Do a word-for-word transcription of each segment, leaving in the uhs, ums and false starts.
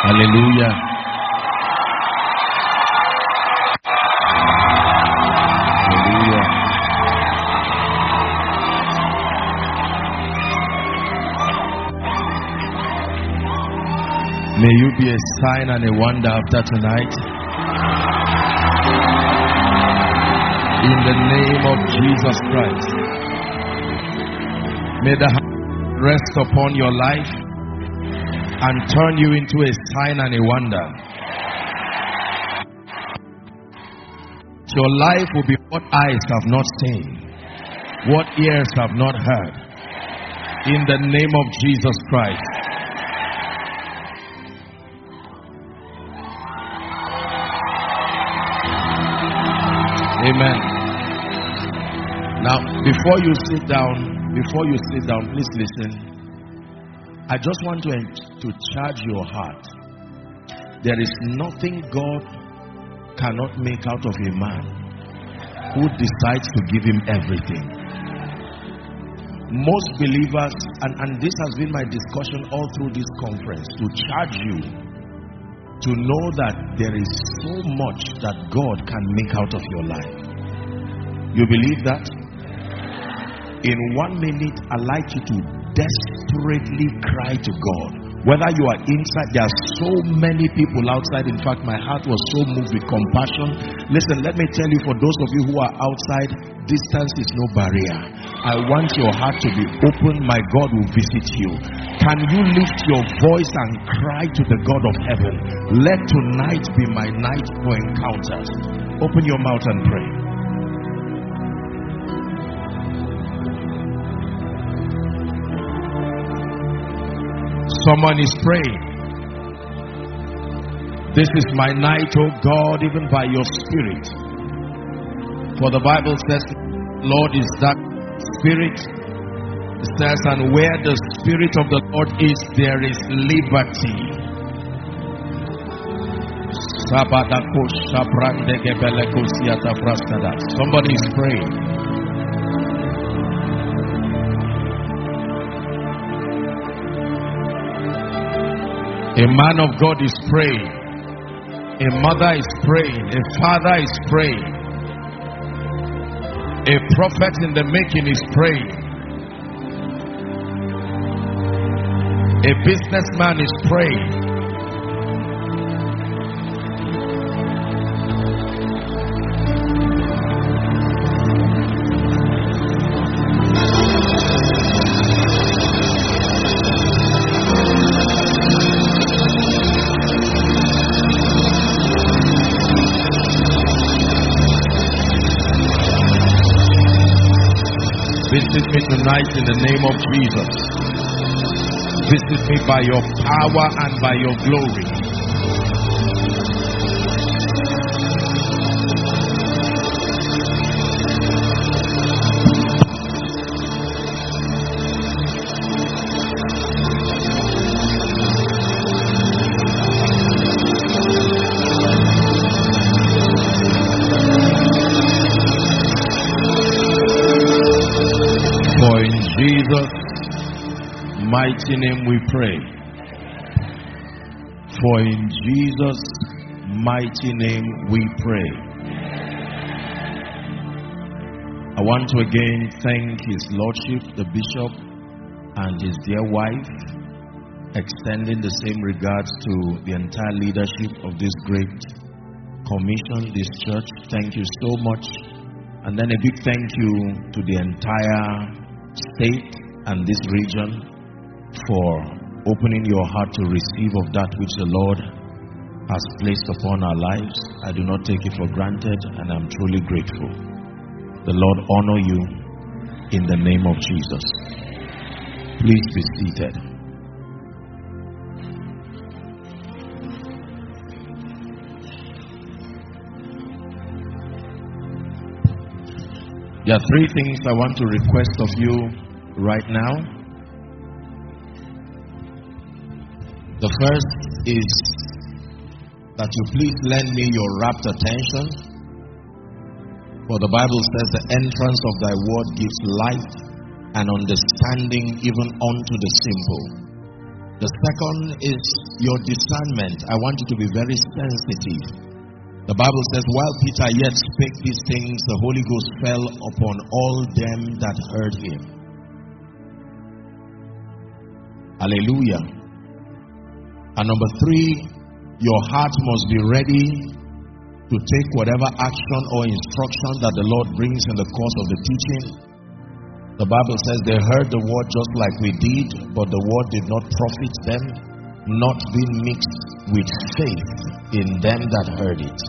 Hallelujah. Hallelujah. May you be a sign and a wonder after tonight. In the name of Jesus Christ. May the hand rest upon your life and turn you into a sign and a wonder. Your life will be what eyes have not seen, what ears have not heard. In the name of Jesus Christ. Amen. Now, before you sit down, before you sit down, please listen. I just want to, to charge your heart. There is nothing God cannot make out of a man who decides to give him everything. Most believers, and, and this has been my discussion all through this conference, to charge you to know that there is so much that God can make out of your life. You believe that? In one minute, I'd like you to desperately cry to God. Whether you are inside, there are so many people outside. In fact, my heart was so moved with compassion. Listen, let me tell you, for those of you who are outside, distance is no barrier. I want your heart to be open. My God will visit you. Can you lift your voice and cry to the God of heaven? Let tonight be my night for encounters. Open your mouth and pray. Someone is praying. This is my night, oh God, even by your Spirit. For the Bible says, Lord is that Spirit. It says, and where the Spirit of the Lord is, there is liberty. Somebody is praying. A man of God is praying. A mother is praying. A father is praying. A prophet in the making is praying. A businessman is praying. Visit me tonight in the name of Jesus. Visit me by your power and by your glory. For in Jesus' mighty name we pray. For in Jesus' mighty name we pray. I want to again thank His Lordship, the Bishop, and his dear wife, extending the same regards to the entire leadership of this great commission, this church. Thank you so much. And then a big thank you to the entire state and this region for opening your heart to receive of that which the Lord has placed upon our lives. I do not take it for granted, and I'm truly grateful. The Lord honor you in the name of Jesus. Please be seated. There are three things I want to request of you right now. The first is that you please lend me your rapt attention. For the Bible says the entrance of thy word gives light and understanding even unto the simple. The second is your discernment. I want you to be very sensitive. The Bible says, while Peter yet spake these things, the Holy Ghost fell upon all them that heard him. Hallelujah. And number three, your heart must be ready to take whatever action or instruction that the Lord brings in the course of the teaching. The Bible says they heard the word just like we did, but the word did not profit them, not being mixed with faith in them that heard it.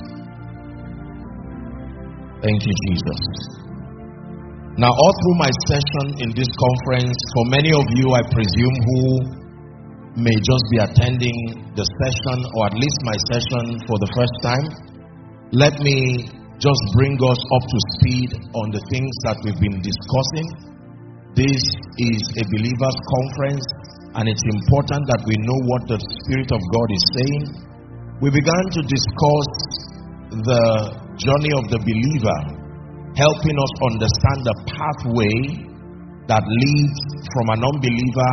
Thank you, Jesus. Now, all through my session in this conference, for many of you, I presume, who may just be attending the session, or at least my session for the first time, let me just bring us up to speed on the things that we've been discussing. This is a believers' conference, and it's important that we know what the Spirit of God is saying. We began to discuss the journey of the believer, helping us understand the pathway that leads from an unbeliever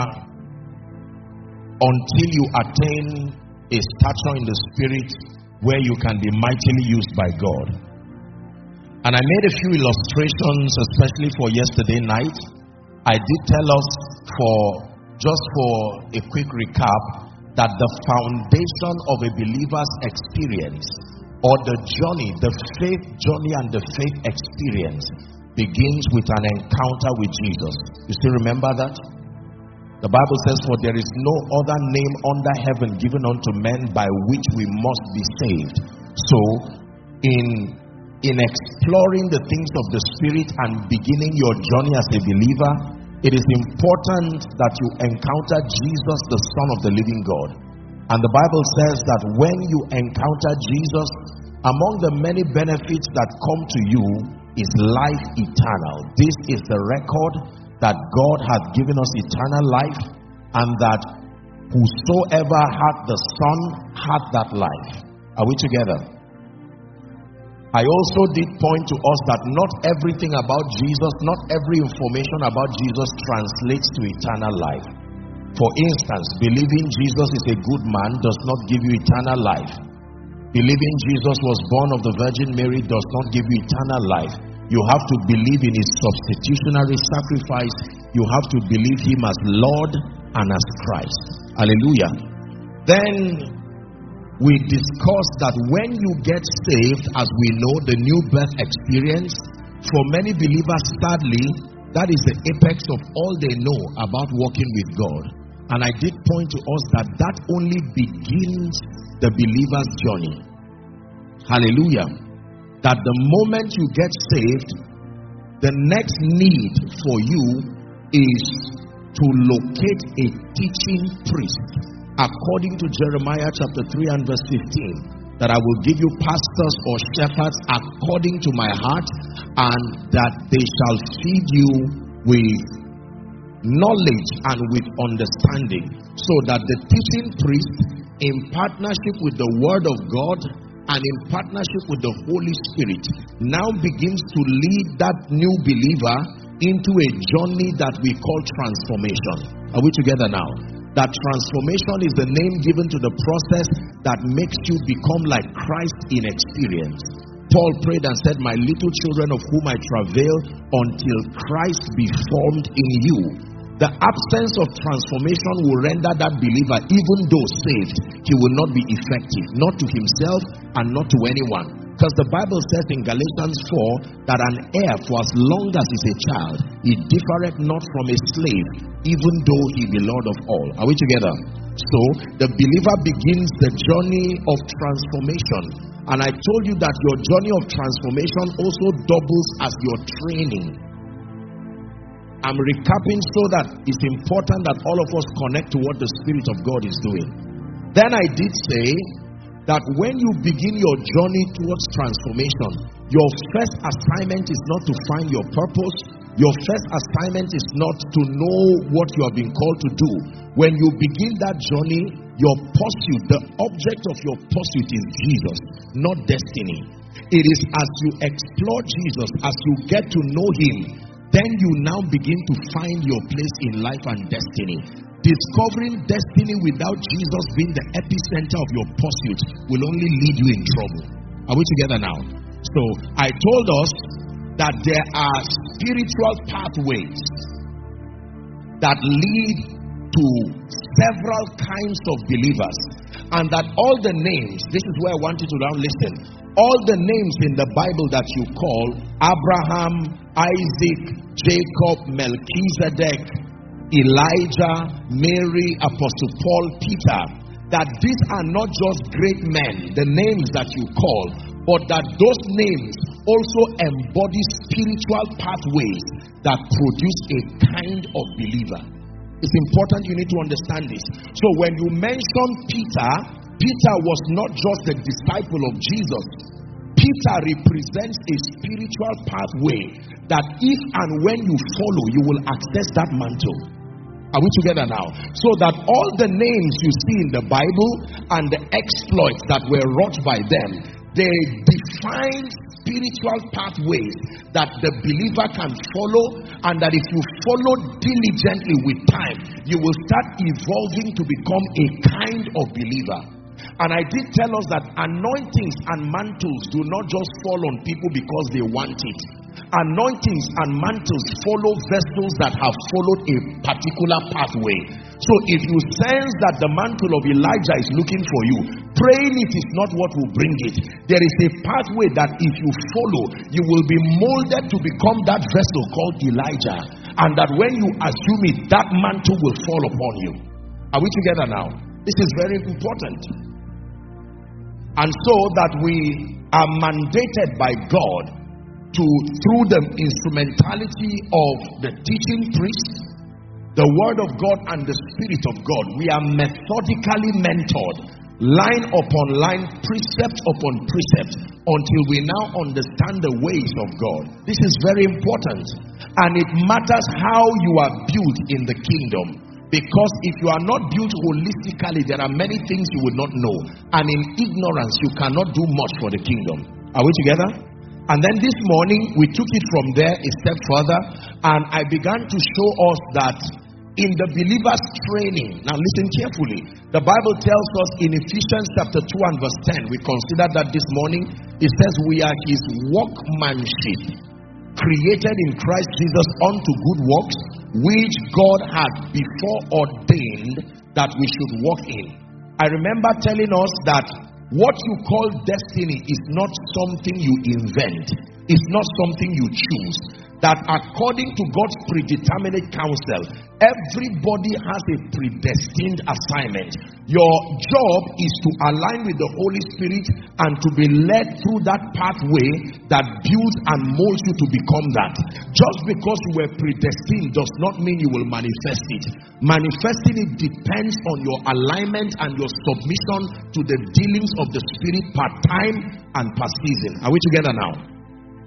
until you attain a stature in the Spirit where you can be mightily used by God. And I made a few illustrations, especially for yesterday night. I did tell us, for just for a quick recap, that the foundation of a believer's experience, or the journey, the faith journey and the faith experience, begins with an encounter with Jesus. You still remember that? The Bible says, for there is no other name under heaven given unto men by which we must be saved. So, in, in exploring the things of the Spirit and beginning your journey as a believer, it is important that you encounter Jesus, the Son of the living God. And the Bible says that when you encounter Jesus, among the many benefits that come to you is life eternal. This is the record, that God hath given us eternal life, and that whosoever hath the Son hath that life. Are we together? I also did point to us that not everything about Jesus, not every information about Jesus translates to eternal life. For instance, believing Jesus is a good man does not give you eternal life. Believing Jesus was born of the Virgin Mary does not give you eternal life. You have to believe in his substitutionary sacrifice. You have to believe him as Lord and as Christ. Hallelujah. Then we discussed that when you get saved, as we know, the new birth experience, for many believers, sadly, that is the apex of all they know about walking with God. And I did point to us that that only begins the believer's journey. Hallelujah. That the moment you get saved, the next need for you is to locate a teaching priest, according to Jeremiah chapter three and verse fifteen, that I will give you pastors or shepherds according to my heart, and that they shall feed you with knowledge and with understanding. So that the teaching priest, in partnership with the word of God and in partnership with the Holy Spirit, now begins to lead that new believer into a journey that we call transformation. Are we together now? That transformation is the name given to the process that makes you become like Christ in experience. Paul prayed and said, my little children, of whom I travail until Christ be formed in you. The absence of transformation will render that believer, even though saved, he will not be effective, not to himself and not to anyone. Because the Bible says in Galatians four that an heir, for as long as he is a child, he differeth not from a slave, even though he be Lord of all. Are we together? So the believer begins the journey of transformation. And I told you that your journey of transformation also doubles as your training. I'm recapping so that it's important that all of us connect to what the Spirit of God is doing. Then I did say that when you begin your journey towards transformation, your first assignment is not to find your purpose. Your first assignment is not to know what you have been called to do. When you begin that journey, your pursuit, the object of your pursuit is Jesus, not destiny. It is as you explore Jesus, as you get to know him, then you now begin to find your place in life and destiny. discovering destiny without Jesus being the epicenter of your pursuit will only lead you in trouble. Are we together now? So I told us that there are spiritual pathways that lead to several kinds of believers, and that all the names, this is where I want you to now listen, all the names in the Bible that you call Abraham, Isaac, Jacob, Melchizedek, Elijah, Mary, Apostle Paul, Peter, that these are not just great men, the names that you call, but that those names also embody spiritual pathways that produce a kind of believer. It's important you need to understand this. So when you mention Peter, Peter was not just a disciple of Jesus. Peter represents a spiritual pathway that if and when you follow, you will access that mantle. Are we together now? So that all the names you see in the Bible and the exploits that were wrought by them, they define spiritual pathways that the believer can follow, and that if you follow diligently with time, you will start evolving to become a kind of believer. And I did tell us that anointings and mantles do not just fall on people because they want it. Anointings and mantles follow vessels that have followed a particular pathway. So if you sense that the mantle of Elijah is looking for you, praying it is not what will bring it. There is a pathway that if you follow, you will be molded to become that vessel called Elijah. And that when you assume it, that mantle will fall upon you. Are we together now? This is very important. And so that we are mandated by God to, through the instrumentality of the teaching priest, the word of God and the Spirit of God, we are methodically mentored, line upon line, precept upon precept, until we now understand the ways of God. This is very important, and it matters how you are built in the kingdom. Because if you are not built holistically, there are many things you would not know, and in ignorance you cannot do much for the kingdom. Are we together? And then this morning we took it from there a step further, and I began to show us that in the believer's training, now listen carefully, the Bible tells us in Ephesians chapter two and verse ten, we considered that this morning. It says we are his workmanship, created in Christ Jesus unto good works, which God had before ordained that we should walk in. I remember telling us that what you call destiny is not something you invent. It's not something you choose. That according to God's predeterminate counsel, everybody has a predestined assignment. Your job is to align with the Holy Spirit and to be led through that pathway that builds and molds you to become that. Just because you were predestined does not mean you will manifest it. Manifesting it depends on your alignment and your submission to the dealings of the Spirit per time and per season. Are we together now?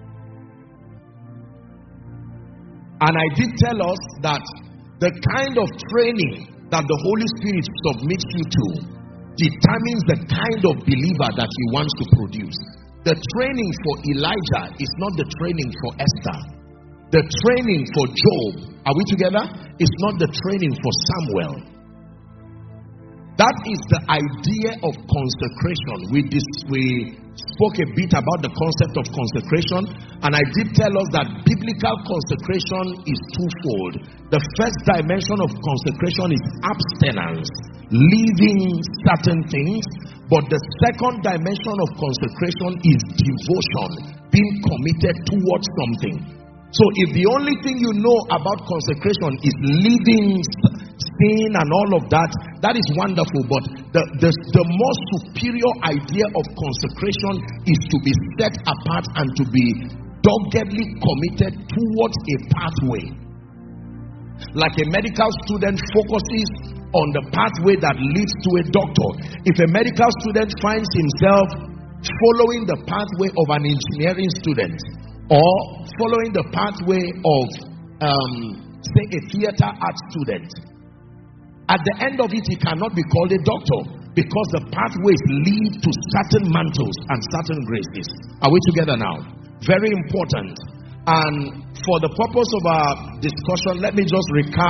And I did tell us that the kind of training that the Holy Spirit submits you to determines the kind of believer that he wants to produce. The training for Elijah is not the training for Esther. The training for Job, are we together? Is not the training for Samuel. That is the idea of consecration. We, dis we spoke a bit about the concept of consecration, and I did tell us that biblical consecration is twofold. The first dimension of consecration is abstinence, leaving certain things, but the second dimension of consecration is devotion, being committed towards something. So if the only thing you know about consecration is leaving sin and all of that, that is wonderful, but the, the, the more superior idea of consecration is to be set apart and to be doggedly committed towards a pathway. Like a medical student focuses on the pathway that leads to a doctor. If a medical student finds himself following the pathway of an engineering student, or following the pathway of um, say a theater art student, at the end of it he cannot be called a doctor, because the pathways lead to certain mantles and certain graces. Are we together now? Very important. And for the purpose of our discussion, let me just recap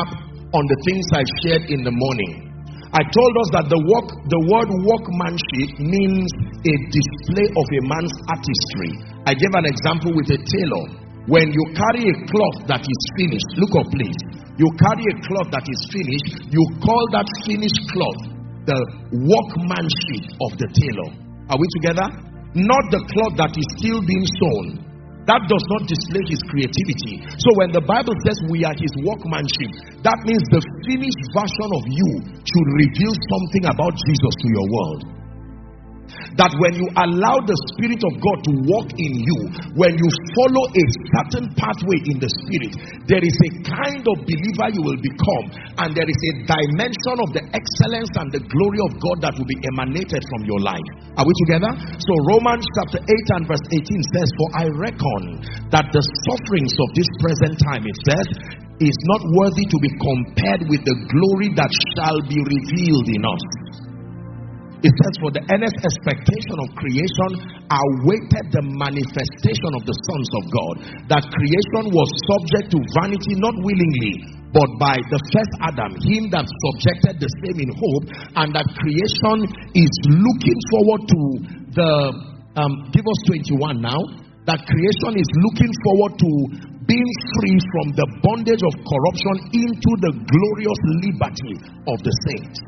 on the things I shared in the morning. I told us that the work, the word workmanship means a display of a man's artistry. I gave an example with a tailor. When you carry a cloth that is finished, look up please. You carry a cloth that is finished, you call that finished cloth the workmanship of the tailor. Are we together? Not the cloth that is still being sewn. That does not display his creativity. So when the Bible says we are his workmanship, that means the finished version of you should reveal something about Jesus to your world. That when you allow the Spirit of God to walk in you, when you follow a certain pathway in the Spirit, there is a kind of believer you will become, and there is a dimension of the excellence and the glory of God that will be emanated from your life. Are we together? So Romans chapter eight and verse eighteen says, "For I reckon that the sufferings of this present time," it says, "is not worthy to be compared with the glory that shall be revealed in us." It says, "For the earnest expectation of creation awaited the manifestation of the sons of God, that creation was subject to vanity, not willingly, but by the first Adam, him that subjected the same in hope, and that creation is looking forward to the, um, give us twenty-one now, that creation is looking forward to being free from the bondage of corruption into the glorious liberty of the saints."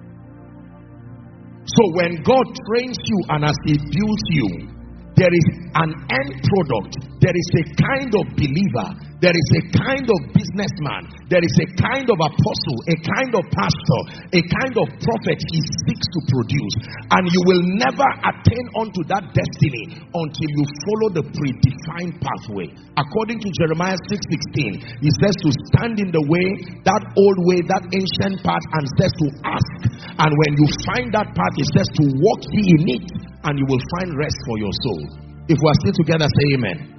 So when God trains you and as he builds you, there is an end product. There is a kind of believer. There is a kind of businessman. There is a kind of apostle, a kind of pastor, a kind of prophet he seeks to produce. And you will never attain unto that destiny until you follow the predefined pathway. According to Jeremiah six sixteen, he says to stand in the way, that old way, that ancient path, and says to ask. And when you find that path, he says to walk ye in it, and you will find rest for your soul. If we are still together, say amen.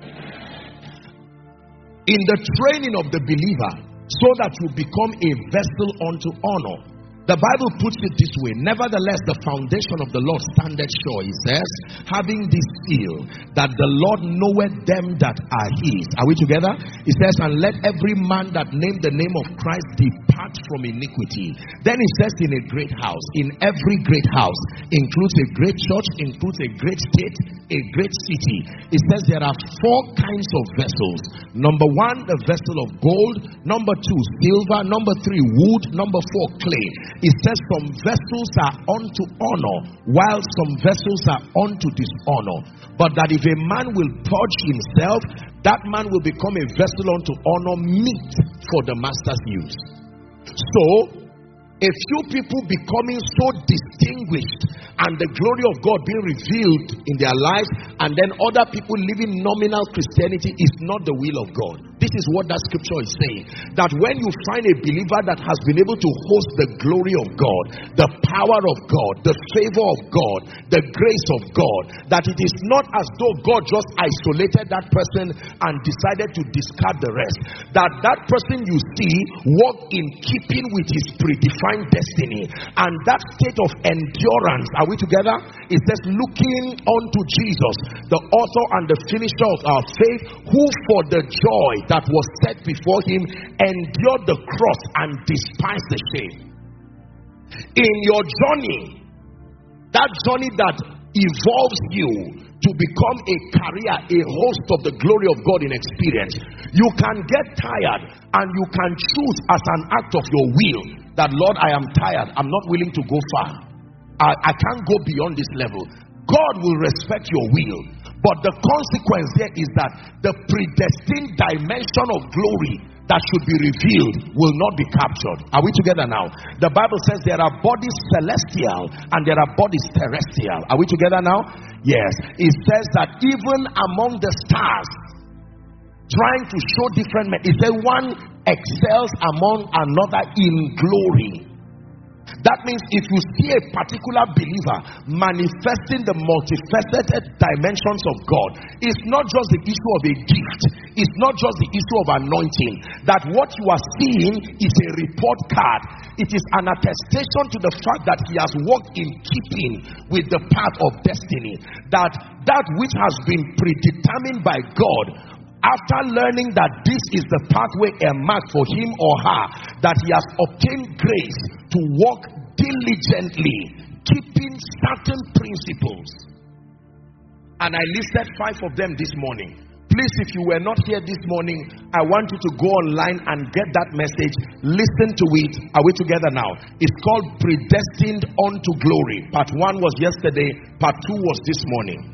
In the training of the believer, so that you become a vessel unto honor, the Bible puts it this way: "Nevertheless, the foundation of the Lord standeth sure," he says, "having this seal, that the Lord knoweth them that are his." Are we together? He says, "And let every man that name the name of Christ depart from iniquity." Then he says, "In a great house," in every great house, includes a great church, includes a great state, a great city. It says there are four kinds of vessels. Number one, the vessel of gold. Number two, silver. Number three, wood. Number four, clay. It says some vessels are unto honor, while some vessels are unto dishonor. But that if a man will purge himself, that man will become a vessel unto honor, meet for the master's use. So, a few people becoming so distinguished and the glory of God being revealed in their lives, and then other people living nominal Christianity, is not the will of God. This is what that scripture is saying. That when you find a believer that has been able to host the glory of God, the power of God, the favor of God, the grace of God, that it is not as though God just isolated that person and decided to discard the rest. That that person you see walk in keeping with his predefined destiny, and that state of endurance. Are we together? It says, "Looking unto Jesus, the author and the finisher of our faith, who for the joy that was set before him endured the cross and despised the shame." In your journey, that journey that evolves you to become a carrier, a host of the glory of God in experience, you can get tired and you can choose as an act of your will that, "Lord, I am tired. I'm not willing to go far. I, I can't go beyond this level." God will respect your will. But the consequence there is that the predestined dimension of glory that should be revealed will not be captured. Are we together now? The Bible says there are bodies celestial and there are bodies terrestrial. Are we together now? Yes. It says that even among the stars, trying to show different men, it says one excels among another in glory. That means if you see a particular believer manifesting the multifaceted dimensions of God, it's not just the issue of a gift, it's not just the issue of anointing. That what you are seeing is a report card. It is an attestation to the fact that he has walked in keeping with the path of destiny. That that which has been predetermined by God, after learning that this is the pathway earmarked for him or her, that he has obtained grace to walk diligently, keeping certain principles. And I listed five of them this morning. Please, if you were not here this morning, I want you to go online and get that message. Listen to it. Are we together now? It's called Predestined Unto Glory. Part one was yesterday. Part two was this morning.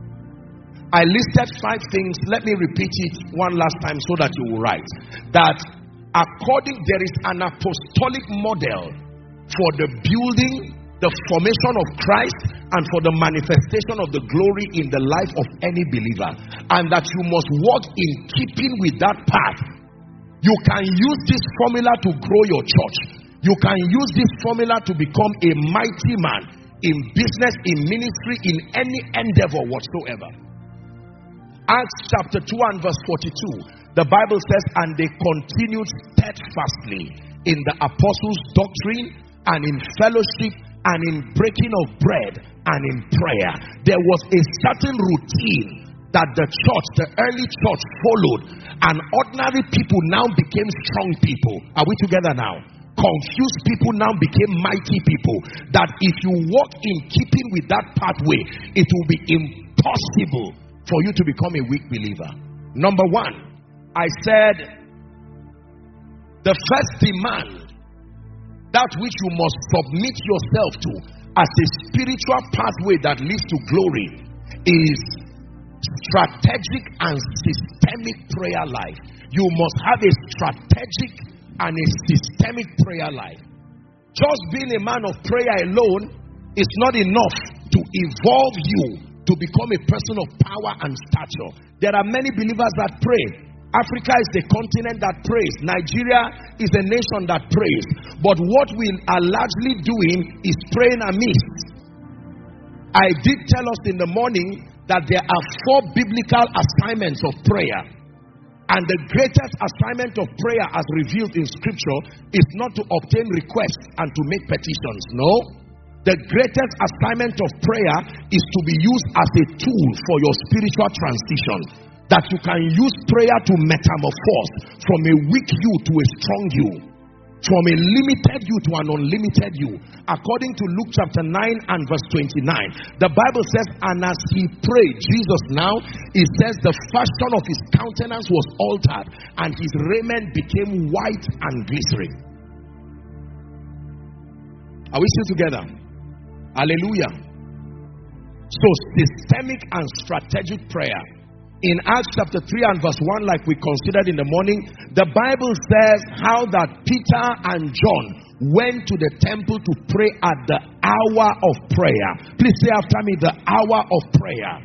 I listed five things. Let me repeat it one last time so that you will write. That according, there is an apostolic model for the building, the formation of Christ, and for the manifestation of the glory in the life of any believer, and that you must walk in keeping with that path. You can use this formula to grow your church. You can use this formula to become a mighty man in business, in ministry, in any endeavor whatsoever. Acts chapter two and verse forty-two, the Bible says, and they continued steadfastly in the apostles' doctrine, and in fellowship, and in breaking of bread, and in prayer. There was a certain routine that the church, the early church, followed, and ordinary people now became strong people. Are we together now? Confused people now became mighty people. That if you walk in keeping with that pathway, it will be impossible for you to become a weak believer. Number one, I said the first demand, that which you must submit yourself to as a spiritual pathway that leads to glory, is strategic and systemic prayer life. You must have a strategic and a systemic prayer life. Just being a man of prayer alone is not enough to evolve you to become a person of power and stature. There are many believers that pray. Africa is the continent that prays. Nigeria is a nation that prays. But what we are largely doing is praying amiss. I did tell us in the morning that there are four biblical assignments of prayer. And the greatest assignment of prayer as revealed in scripture is not to obtain requests and to make petitions. No. The greatest assignment of prayer is to be used as a tool for your spiritual transition. That you can use prayer to metamorphose from a weak you to a strong you, from a limited you to an unlimited you. According to Luke chapter nine and verse twenty-nine, the Bible says, and as he prayed, Jesus now, it says the fashion of his countenance was altered, and his raiment became white and glittering. Are we still together? Hallelujah. So systemic and strategic prayer. In Acts chapter three and verse one, like we considered in the morning, the Bible says how that Peter and John went to the temple to pray at the hour of prayer. Please say after me, the hour of prayer.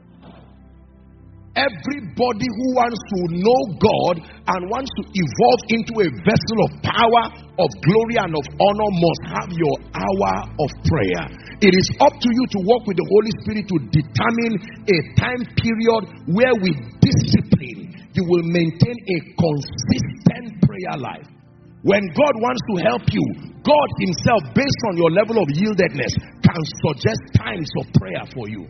Everybody who wants to know God and wants to evolve into a vessel of power, of glory, and of honor must have your hour of prayer. It is up to you to work with the Holy Spirit to determine a time period where with discipline you will maintain a consistent prayer life. When God wants to help you, God himself, based on your level of yieldedness, can suggest times of prayer for you.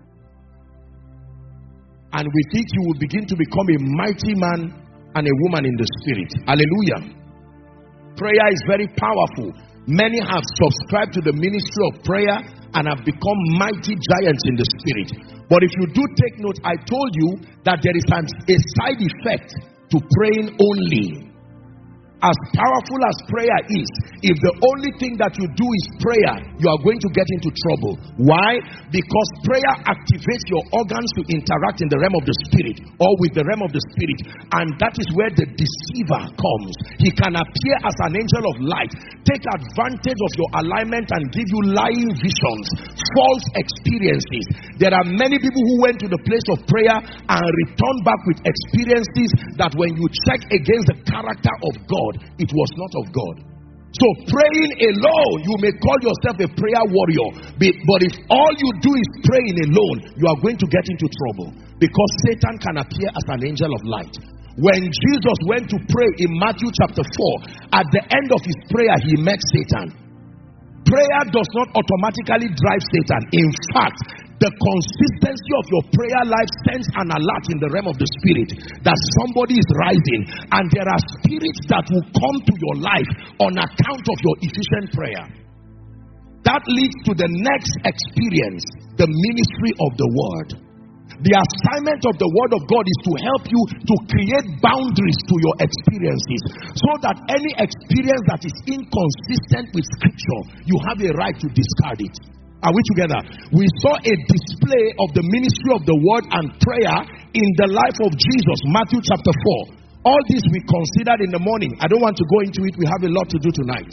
And with it, you will begin to become a mighty man and a woman in the spirit. Hallelujah. Prayer is very powerful. Many have subscribed to the ministry of prayer and have become mighty giants in the spirit. But if you do take note, I told you that there is an, a side effect to praying only. As powerful as prayer is, if the only thing that you do is prayer, you are going to get into trouble. Why? Because prayer activates your organs to interact in the realm of the spirit or with the realm of the spirit. And that is where the deceiver comes. He can appear as an angel of light, take advantage of your alignment and give you lying visions, false experiences. There are many people who went to the place of prayer and returned back with experiences that when you check against the character of God, it was not of God. So praying alone, you may call yourself a prayer warrior, but if all you do is praying alone, you are going to get into trouble, because Satan can appear as an angel of light. When Jesus went to pray in Matthew chapter four, at the end of his prayer, he met Satan. Prayer does not automatically drive Satan. In fact, the consistency of your prayer life sends an alert in the realm of the spirit that somebody is rising, and there are spirits that will come to your life on account of your efficient prayer. That leads to the next experience, the ministry of the word. The assignment of the word of God is to help you to create boundaries to your experiences, so that any experience that is inconsistent with scripture, you have a right to discard it. Are we together? We saw a display of the ministry of the word and prayer in the life of Jesus, Matthew chapter four. All this we considered in the morning. I don't want to go into it. We have a lot to do tonight.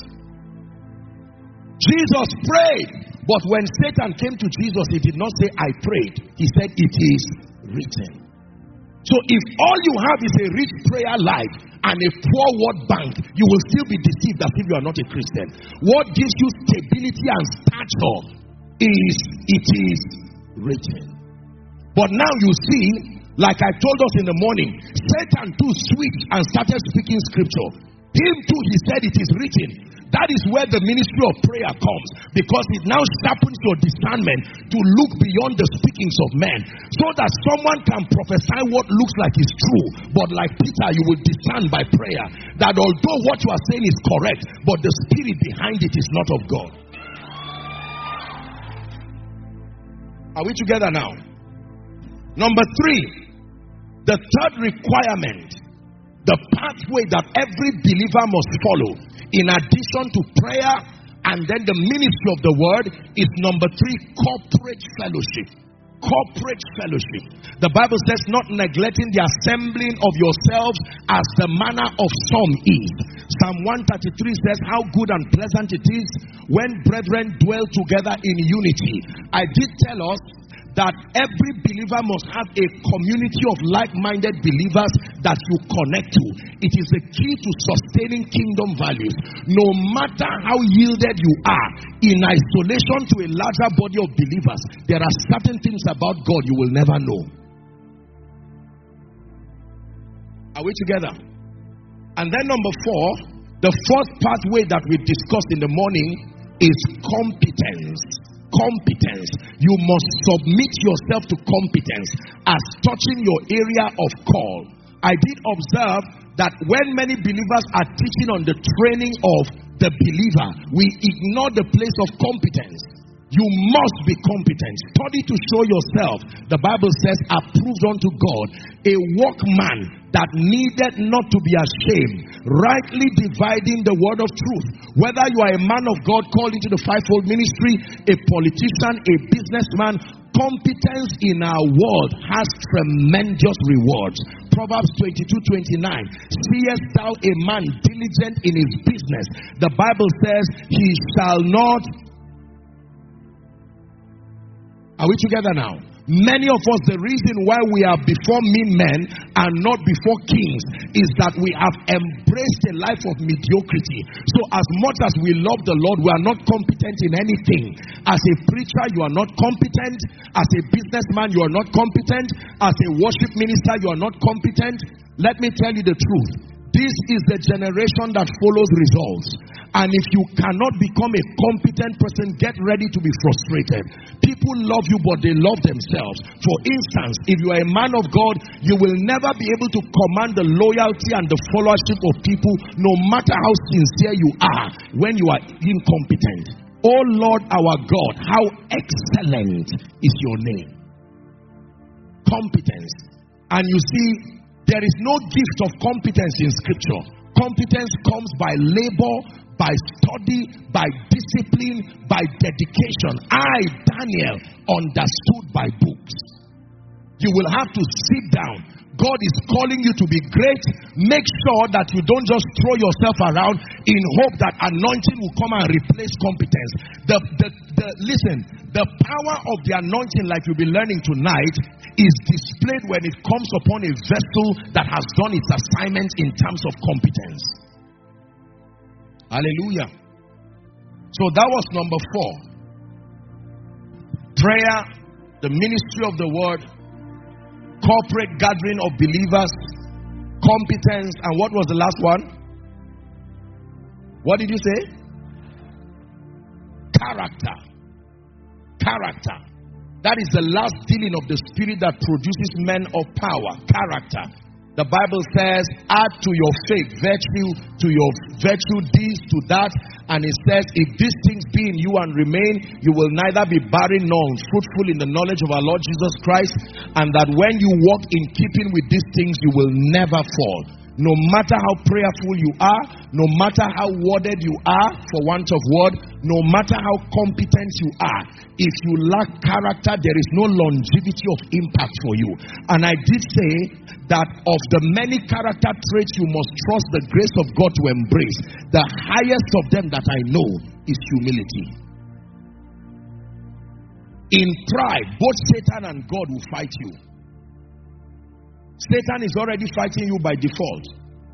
Jesus prayed. But when Satan came to Jesus, he did not say, I prayed. He said, it is written. So if all you have is a rich prayer life and a poor word bank, you will still be deceived as if you are not a Christian. What gives you stability and stature is, it is written. But now you see, like I told us in the morning, Satan too switched and started speaking scripture. Him too, he said, it is written. That is where the ministry of prayer comes, because it now sharpens your discernment to look beyond the speakings of men, so that someone can prophesy what looks like is true, but like Peter, you will discern by prayer that although what you are saying is correct, but the spirit behind it is not of God. Are we together now? Number three, the third requirement, the pathway that every believer must follow, in addition to prayer and then the ministry of the word, is number three, corporate fellowship. Corporate fellowship. The Bible says, not neglecting the assembling of yourselves as the manner of some is. Psalm one thirty-three says, how good and pleasant it is when brethren dwell together in unity. I did tell us that every believer must have a community of like-minded believers that you connect to. It is the key to sustaining kingdom values. No matter how yielded you are, in isolation to a larger body of believers, there are certain things about God you will never know. Are we together? And then number four, the fourth pathway that we discussed in the morning is competence. Competence. You must submit yourself to competence as touching your area of call. I did observe that when many believers are teaching on the training of the believer, we ignore the place of competence. You must be competent. Study to show yourself, the Bible says, approved unto God, a workman that needed not to be ashamed, rightly dividing the word of truth. Whether you are a man of God called into the fivefold ministry, a politician, a businessman, competence in our world has tremendous rewards. Proverbs twenty-two twenty-nine. Seest thou a man diligent in his business? The Bible says he shall not. Are we together now? Many of us, the reason why we are before mean men and not before kings is that we have embraced a life of mediocrity. So as much as we love the Lord, we are not competent in anything. As a preacher, you are not competent. As a businessman, you are not competent. As a worship minister, you are not competent. Let me tell you the truth. This is the generation that follows results. And if you cannot become a competent person, get ready to be frustrated. People love you, but they love themselves. For instance, if you are a man of God, you will never be able to command the loyalty and the followership of people, no matter how sincere you are, when you are incompetent. Oh Lord our God, how excellent is your name. Competence. And you see, there is no gift of competence in scripture. Competence comes by labor, by study, by discipline, by dedication. I, Daniel, understood by books. You will have to sit down. God is calling you to be great. Make sure that you don't just throw yourself around in hope that anointing will come and replace competence. The, the, the, listen, the power of the anointing, like you'll be learning tonight, is displayed when it comes upon a vessel that has done its assignment in terms of competence. Hallelujah. So that was number four. Prayer, the ministry of the word, corporate gathering of believers, competence, and what was the last one? What did you say? Character. Character. That is the last dealing of the Spirit that produces men of power, character. The Bible says, add to your faith virtue, to your virtue deeds, to that. And it says, if these things be in you and remain, you will neither be barren nor unfruitful in the knowledge of our Lord Jesus Christ. And that when you walk in keeping with these things, you will never fall. No matter how prayerful you are, no matter how worded you are, for want of word, no matter how competent you are, if you lack character, there is no longevity of impact for you. And I did say that of the many character traits you must trust the grace of God to embrace, the highest of them that I know is humility. In pride, both Satan and God will fight you. Satan is already fighting you by default.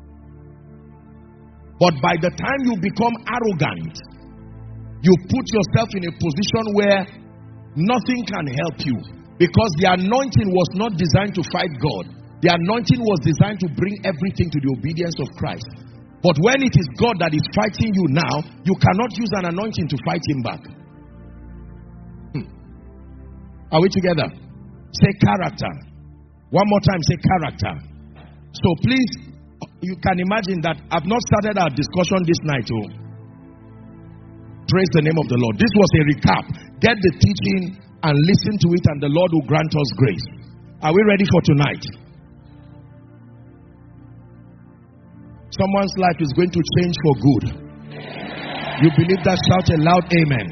But by the time you become arrogant, you put yourself in a position where nothing can help you. Because the anointing was not designed to fight God. The anointing was designed to bring everything to the obedience of Christ. But when it is God that is fighting you now, you cannot use an anointing to fight him back. Hmm. Are we together? Say character. One more time, say character. So please, you can imagine that I've not started our discussion this night. Oh, praise the name of the Lord. This was a recap. Get the teaching and listen to it, and the Lord will grant us grace. Are we ready for tonight? Someone's life is going to change for good. You believe that? Shout a loud amen.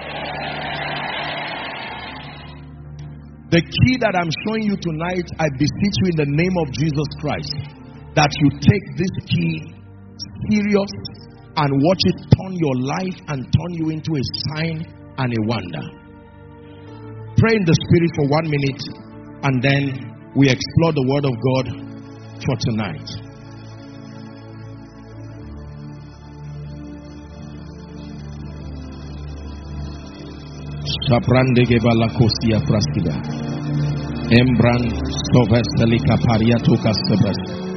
The key that I'm showing you tonight, I beseech you in the name of Jesus Christ, that you take this key serious and watch it turn your life and turn you into a sign and a wonder. Pray in the Spirit for one minute and then we explore the Word of God for tonight. Shabrandege balakosia praskida. Embran stovestelika pariatoka sebes.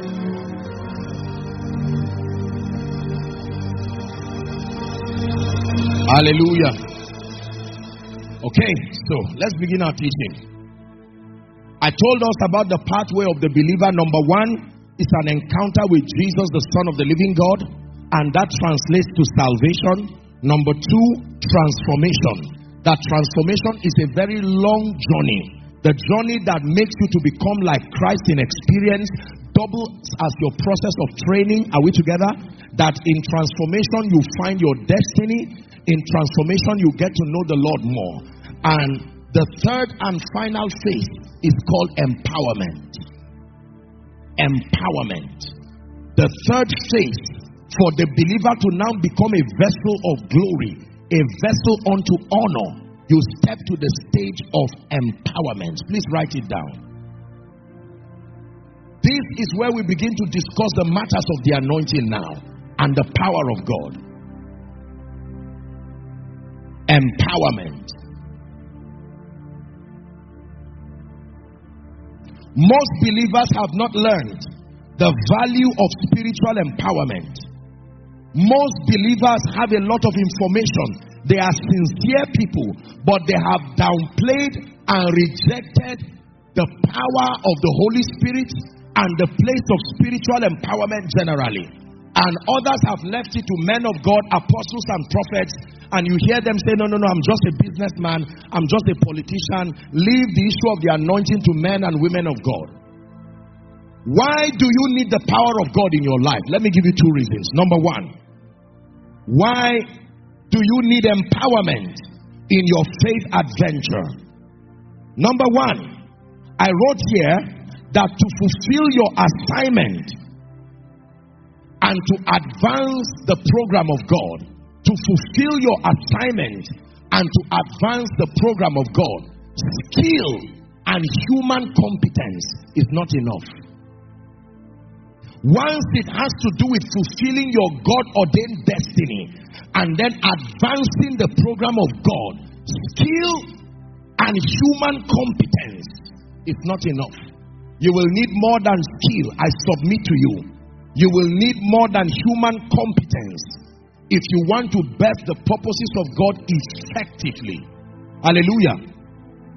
Hallelujah. Okay, so let's begin our teaching. I told us about the pathway of the believer. Number one is an encounter with Jesus, the Son of the living God, and that translates to salvation. Number two, transformation. That transformation is a very long journey. The journey that makes you to become like Christ in experience doubles as your process of training. Are we together? That in transformation you find your destiny. In transformation you get to know the Lord more. And the third and final phase is called empowerment. Empowerment. The third phase for the believer to now become a vessel of glory, a vessel unto honor, you step to the stage of empowerment. Please write it down. This is where we begin to discuss the matters of the anointing now and the power of God. Empowerment. Most believers have not learned the value of spiritual empowerment. Most believers have a lot of information. They are sincere people, but they have downplayed and rejected the power of the Holy Spirit and the place of spiritual empowerment generally. And others have left it to men of God, apostles and prophets, and you hear them say, no, no, no, I'm just a businessman, I'm just a politician. Leave the issue of the anointing to men and women of God. Why do you need the power of God in your life? Let me give you two reasons. Number one, why do you need empowerment in your faith adventure? Number one, I wrote here that to fulfill your assignment and to advance the program of God, to fulfill your assignment and to advance the program of God, skill and human competence is not enough. Once it has to do with fulfilling your God-ordained destiny and then advancing the program of God, skill and human competence is not enough. You will need more than skill. I submit to you. You will need more than human competence if you want to birth the purposes of God effectively. Hallelujah.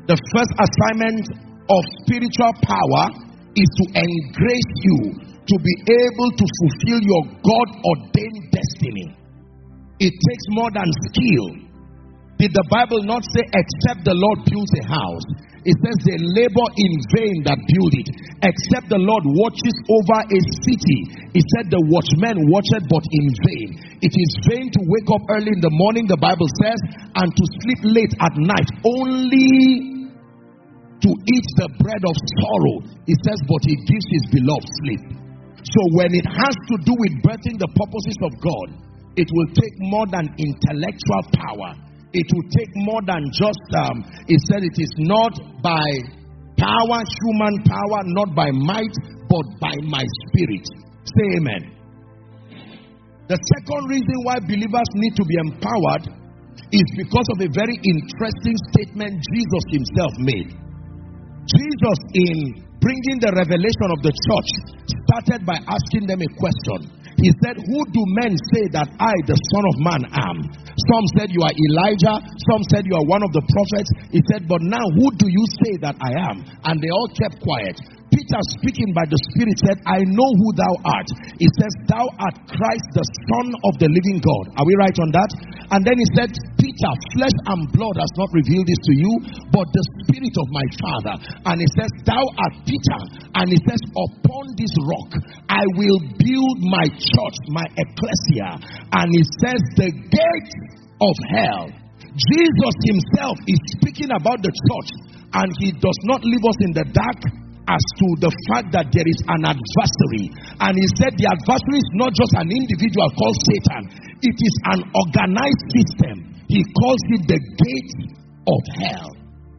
The first assignment of spiritual power is to engrace you to be able to fulfill your God-ordained destiny. It takes more than skill. Did the Bible not say, except the Lord builds a house? It says they labor in vain that build it. Except the Lord watches over a city. It said the watchman watcheth but in vain. It is vain to wake up early in the morning, the Bible says, and to sleep late at night, only to eat the bread of sorrow. It says, but he gives his beloved sleep. So when it has to do with birthing the purposes of God, it will take more than intellectual power. It will take more than just, um, it said it is not by power, human power, not by might, but by my spirit. Say amen. The second reason why believers need to be empowered is because of a very interesting statement Jesus himself made. Jesus, in bringing the revelation of the church, started by asking them a question. He said, who do men say that I, the Son of Man, am? Some said you are Elijah. Some said you are one of the prophets. He said, but now who do you say that I am? And they all kept quiet. Peter, speaking by the Spirit, said, I know who thou art. He says, thou art Christ, the Son of the living God. Are we right on that? And then he said, Peter, flesh and blood has not revealed this to you, but the Spirit of my Father. And he says, thou art Peter. And he says, upon this rock I will build my church, my ecclesia. And he says, the gate of hell. Jesus himself is speaking about the church, and he does not leave us in the dark as to the fact that there is an adversary. And he said the adversary is not just an individual called Satan. It is an organized system. He calls it the gate of hell.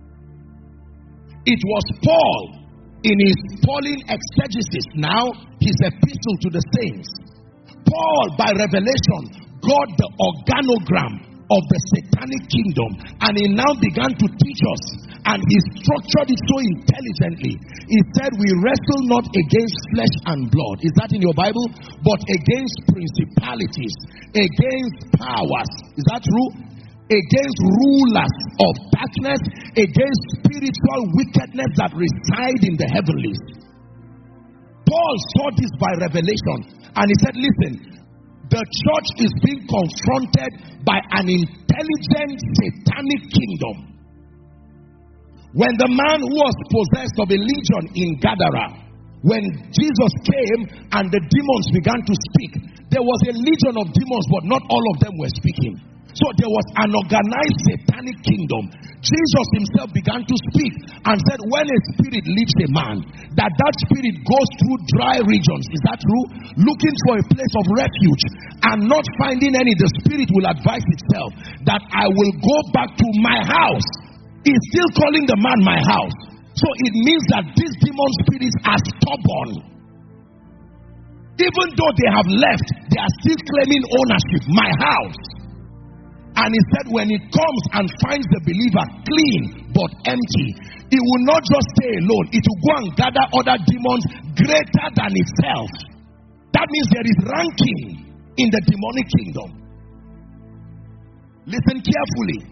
It was Paul in his Pauline exegesis, now his epistle to the saints. Paul, by revelation, got the organogram of the satanic kingdom, and he now began to teach us, and he structured it so intelligently. He said, we wrestle not against flesh and blood. Is that in your Bible? But against principalities, against powers. Is that true? Against rulers of darkness, against spiritual wickedness that reside in the heavenlies. Paul saw this by revelation, and he said, listen, the church is being confronted by an intelligent satanic kingdom. When the man who was possessed of a legion in Gadara, when Jesus came and the demons began to speak, there was a legion of demons, but not all of them were speaking. So there was an organized satanic kingdom. Jesus himself began to speak and said, when a spirit leaves a man, that that spirit goes through dry regions. Is that true? Looking for a place of refuge and not finding any, the spirit will advise itself that I will go back to my house. He's still calling the man my house. So it means that these demon spirits are stubborn. Even though they have left, they are still claiming ownership. My house. And he said, when it comes and finds the believer clean but empty, it will not just stay alone. It will go and gather other demons greater than itself. That means there is ranking in the demonic kingdom. Listen carefully.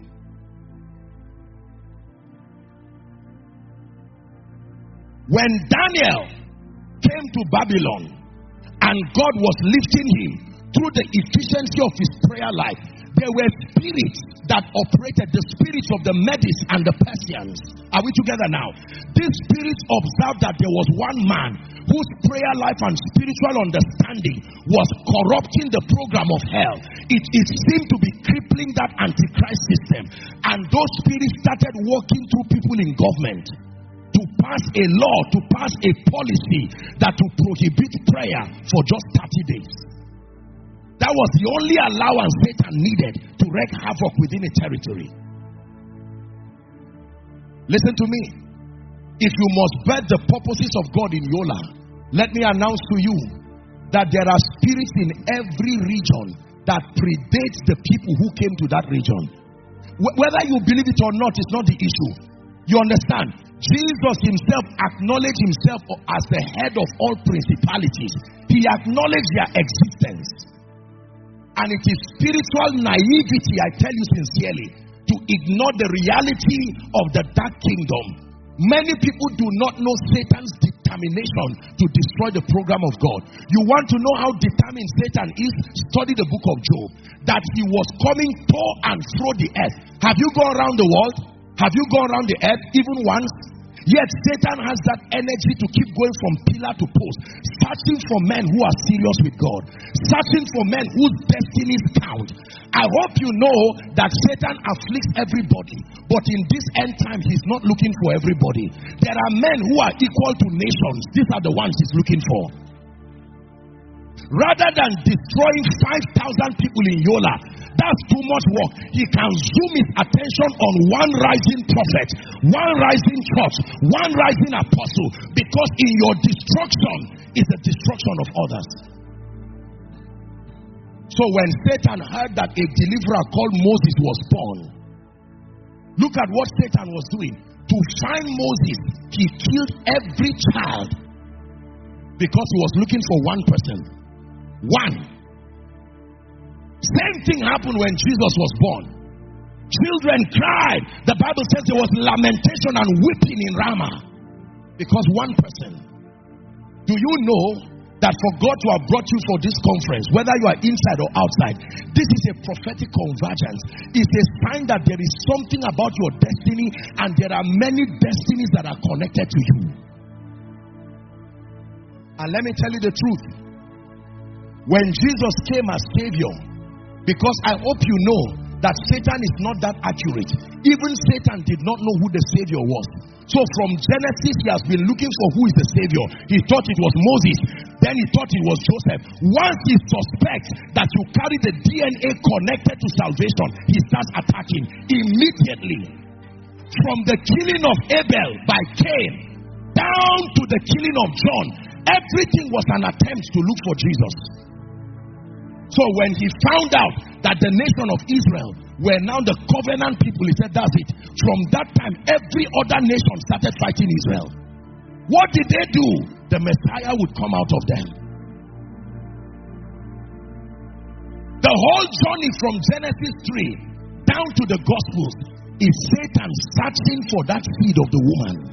When Daniel came to Babylon and God was lifting him through the efficiency of his prayer life, there were spirits that operated, the spirits of the Medes and the Persians. Are we together now? These spirits observed that there was one man whose prayer life and spiritual understanding was corrupting the program of hell. It, it seemed to be crippling that antichrist system. And those spirits started working through people in government to pass a law, to pass a policy that would prohibit prayer for just thirty days. That was the only allowance Satan needed to wreak havoc within a territory. Listen to me. If you must birth the purposes of God in Yola, let me announce to you that there are spirits in every region that predates the people who came to that region. Whether you believe it or not is not the issue. You understand? Jesus himself acknowledged himself as the head of all principalities. He acknowledged their existence. And it is spiritual naivety, I tell you sincerely, to ignore the reality of the dark kingdom. Many people do not know Satan's determination to destroy the program of God. You want to know how determined Satan is? Study the book of Job. That he was coming to and fro the earth. Have you gone around the world? Have you gone around the earth even once? Yet Satan has that energy to keep going from pillar to post, searching for men who are serious with God, searching for men whose destinies count. I hope you know that Satan afflicts everybody, but in this end time, he's not looking for everybody. There are men who are equal to nations. These are the ones he's looking for. Rather than destroying five thousand people in Yola, that's too much work. He can zoom his attention on one rising prophet, one rising church, one rising apostle, because in your destruction is the destruction of others. So when Satan heard that a deliverer called Moses was born, look at what Satan was doing. To find Moses, he killed every child because he was looking for one person. One. Same thing happened when Jesus was born. Children cried. The Bible says there was lamentation and weeping in Ramah because one person. Do you know that for God to have brought you for this conference, whether you are inside or outside, this is a prophetic convergence. It's a sign that there is something about your destiny, and there are many destinies that are connected to you. And let me tell you the truth. When Jesus came as Savior, because I hope you know that Satan is not that accurate. Even Satan did not know who the Savior was. So from Genesis, he has been looking for who is the Savior. He thought it was Moses. Then he thought it was Joseph. Once he suspects that you carry the D N A connected to salvation, he starts attacking immediately. From the killing of Abel by Cain down to the killing of John, everything was an attempt to look for Jesus. So when he found out that the nation of Israel were now the covenant people, he said, that's it. From that time, every other nation started fighting Israel. What did they do? The Messiah would come out of them. The whole journey from Genesis three down to the Gospels is Satan searching for that seed of the woman.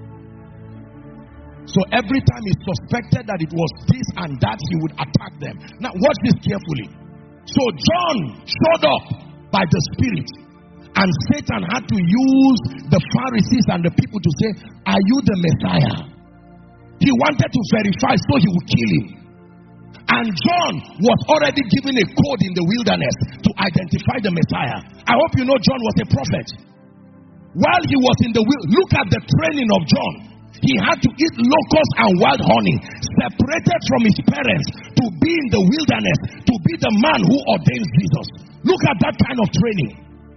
So every time he suspected that it was this and that, he would attack them. Now watch this carefully. So John showed up by the Spirit, and Satan had to use the Pharisees and the people to say, are you the Messiah? He wanted to verify so he would kill him. And John was already given a code in the wilderness to identify the Messiah. I hope you know John was a prophet. While he was in the wilderness, look at the training of John. He had to eat locusts and wild honey, separated from his parents, to be in the wilderness, to be the man who ordains Jesus. Look at that kind of training.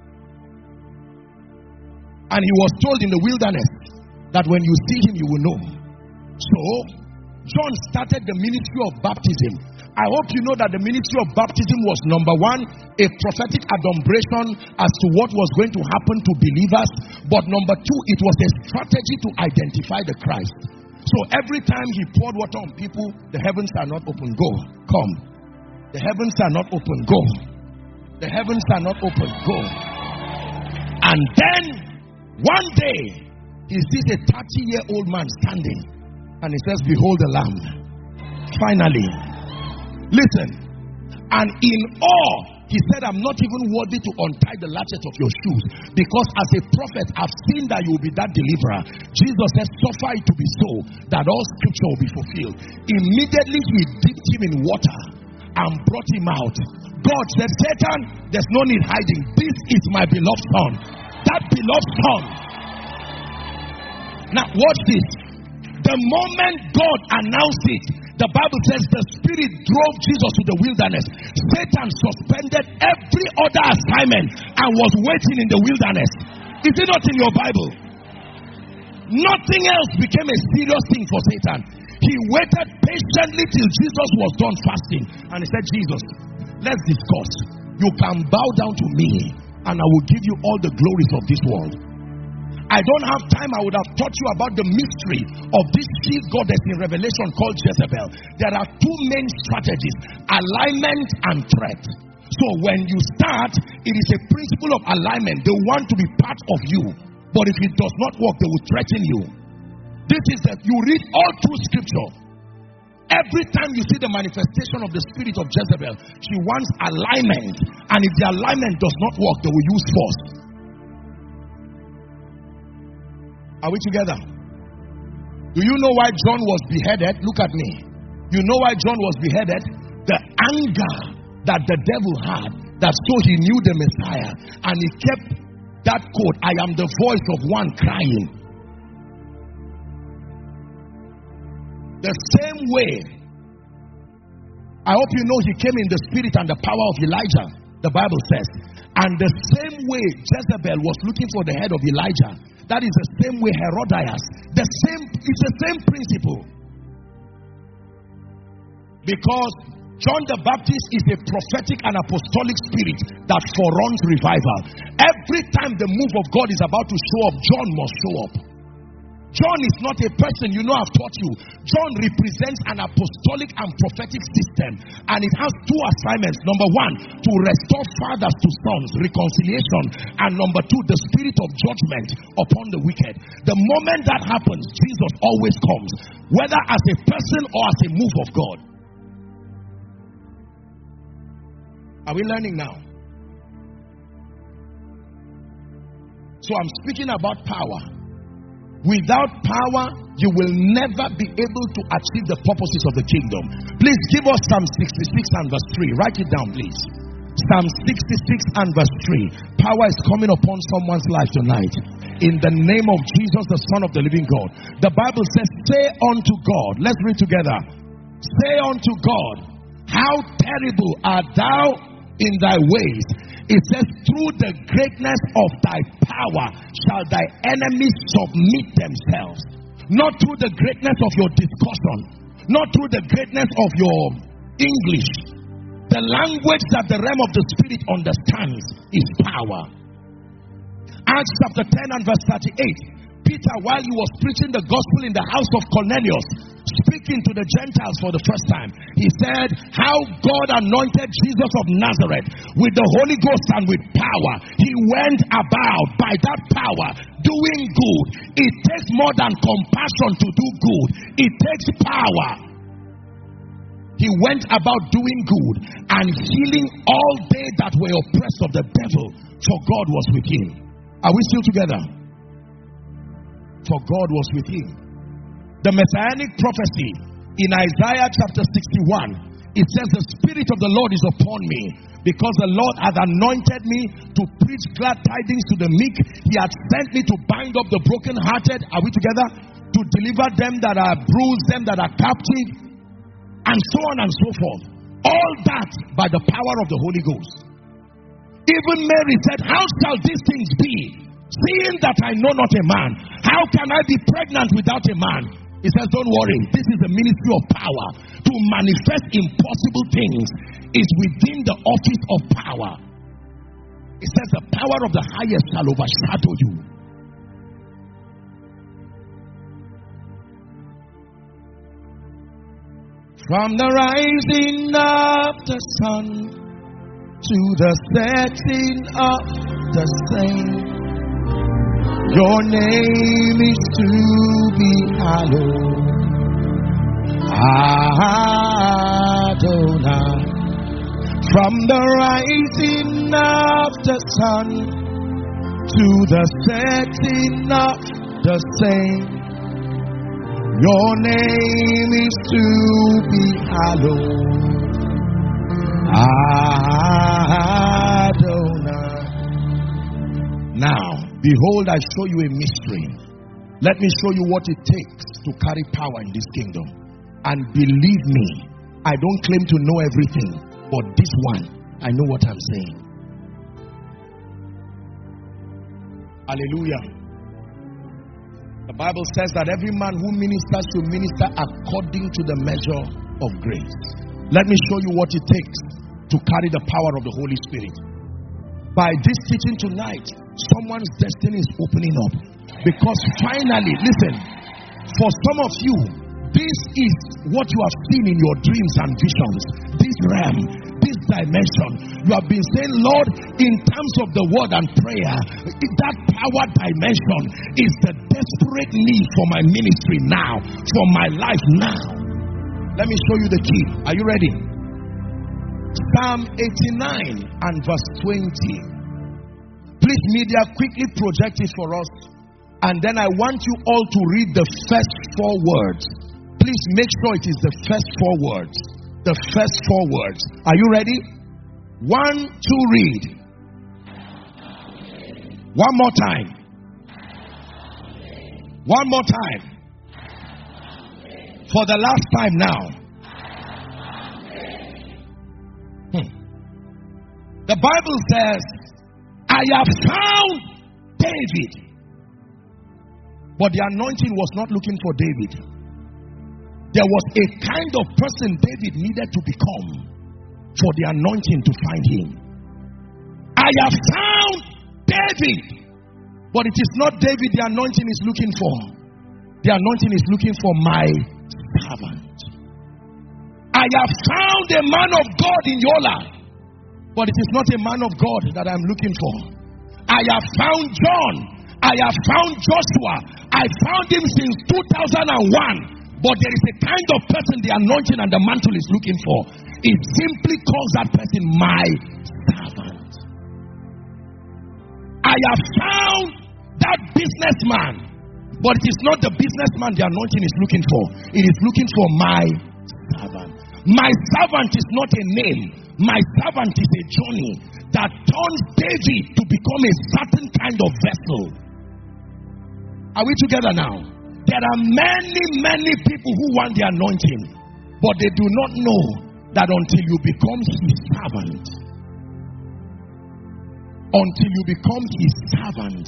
And he was told in the wilderness that when you see him, you will know. So, John started the ministry of baptism. I hope you know that the ministry of baptism was, number one, a prophetic adumbration as to what was going to happen to believers. But number two, it was a strategy to identify the Christ. So every time he poured water on people, the heavens are not open. Go, come. The heavens are not open. Go. The heavens are not open. Go. And then, one day, he sees a thirty-year-old man standing. And he says, behold the Lamb. Finally. Listen. And in awe, he said, I'm not even worthy to untie the latchet of your shoes, because as a prophet, I've seen that you will be that deliverer. Jesus said, suffer it to be so, that all scripture will be fulfilled. Immediately he dipped him in water and brought him out. God said, Satan, there's no need hiding. This is my beloved son. That beloved son. Now watch this. The moment God announced it, the Bible says the Spirit drove Jesus to the wilderness. Satan suspended every other assignment and was waiting in the wilderness. Is it not in your Bible? Nothing else became a serious thing for Satan. He waited patiently till Jesus was done fasting. And he said, Jesus, let's discuss. You can bow down to me and I will give you all the glories of this world. I don't have time. I would have taught you about the mystery of this chief goddess in Revelation called Jezebel. There are two main strategies, alignment and threat. So when you start, it is a principle of alignment. They want to be part of you. But if it does not work, they will threaten you. This is that you read all through scripture. Every time you see the manifestation of the spirit of Jezebel, she wants alignment. And if the alignment does not work, they will use force. Are we together? Do you know why John was beheaded? Look at me. You know why John was beheaded? The anger that the devil had, that so he knew the Messiah, and he kept that quote, I am the voice of one crying. The same way, I hope you know he came in the spirit and the power of Elijah, the Bible says. And the same way Jezebel was looking for the head of Elijah, that is the same way Herodias. The same, it's the same principle. Because John the Baptist is a prophetic and apostolic spirit that foreruns revival. Every time the move of God is about to show up, John must show up. John is not a person, you know I've taught you. John represents an apostolic and prophetic system, and it has two assignments. Number one, to restore fathers to sons, reconciliation, and number two, the spirit of judgment upon the wicked. The moment that happens, Jesus always comes, whether as a person or as a move of God. Are we learning now? So I'm speaking about power. Without power, you will never be able to achieve the purposes of the kingdom. Please give us Psalm sixty-six and verse three. Write it down, please. Psalm sixty-six and verse three. Power is coming upon someone's life tonight. In the name of Jesus, the Son of the living God. The Bible says, say unto God. Let's read together. Say unto God, how terrible art thou in thy ways. It says, through the greatness of thy power shall thy enemies submit themselves. Not through the greatness of your discussion, not through the greatness of your English. The language that the realm of the spirit understands is power. Acts chapter ten and verse thirty-eight. Peter, while he was preaching the gospel in the house of Cornelius, speaking to the Gentiles for the first time, he said how God anointed Jesus of Nazareth with the Holy Ghost and with power. He went about by that power doing good. It takes more than compassion to do good. It takes power. He went about doing good and healing all they that were oppressed of the devil, for God was with him. Are we still together? For God was with him. The messianic prophecy in Isaiah chapter sixty-one, it says, the Spirit of the Lord is upon me, because the Lord hath anointed me to preach glad tidings to the meek. He hath sent me to bind up the brokenhearted. Are we together? To deliver them that are bruised, them that are captive, and so on and so forth. All that by the power of the Holy Ghost. Even Mary said, how shall these things be, seeing that I know not a man? How can I be pregnant without a man? He says, don't worry, this is the ministry of power. To manifest impossible things is within the office of power. It says the power of the highest shall overshadow you. From the rising of the sun to the setting of the same, your name is to be hallowed, Adonai. From the rising of the sun to the setting of the same, your name is to be hallowed, Adonai. Now, behold, I show you a mystery. Let me show you what it takes to carry power in this kingdom. And believe me, I don't claim to know everything, but this one, I know what I'm saying. Hallelujah. The Bible says that every man who ministers should minister according to the measure of grace. Let me show you what it takes to carry the power of the Holy Spirit. By this teaching tonight, someone's destiny is opening up. Because finally, listen, for some of you, this is what you have seen in your dreams and visions. This realm, this dimension. You have been saying, Lord, in terms of the word and prayer, that power dimension is the desperate need for my ministry now, for my life now. Let me show you the key. Are you ready? Psalm eighty-nine and verse twenty. Please, media, quickly project it for us. And then I want you all to read the first four words. Please make sure it is the first four words. The first four words. Are you ready? One, two, read. One more time. One more time. For the last time now. Hmm. The Bible says, I have found David. But the anointing was not looking for David. There was a kind of person David needed to become for the anointing to find him. I have found David. But it is not David the anointing is looking for. The anointing is looking for my servant. I have found a man of God in Yola. But it is not a man of God that I'm looking for. I have found John. I have found Joshua. I found him since two thousand one. But there is a kind of person the anointing and the mantle is looking for. It simply calls that person my servant. I have found that businessman. But it is not the businessman the anointing is looking for. It is looking for my servant. My servant is not a name. My servant is a journey that turns David to become a certain kind of vessel. Are we together now? There are many, many people who want the anointing, but they do not know that until you become his servant, until you become his servant,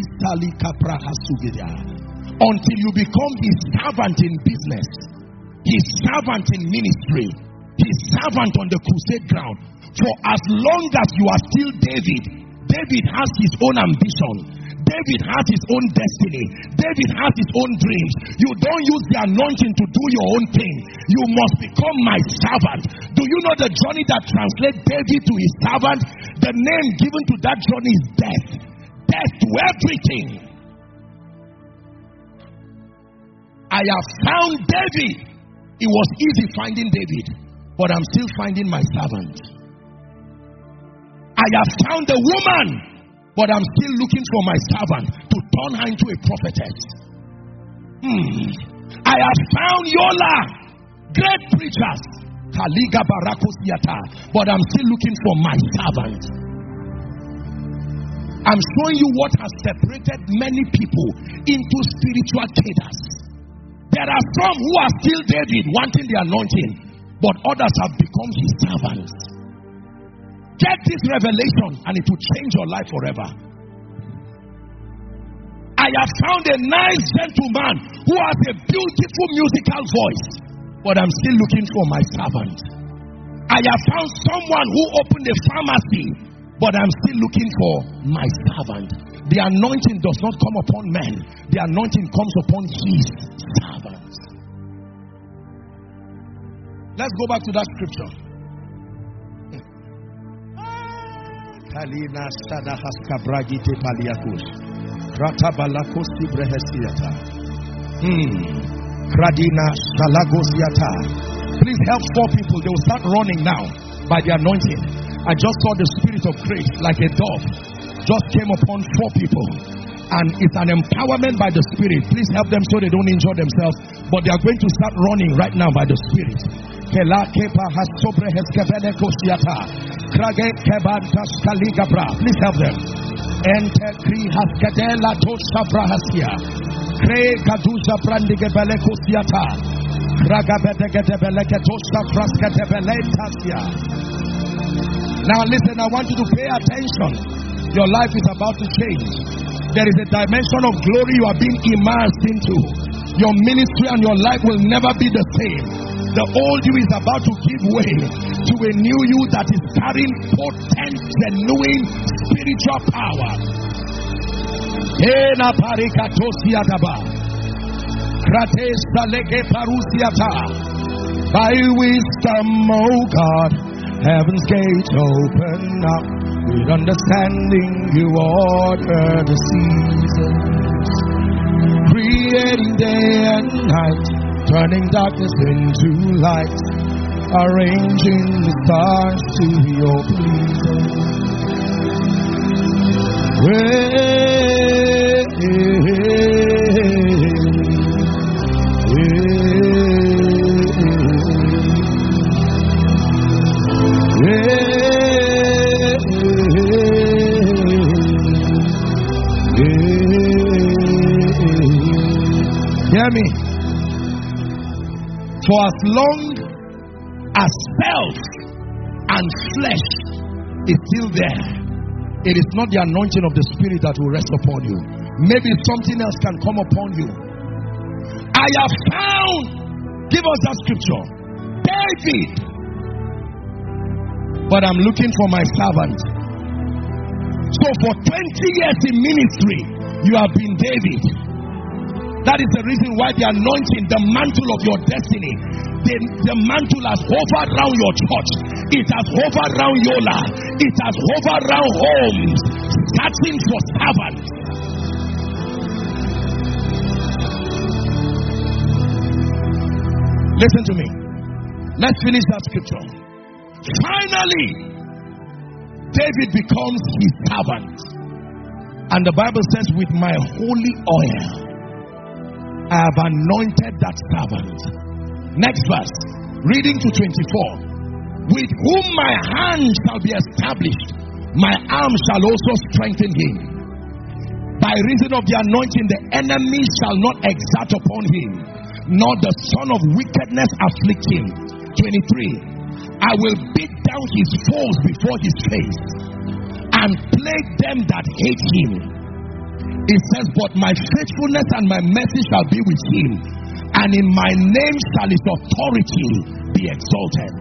until you become his servant in business, his servant in ministry, his servant on the crusade ground. For as long as you are still David, David has his own ambition. David has his own destiny. David has his own dreams. You don't use the anointing to do your own thing. You must become my servant. Do you know the journey that translates David to his servant? The name given to that journey is death. Death to everything. I have found David. It was easy finding David, but I'm still finding my servant. I have found a woman, but I'm still looking for my servant to turn her into a prophetess. Hmm. I have found Yola, great preachers, Kaliga Barakosiata, but I'm still looking for my servant. I'm showing you what has separated many people into spiritual cadres. There are some who are still David, wanting the anointing, but others have become his servants. Get this revelation and it will change your life forever. I have found a nice gentleman who has a beautiful musical voice, but I'm still looking for my servant. I have found someone who opened a pharmacy, but I'm still looking for my servant. The anointing does not come upon men. The anointing comes upon his servants. Let's go back to that scripture. Kalina Sada Haskabragite Paliakus. Ratabalakosti Brehesiata. Hmm. Kradina Salagosiata. Please help four people. They will start running now by the anointing. I just saw the spirit of grace like a dove just came upon four people. And it's an empowerment by the spirit. Please help them so they don't injure themselves. But they are going to start running right now by the spirit. Please help them. Ente kri haskadela tosha brahasia. Kre kaduza brandige belekosiata. Kraga bedegede beleketosha praskete belentasia. Now listen, I want you to pay attention. Your life is about to change. There is a dimension of glory you are being immersed into. Your ministry and your life will never be the same. The old you is about to give way to a new you that is carrying potent, genuine spiritual power. By wisdom, O God, Heaven's gates open up. With understanding you order the seasons. Creating day and night. Turning darkness into light. Arranging the stars to your pleasing. Hear me. For as long as self and flesh is still there, it is not the anointing of the Spirit that will rest upon you. Maybe something else can come upon you. I have found, give us that scripture, David. But I'm looking for my servant. So for twenty years in ministry, you have been David. That is the reason why the anointing, the mantle of your destiny, the, the mantle has hovered around your church. It has hovered around Yola. It has hovered around homes, searching for servants. Listen to me. Let's finish that scripture. Finally, David becomes his servant. And the Bible says, with my holy oil, I have anointed that servant. Next verse, reading to twenty-four. With whom my hand shall be established, my arm shall also strengthen him. By reason of the anointing, the enemy shall not exert upon him, nor the son of wickedness afflict him. twenty-three. I will beat down his foes before his face, and plague them that hate him. It says, but my faithfulness and my mercy shall be with him, and in my name shall his authority be exalted.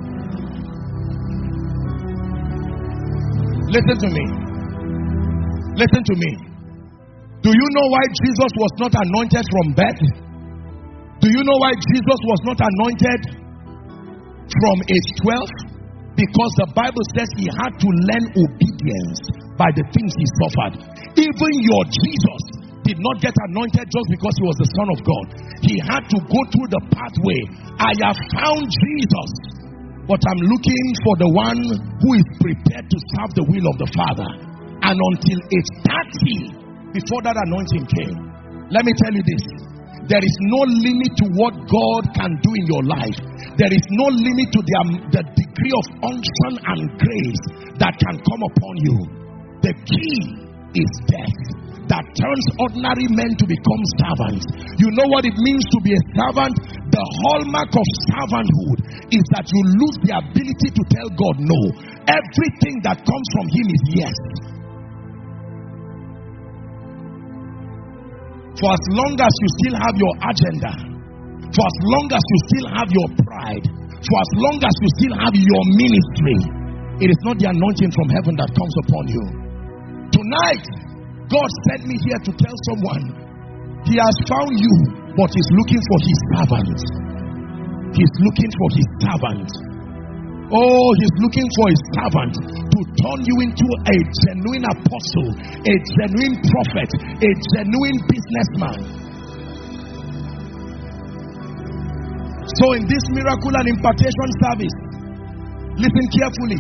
Listen to me. Listen to me. Do you know why Jesus was not anointed from birth? Do you know why Jesus was not anointed from age twelve? Because the Bible says he had to learn obedience by the things he suffered. Even your Jesus did not get anointed just because he was the Son of God. He had to go through the pathway. I have found Jesus, but I'm looking for the one who is prepared to serve the will of the Father. And until age thirty, before that anointing came, let me tell you this. There is no limit to what God can do in your life. There is no limit to the, um, the degree of unction and grace that can come upon you. The key is death that turns ordinary men to become servants. You know what it means to be a servant? The hallmark of servanthood is that you lose the ability to tell God no. Everything that comes from him is yes. For as long as you still have your agenda, for as long as you still have your pride, for as long as you still have your ministry, it is not the anointing from heaven that comes upon you. Tonight, God sent me here to tell someone, he has found you, but he's looking for his servant. He's looking for his servant. Oh, he's looking for his servant to turn you into a genuine apostle, a genuine prophet, a genuine businessman. So in this miracle and impartation service, listen carefully.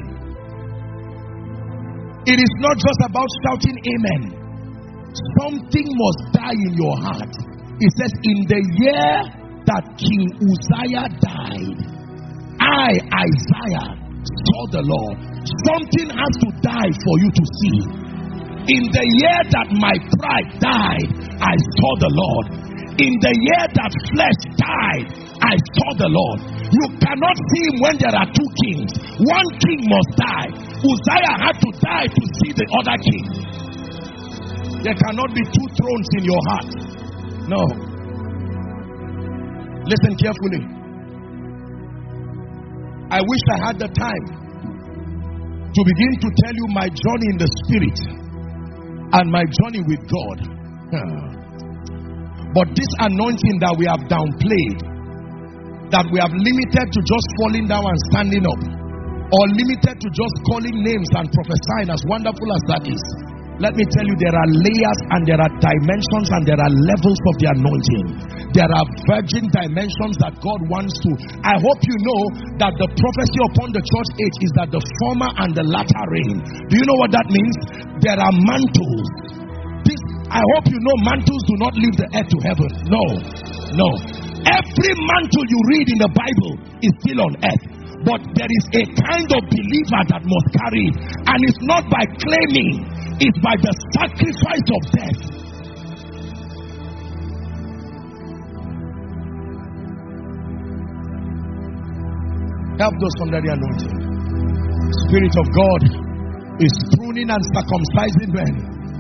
It is not just about shouting amen. Something must die in your heart. It says, in the year that King Uzziah died, I, Isaiah, saw the Lord. Something has to die for you to see. In the year that my pride died, I saw the Lord. In the year that flesh died, I saw the Lord. You cannot see him when there are two kings. One king must die. Uzziah had to die to see the other king. There cannot be two thrones in your heart. No. Listen carefully. I wish I had the time to begin to tell you my journey in the Spirit and my journey with God. But this anointing that we have downplayed, that we have limited to just falling down and standing up, or limited to just calling names and prophesying, as wonderful as that is. Let me tell you, there are layers and there are dimensions and there are levels of the anointing. There are virgin dimensions that God wants to. I hope you know that the prophecy upon the church age is that the former and the latter rain. Do you know what that means? There are mantles. This, I hope you know, mantles do not leave the earth to heaven. No, no. Every mantle you read in the Bible is still on earth. But there is a kind of believer that must carry it. And it's not by claiming, it's by the sacrifice of death. Help those under the anointing. Spirit of God is pruning and circumcising men.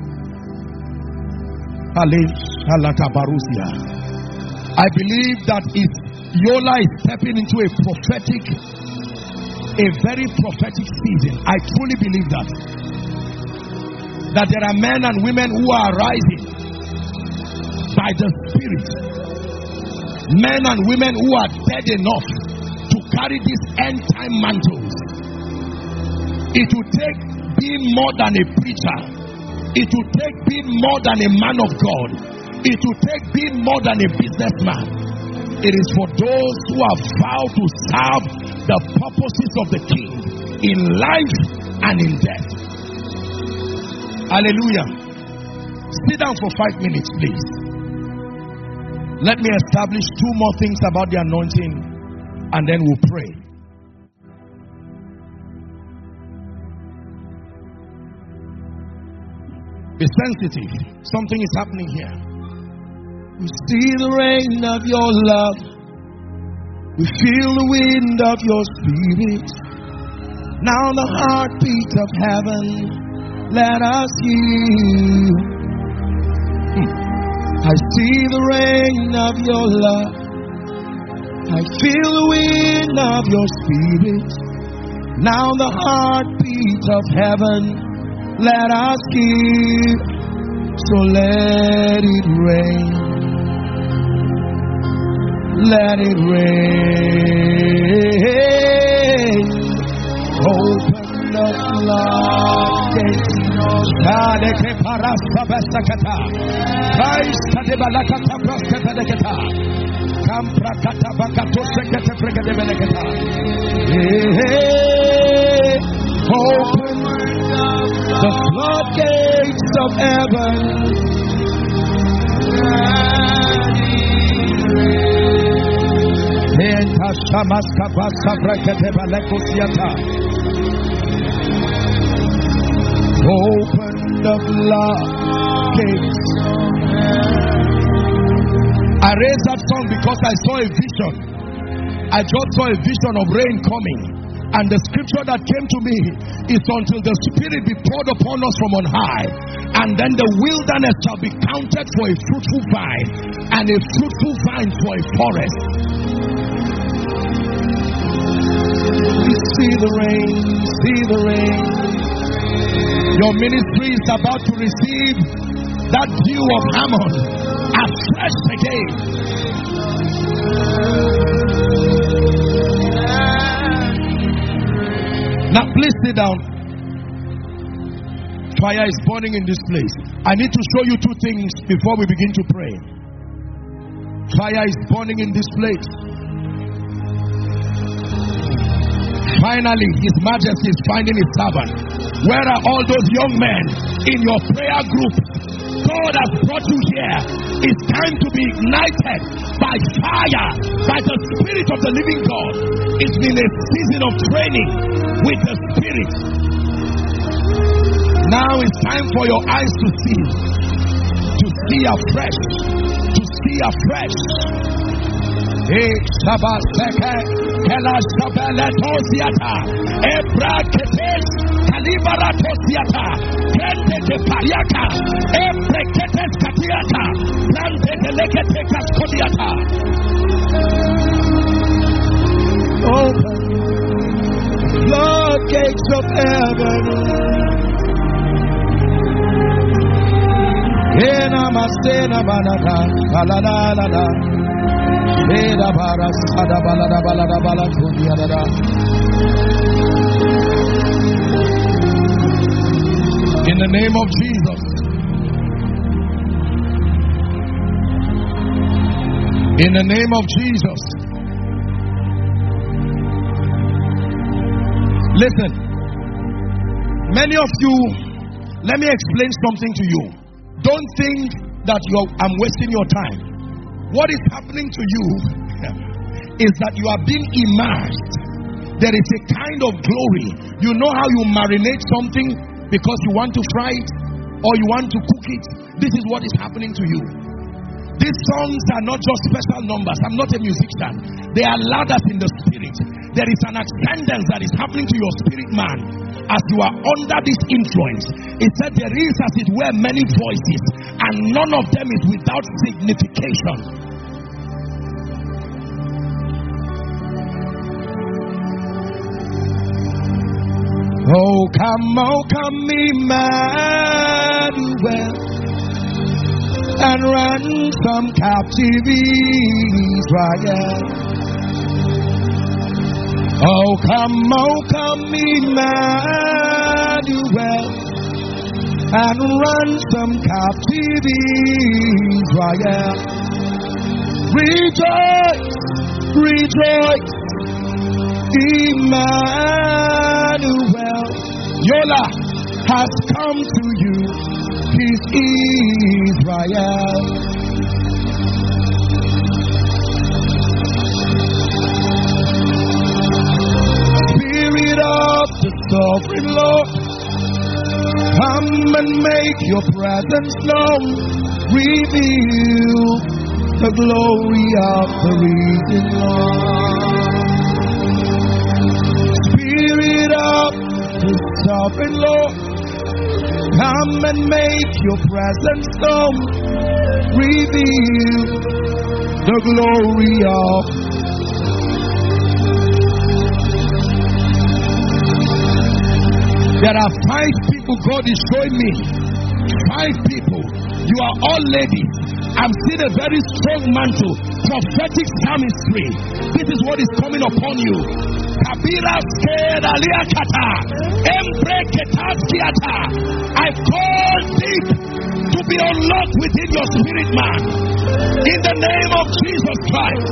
I believe that if Yola is stepping into a prophetic, a very prophetic season, I truly believe that. That there are men and women who are rising by the Spirit. Men and women who are dead enough to carry these end time mantles. It will take being more than a preacher. It will take being more than a man of God. It will take being more than a businessman. It is for those who have vowed to serve the purposes of the King in life and in death. Hallelujah. Sit down for five minutes, please. Let me establish two more things about the anointing, and then we'll pray. Be sensitive. Something is happening here. We see the rain of your love. We feel the wind of your spirit. Now the heartbeat of heaven, let us hear. Hmm. I see the rain of your love. I feel the wind of your spirit. Now the heartbeat of heaven, let us hear. So let it rain. Let it rain. Open the floodgates. Kadeke parasta bestakata. Christ adebalakata proskepedekata. Kamprakata bakato sekete pregedebelekata. Open the floodgates of heaven. Open the floodgates. I raised that song because I saw a vision. I just saw a vision of rain coming. And the scripture that came to me is until the Spirit be poured upon us from on high, and then the wilderness shall be counted for a fruitful vine, and a fruitful vine for a forest. We see the rain, see the rain. Your ministry is about to receive that dew of Hammon afresh again. Now please sit down. Fire is burning in this place. I need to show you two things before we begin to pray. Fire is burning in this place. Finally, His Majesty is finding His servant. Where are all those young men in your prayer group? God has brought you here. It's time to be ignited by fire, by the Spirit of the living God. It's been a season of training with the Spirit. Now it's time for your eyes to see, to see afresh, to see afresh. Hey, Shabaseke, Kelashabeletosiata, Ebraketes, Kalibaratosiata, Kente de Pariaka, Ebreketes Katiata, Plante de Leketekas Kodiata. Open floodgates of heaven. Ena Masena Banata, Baladala. Beda baras ada balada balada balada kudiada. In the name of Jesus. In the name of Jesus. Listen, many of you, let me explain something to you. Don't think that you're, I'm wasting your time. What is happening to you is that you are being immersed. There is a kind of glory. You know how you marinate something because you want to fry it or you want to cook it. This is what is happening to you. These songs are not just special numbers. I'm not a musician. They are ladders in the spirit. There is an ascendance that is happening to your spirit man as you are under this influence. It said there is as it were many voices and none of them is without signification. Oh come, oh come Emmanuel, and ransom captive Israel. Oh come, oh come Emmanuel, and ransom captive Israel. Rejoice, rejoice, Emmanuel. Yola has come to you, his Israel. Spirit of the sovereign Lord, come and make your presence known. Reveal the glory of the risen Lord. Spirit of the sovereign Lord, come and make your presence known. Reveal the glory of. There are five people God is showing me. Five people. You are all ladies. I'm seeing a very strong mantle. Prophetic psalmistry. This is what is coming upon you. Kabira skedalia kata. Empre ketaskiata. I call deep to be unlocked within your spirit man. In the name of Jesus Christ.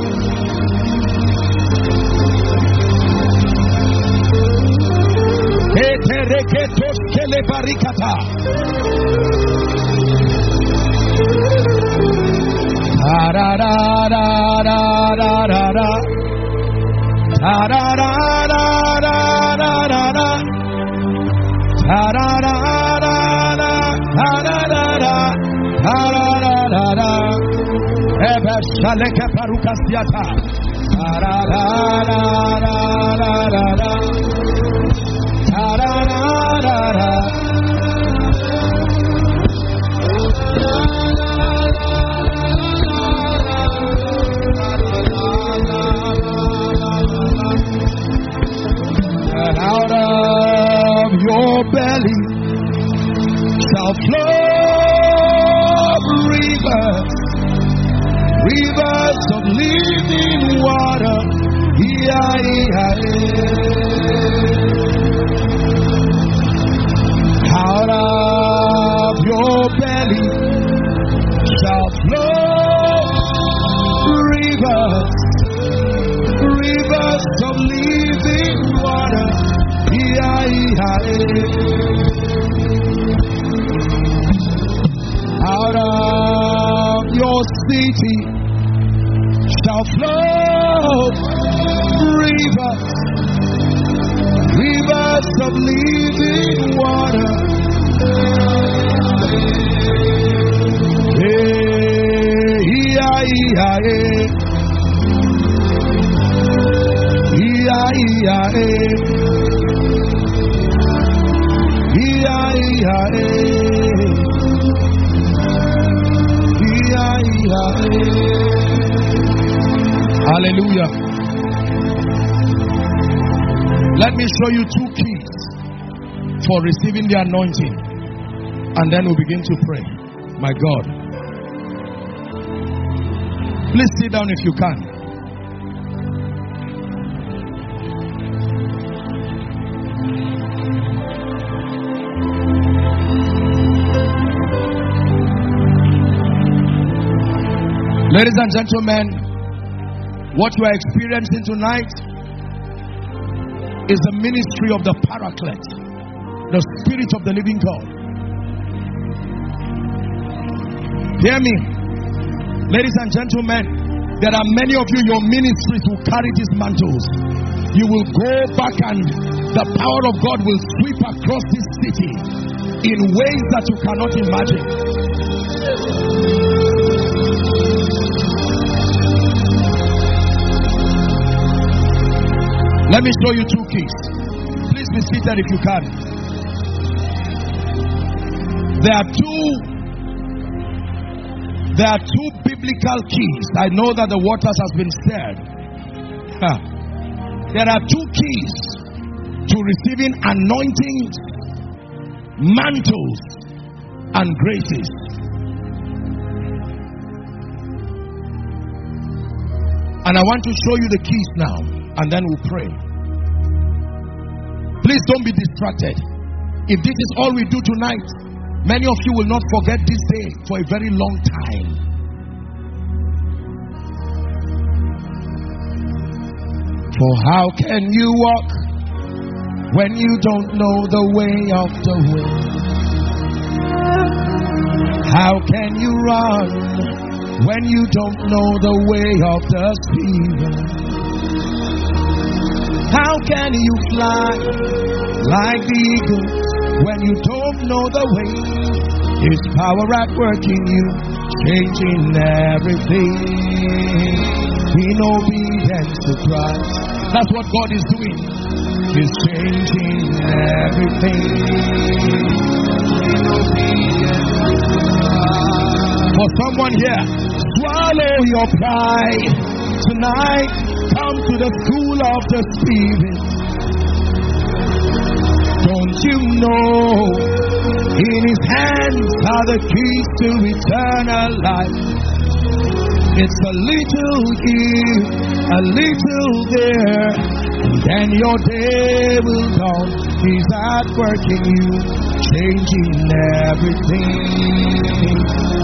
Etereketos kelebarikata. Da da da da da da da da. Da da da da da da da da. Da da da da da da da da da. Da da da da da. Ebe shaleke parukasiata. Da da da da da da da da. Da da da da da. And out of your belly shall flow rivers, rivers of living water. Yeah, yeah, yeah. Out of your belly shall flow rivers, rivers of living water. Yeah, yeah, yeah. Out of your city shall flow rivers, rivers of living water. Hey, yeah, yeah, yeah. Yeah, yeah, yeah. Yeah, yeah, yeah, yeah. Hallelujah. Let me show you two keys for receiving the anointing, and then we'll begin to pray. My God. Please sit down if you can. Ladies and gentlemen, what we are experiencing tonight is the ministry of the Paraclete, the Spirit of the living God. Hear me, ladies and gentlemen, there are many of you, your ministries will carry these mantles. You will go back and the power of God will sweep across this city in ways that you cannot imagine. Let me show you two keys. Please be seated if you can. There are two There are two biblical keys. I know that the waters has been stirred. Huh. There are two keys to receiving anointings, mantles, and graces. And I want to show you the keys now, and then we'll pray. Please don't be distracted. If this is all we do tonight, many of you will not forget this day for a very long time. For how can you walk when you don't know the way of the way? How can you run when you don't know the way of the Spirit? How can you fly like the eagle when you don't know the way? His power at work in you, changing everything in obedience to Christ. That's what God is doing. He's changing everything in obedience to Christ. For someone here, swallow your pride tonight. Come to the school of the Spirit. Don't you know in His hands are the keys to eternal life? It's a little here, a little there, and then your day will dawn. He's at work in you, changing everything.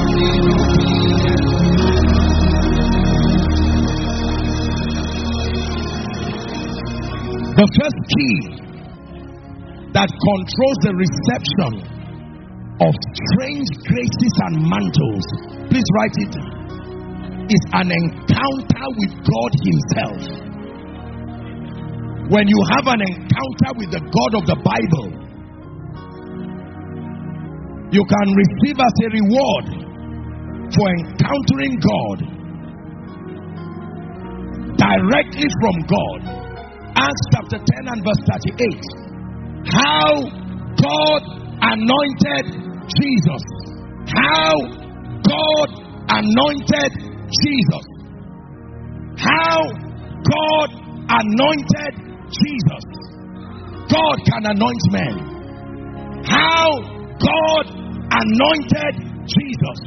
The first key that controls the reception of strange graces and mantles, please write it, is an encounter with God Himself. When you have an encounter with the God of the Bible, you can receive as a reward for encountering God directly from God. Acts chapter ten and verse thirty-eight. How God anointed Jesus. How God anointed Jesus. How God anointed Jesus. God can anoint men. How God anointed Jesus.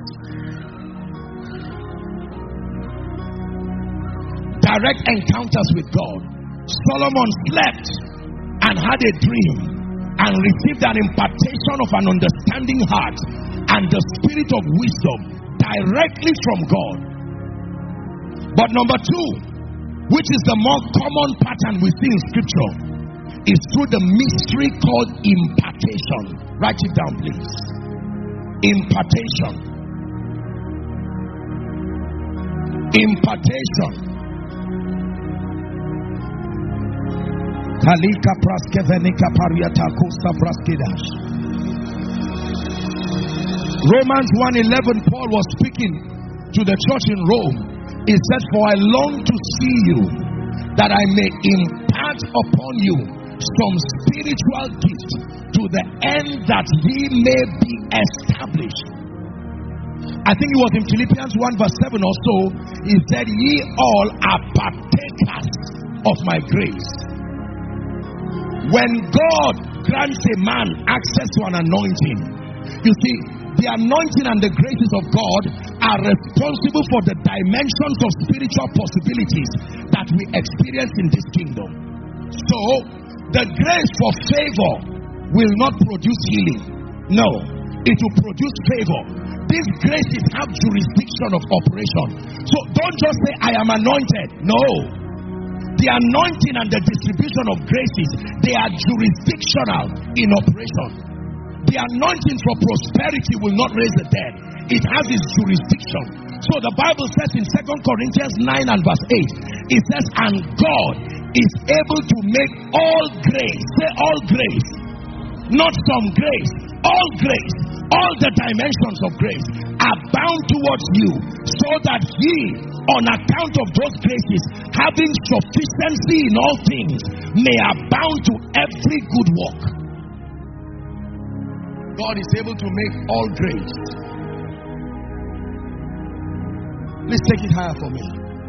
Direct encounters with God. Solomon slept and had a dream and received an impartation of an understanding heart and the spirit of wisdom directly from God. But number two, which is the more common pattern we see in scripture, is through the mystery called impartation. Write it down, please. Impartation. Impartation. Kalika praskevenika pariata costa praskidash. Romans one eleven, Paul was speaking to the church in Rome. He said, for I long to see you, that I may impart upon you some spiritual gift, to the end that ye may be established. I think it was in Philippians one verse seven or so. He said, ye all are partakers of my grace. When God grants a man access to an anointing, you see, the anointing and the graces of God are responsible for the dimensions of spiritual possibilities that we experience in this kingdom. So, the grace for favor will not produce healing. No, it will produce favor. These graces have jurisdiction of operation. So don't just say, I am anointed. No. The anointing and the distribution of graces, they are jurisdictional in operation. The anointing for prosperity will not raise the dead. It has its jurisdiction. So the Bible says in Second Corinthians nine and verse eight, it says, and God is able to make all grace, say all grace, not some grace, all grace, all the dimensions of grace abound towards you, so that ye, on account of those graces, having sufficiency in all things, may abound to every good work. God is able to make all grace. Please take it higher for me.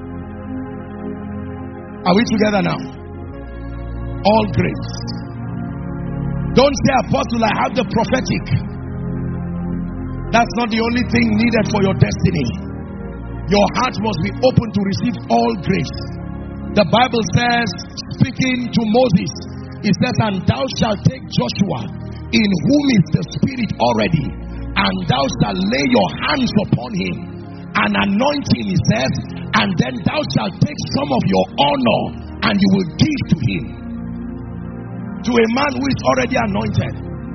Are we together now? All grace. Don't say, Apostle, I have the prophetic. That's not the only thing needed for your destiny. Your heart must be open to receive all grace. The Bible says, speaking to Moses, it says, and thou shalt take Joshua, in whom is the Spirit already, and thou shalt lay your hands upon him, and anoint him, he says, and then thou shalt take some of your honor, and you will give to him. To a man who is already anointed.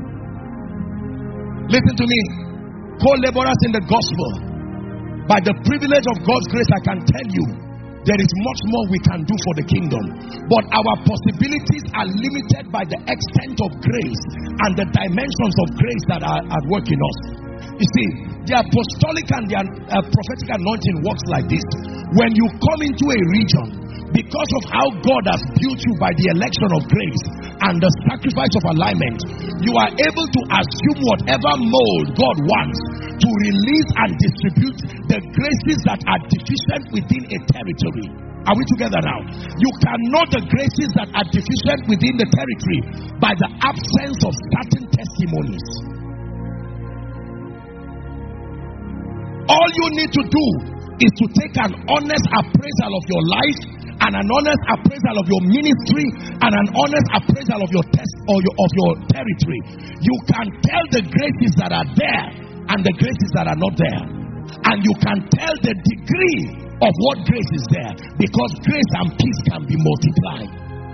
Listen to me. Co-laborers in the gospel, by the privilege of God's grace, I can tell you there is much more we can do for the kingdom, but our possibilities are limited by the extent of grace and the dimensions of grace that are at work in us. You see, the apostolic and the uh, prophetic anointing works like this. When you come into a region, because of how God has built you by the election of grace and the sacrifice of alignment, you are able to assume whatever mold God wants to release and distribute the graces that are deficient within a territory. Are we together now? You can know the graces that are deficient within the territory by the absence of certain testimonies. All you need to do is to take an honest appraisal of your life, and an honest appraisal of your ministry, and an honest appraisal of your test or your, of your territory. You can tell the graces that are there and the graces that are not there, and you can tell the degree of what grace is there, because grace and peace can be multiplied.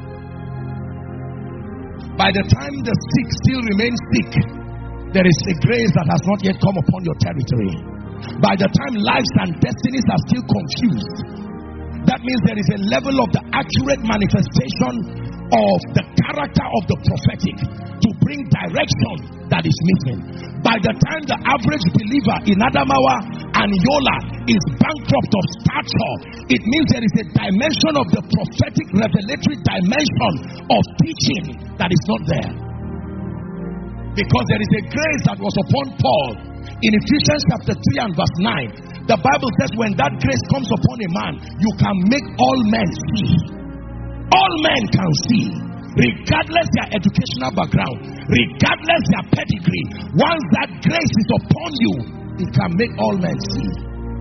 By the time the sick still remain sick, there is a grace that has not yet come upon your territory. By the time lives and destinies are still confused, that means there is a level of the accurate manifestation of the character of the prophetic to bring direction that is missing. By the time the average believer in Adamawa and Yola is bankrupt of stature, it means there is a dimension of the prophetic revelatory dimension of teaching that is not there. Because there is a grace that was upon Paul in Ephesians chapter three and verse nine. The Bible says when that grace comes upon a man, you can make all men see. All men can see, regardless their educational background, regardless their pedigree. Once that grace is upon you, it can make all men see.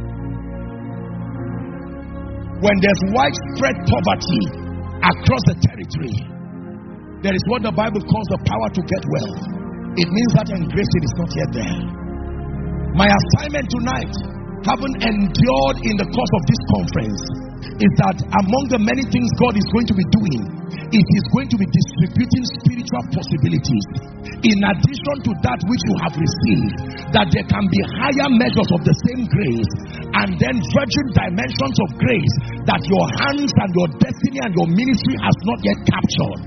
When there's widespread poverty across the territory, there is what the Bible calls the power to get wealth. It means that engagement is not yet there. My assignment tonight, having endured in the course of this conference, is that among the many things God is going to be doing, it is going to be distributing spiritual possibilities in addition to that which you have received, that there can be higher measures of the same grace, and then virgin dimensions of grace that your hands and your destiny and your ministry has not yet captured.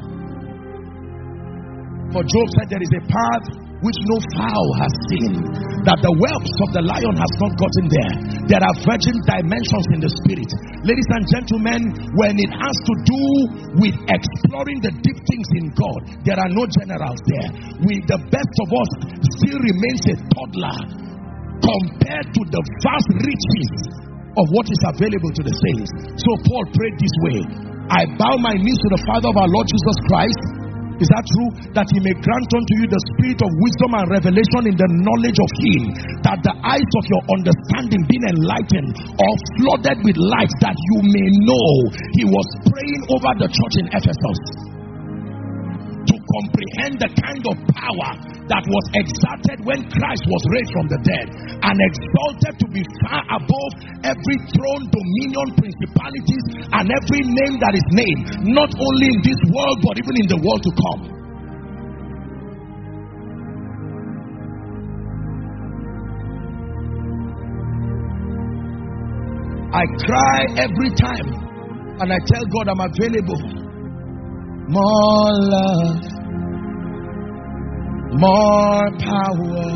For Job said there is a path which no fowl has seen, that the whelps of the lion has not gotten there. There are virgin dimensions in the spirit. Ladies and gentlemen, when it has to do with exploring the deep things in God, there are no generals there. We, the best of us, still remains a toddler compared to the vast riches of what is available to the saints. So Paul prayed this way: I bow my knees to the Father of our Lord Jesus Christ. Is that true? That he may grant unto you the spirit of wisdom and revelation in the knowledge of him, that the eyes of your understanding being enlightened or flooded with light, that you may know. He was praying over the church in Ephesus to comprehend the kind of power that was exerted when Christ was raised from the dead and exalted to be far above every throne, dominion, principalities, and every name that is named, not only in this world but even in the world to come. I cry every time and I tell God I'm available. More love, more power,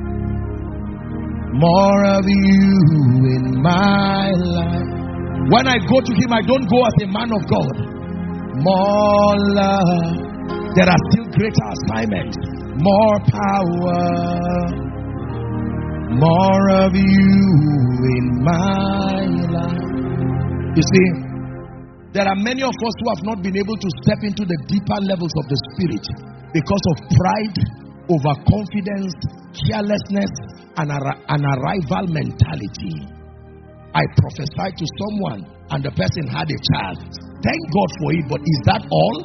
more of you in my life. When I go to Him, I don't go as a man of God. More love, there are still greater assignments. More power, more of you in my life. You see, there are many of us who have not been able to step into the deeper levels of the Spirit because of pride, overconfidence, carelessness, and an arrival mentality. I prophesied to someone and the person had a child. Thank God for it, but is that all?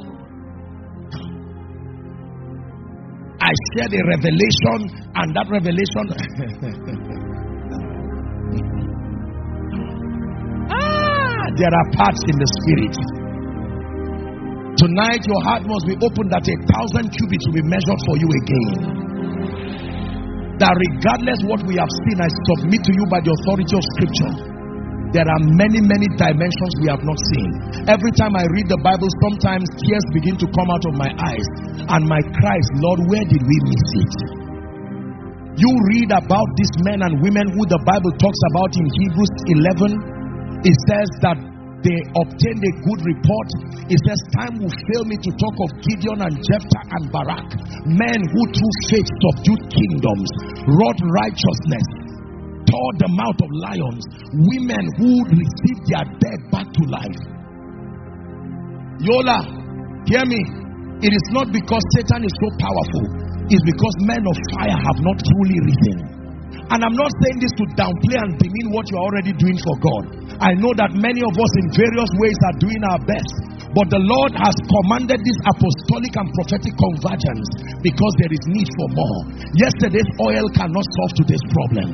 I shared a revelation, and that revelation there are parts in the Spirit. Tonight your heart must be open that a thousand cubits will be measured for you again. That regardless what we have seen, I submit to you by the authority of Scripture, there are many, many dimensions we have not seen. Every time I read the Bible, sometimes tears begin to come out of my eyes, and my cry is, Lord, where did we miss it? You read about these men and women who the Bible talks about in Hebrews eleven. It says that they obtained a good report. It says time will fail me to talk of Gideon and Jephthah and Barak, men who through faith subdued kingdoms, wrought righteousness, tore the mouth of lions, women who received their dead back to life. Yola, hear me. It is not because Satan is so powerful. It's because men of fire have not truly risen. And I'm not saying this to downplay and demean what you're already doing for God. I know that many of us in various ways are doing our best. But the Lord has commanded this apostolic and prophetic convergence because there is need for more. Yesterday's oil cannot solve today's problem.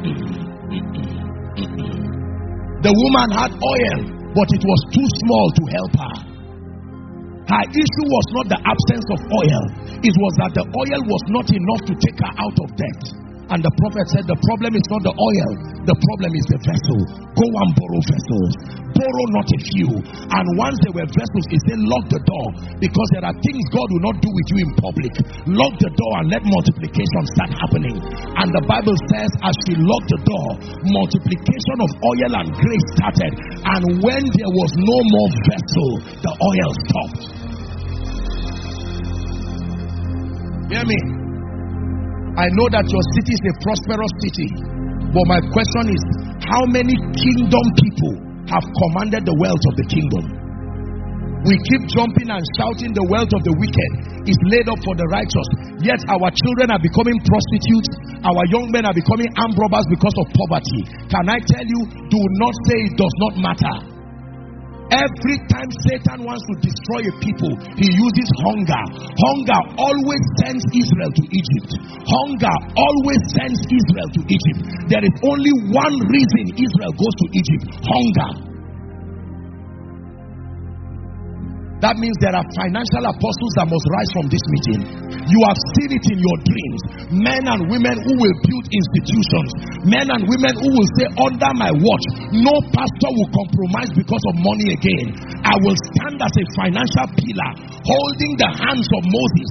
The woman had oil, but it was too small to help her. Her issue was not the absence of oil. It was that the oil was not enough to take her out of debt. And the prophet said the problem is not the oil, the problem is the vessel. Go and borrow vessels. Borrow not a few. And once there were vessels, he said lock the door, because there are things God will not do with you in public. Lock the door and let multiplication start happening. And the Bible says as she locked the door, multiplication of oil and grace started. And when there was no more vessel, the oil stopped. Hear me? I know that your city is a prosperous city, but my question is, how many kingdom people have commanded the wealth of the kingdom? We keep jumping and shouting the wealth of the wicked is laid up for the righteous, yet our children are becoming prostitutes, our young men are becoming armed robbers because of poverty. Can I tell you, do not say it does not matter. Every time Satan wants to destroy a people, he uses hunger. Hunger always sends Israel to Egypt. Hunger always sends Israel to Egypt. There is only one reason Israel goes to Egypt: hunger. That means there are financial apostles that must rise from this meeting. You have seen it in your dreams. Men and women who will build institutions. Men and women who will say, under my watch, no pastor will compromise because of money again. I will stand as a financial pillar, holding the hands of Moses.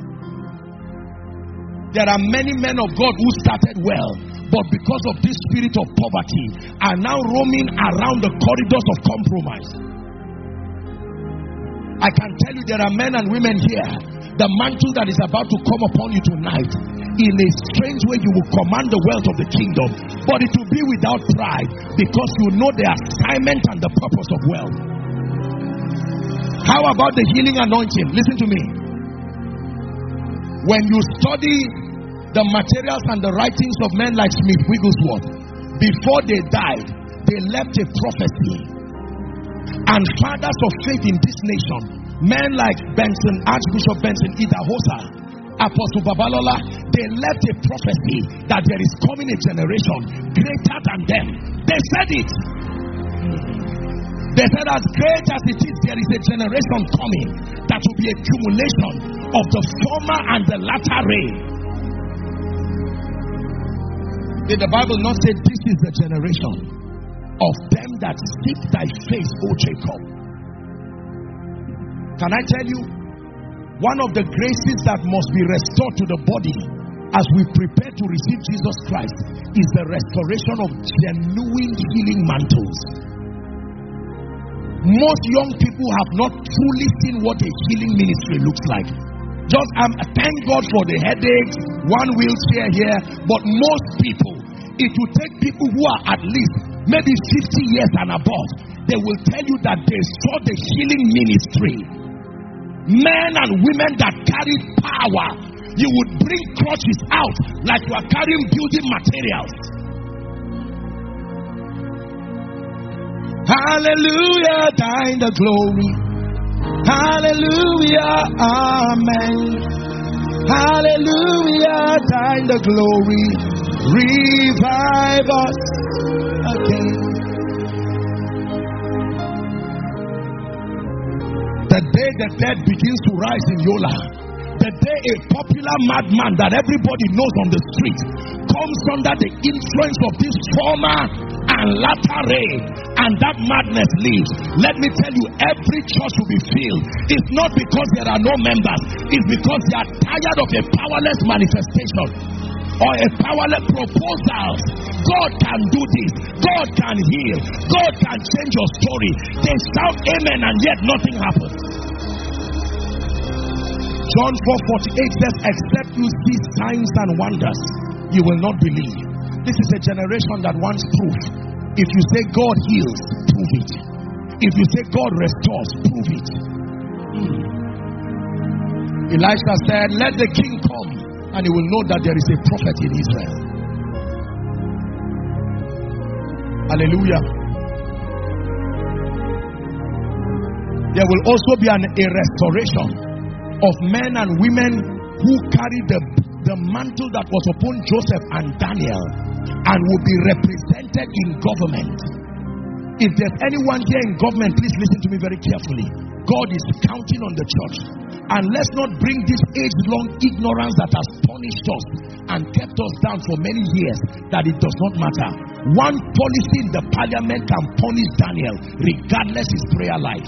There are many men of God who started well, but because of this spirit of poverty, are now roaming around the corridors of compromise. I can tell you there are men and women here. The mantle that is about to come upon you tonight, in a strange way you will command the wealth of the kingdom, but it will be without pride, because you know the assignment and the purpose of wealth. How about the healing anointing? Listen to me. When you study the materials and the writings of men like Smith Wigglesworth, before they died, they left a prophecy. And fathers of faith in this nation Men like Benson, Archbishop Benson Idahosa, Apostle Babalola, they left a prophecy that there is coming a generation greater than them. They said it. They said, as great as it is, there is a generation coming that will be a accumulation of the former and the latter rain. Did the Bible not say this is the generation of them that seek thy face, O Jacob? Can I tell you, one of the graces that must be restored to the body as we prepare to receive Jesus Christ is the restoration of genuine healing mantles. Most young people have not truly seen what a healing ministry looks like. Just um, thank God for the headaches, one wheelchair here, but most people, it will take people who are at least maybe fifty years and above, they will tell you that they saw the healing ministry. Men and women that carried power. You would bring crutches out like you are carrying building materials. Hallelujah, thine the glory. Hallelujah, amen. Hallelujah, thine the glory. Revive us again. The day the dead begins to rise in Yola, the day a popular madman that everybody knows on the street comes under the influence of this former and latter rain, and that madness leaves, let me tell you, every church will be filled. It's not because there are no members, it's because they are tired of a powerless manifestation or a powerless proposal. God can do this, God can heal, God can change your story. They shout amen and yet nothing happens. John four forty-eight says, except you see signs and wonders, you will not believe. This is a generation that wants proof. If you say God heals, prove it. If you say God restores, prove it. Hmm. Elisha said, let the king come, and he will know that there is a prophet in Israel. Hallelujah. There will also be an, a restoration of men and women who carry the, the mantle that was upon Joseph and Daniel and will be represented in government. If there's anyone here in government, please listen to me very carefully. God is counting on the church. And let's not bring this age-long ignorance that has punished us and kept us down for many years, that it does not matter. One policy in the parliament can punish Daniel regardless his prayer life.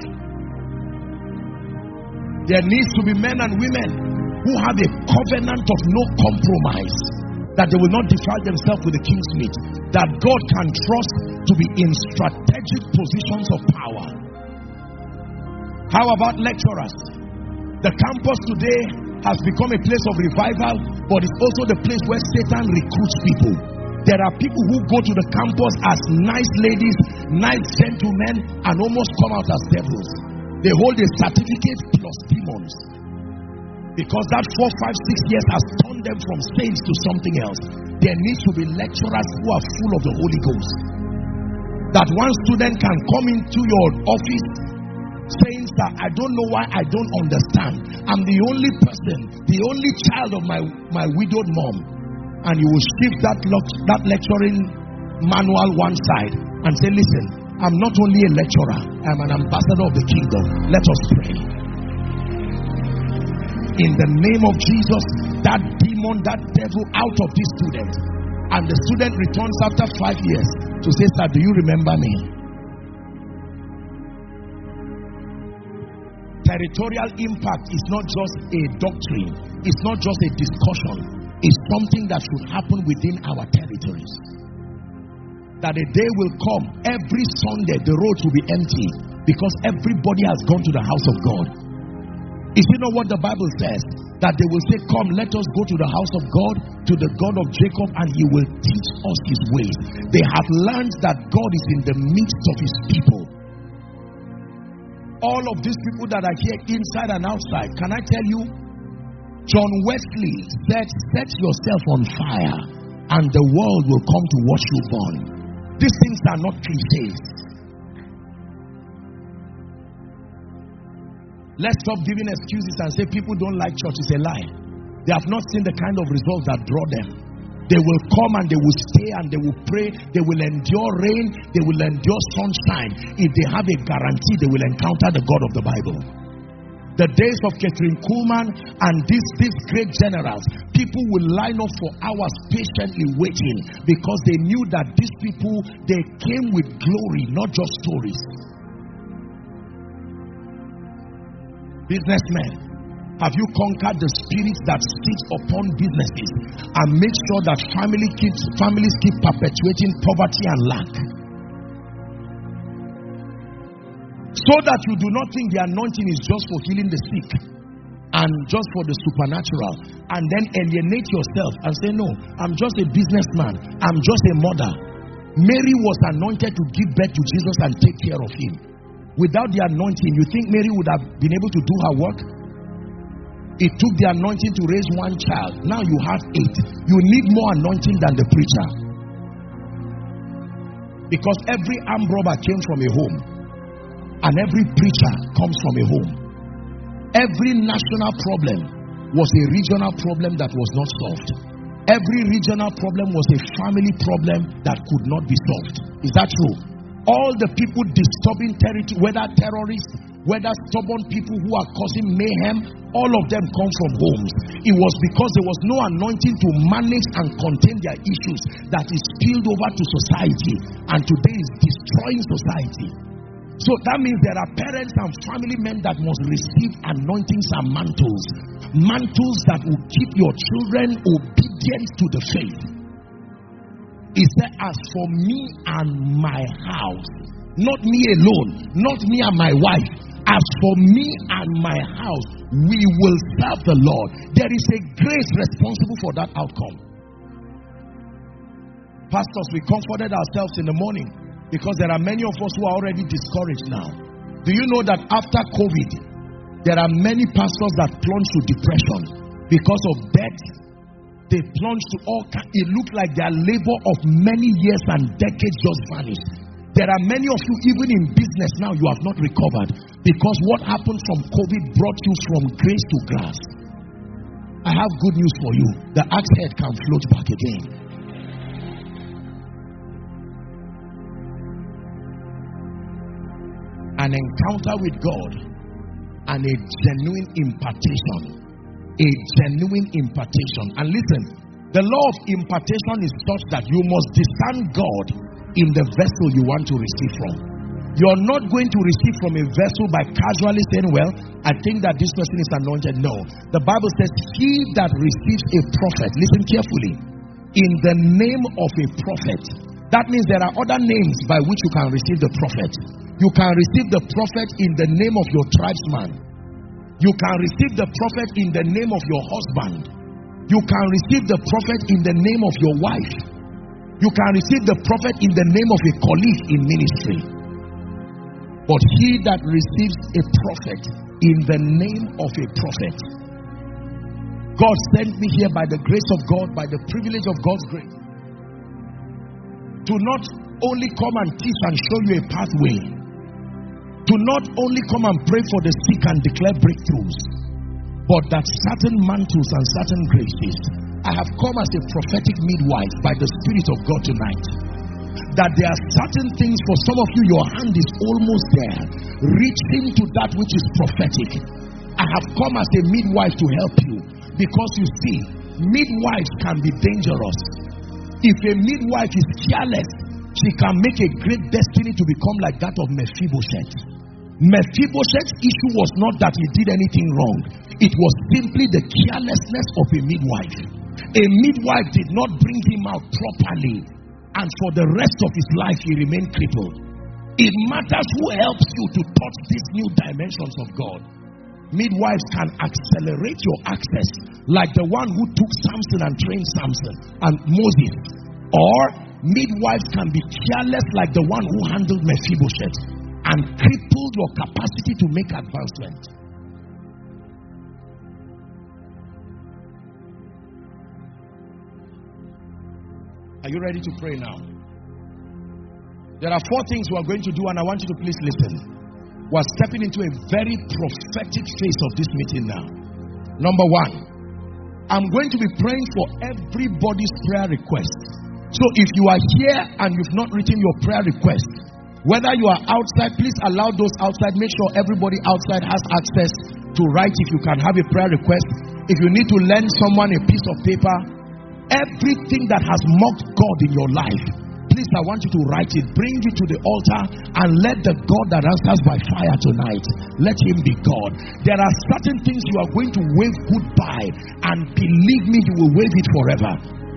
There needs to be men and women who have a covenant of no compromise, that they will not defile themselves with the king's meat, that God can trust to be in strategic positions of power. How about lecturers? The campus today has become a place of revival, but it's also the place where Satan recruits people. There are people who go to the campus as nice ladies, nice gentlemen, and almost come out as devils. They hold a certificate plus demons, because that four, five, six years has turned them from saints to something else. There needs to be lecturers who are full of the Holy Ghost, that one student can come into your office saying that I don't know why I don't understand. I'm the only person, the only child of my, my widowed mom. And you will shift that, that lecturing manual one side and say, listen, I'm not only a lecturer, I'm an ambassador of the kingdom. Let us pray. In the name of Jesus, that demon, that devil out of this student. And the student returns after five years to say, sir, do you remember me? Territorial impact is not just a doctrine, it's not just a discussion, it's something that should happen within our territories. That a day will come, every Sunday the roads will be empty because everybody has gone to the house of God. Is it not what the Bible says? That they will say, come, let us go to the house of God, to the God of Jacob, and he will teach us his ways. They have learned that God is in the midst of his people. All of these people that are here inside and outside, can I tell you, John Wesley said, set yourself on fire and the world will come to watch you burn. These things are not cliches. Let's stop giving excuses and say people don't like church. It's a lie. They have not seen the kind of results that draw them. They will come and they will stay and they will pray. They will endure rain. They will endure sunshine. If they have a guarantee, they will encounter the God of the Bible. The days of Catherine Kuhlman and these, these great generals, people will line up for hours patiently waiting because they knew that these people, they came with glory, not just stories. Businessmen, have you conquered the spirits that sit upon businesses and make sure that family keeps, families keep perpetuating poverty and lack? So that you do not think the anointing is just for healing the sick and just for the supernatural, and then alienate yourself and say, no, I'm just a businessman, I'm just a mother. Mary was anointed to give birth to Jesus and take care of him. Without the anointing, you think Mary would have been able to do her work? It took the anointing to raise one child. Now you have eight. You need more anointing than the preacher. Because every armed robber came from a home. And every preacher comes from a home. Every national problem was a regional problem that was not solved. Every regional problem was a family problem that could not be solved. Is that true? All the people disturbing territory, whether terrorists, whether stubborn people who are causing mayhem, all of them come from homes. It was because there was no anointing to manage and contain their issues that is spilled over to society, and today is destroying society. So that means there are parents and family men that must receive anointings and mantles. Mantles that will keep your children obedient to the faith. He said, as for me and my house, not me alone, not me and my wife, as for me and my house, we will serve the Lord. There is a grace responsible for that outcome. Pastors, we comforted ourselves in the morning because there are many of us who are already discouraged now. Do you know that after COVID, there are many pastors that plunge to depression because of debt? They plunge to all kinds. It looks like their labor of many years and decades just vanished. There are many of you, even in business now, you have not recovered because what happened from COVID brought you from grace to grass. I have good news for you. The axe head can float back again. An encounter with God and a genuine impartation. A genuine impartation. And listen, the law of impartation is such that you must discern God in the vessel you want to receive from. You're not going to receive from a vessel by casually saying, well, I think that this person is anointed. No. The Bible says, he that receives a prophet, listen carefully, in the name of a prophet. That means there are other names by which you can receive the prophet. You can receive the prophet in the name of your tribesman. You can receive the prophet in the name of your husband. You can receive the prophet in the name of your wife. You can receive the prophet in the name of a colleague in ministry. But he that receives a prophet in the name of a prophet. God sent me here by the grace of God, by the privilege of God's grace, to not only come and teach and show you a pathway, to not only come and pray for the sick and declare breakthroughs, but that certain mantles and certain graces. I have come as a prophetic midwife by the Spirit of God tonight. That there are certain things for some of you, your hand is almost there, reaching to that which is prophetic. I have come as a midwife to help you, because you see, midwives can be dangerous. If a midwife is careless, she can make a great destiny to become like that of Mephibosheth. Mephibosheth's issue was not that he did anything wrong. It was simply the carelessness of a midwife. A midwife did not bring him out properly, and for the rest of his life he remained crippled. It matters who helps you to touch these new dimensions of God. Midwives can accelerate your access, like the one who took Samson and trained Samson and Moses. Or midwives can be careless, like the one who handled Mephibosheth and crippled your capacity to make advancement. Are you ready to pray now? There are four things we are going to do, and I want you to please listen. We're stepping into a very prophetic phase of this meeting now. Number one, I'm going to be praying for everybody's prayer request. So if you are here and you've not written your prayer request, whether you are outside, please allow those outside. Make sure everybody outside has access to write if you can have a prayer request. If you need to lend someone a piece of paper, everything that has mocked God in your life, please, I want you to write it. Bring it to the altar and let the God that answers by fire tonight, let him be God. There are certain things you are going to wave goodbye, and believe me, you will wave it forever.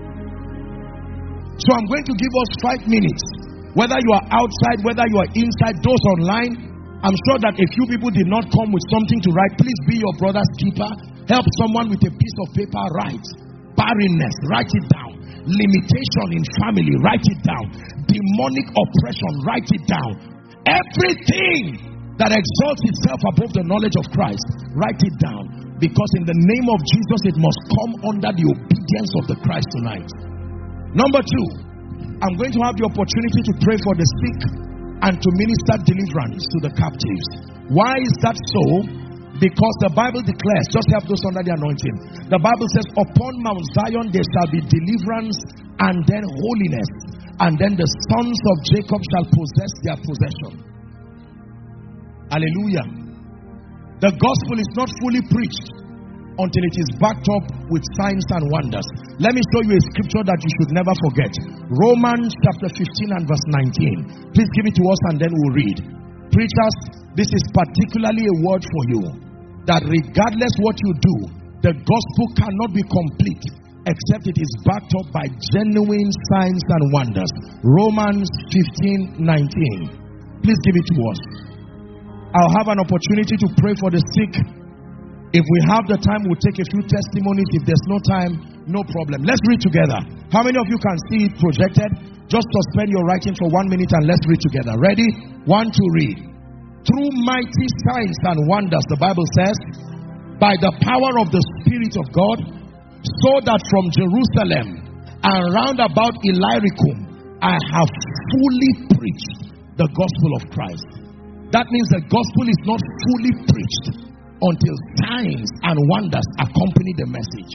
So I'm going to give us five minutes. Whether you are outside, whether you are inside, those online, I'm sure that a few people did not come with something to write. Please be your brother's keeper. Help someone with a piece of paper, write. Barrenness, write it down. Limitation in family, write it down. Demonic oppression, write it down. Everything that exalts itself above the knowledge of Christ, write it down. Because in the name of Jesus, it must come under the obedience of the Christ tonight. Number two, I'm going to have the opportunity to pray for the sick and to minister deliverance to the captives. Why is that so? Because the Bible declares, just help those under the anointing. The Bible says, upon Mount Zion there shall be deliverance and then holiness, and then the sons of Jacob shall possess their possession. Hallelujah. The gospel is not fully preached until it is backed up with signs and wonders. Let me show you a scripture that you should never forget. Romans chapter fifteen and verse nineteen. Please give it to us and then we'll read. Preachers, this is particularly a word for you, that regardless what you do, the gospel cannot be complete except it is backed up by genuine signs and wonders. Romans fifteen nineteen. Please give it to us. I'll have an opportunity to pray for the sick. If we have the time, we'll take a few testimonies. If there's no time, no problem. Let's read together. How many of you can see it projected? Just suspend your writing for one minute and let's read together. Ready? One, two, read. Through mighty signs and wonders, the Bible says, by the power of the Spirit of God, so that from Jerusalem and round about Illyricum, I have fully preached the gospel of Christ. That means the gospel is not fully preached until signs and wonders accompany the message.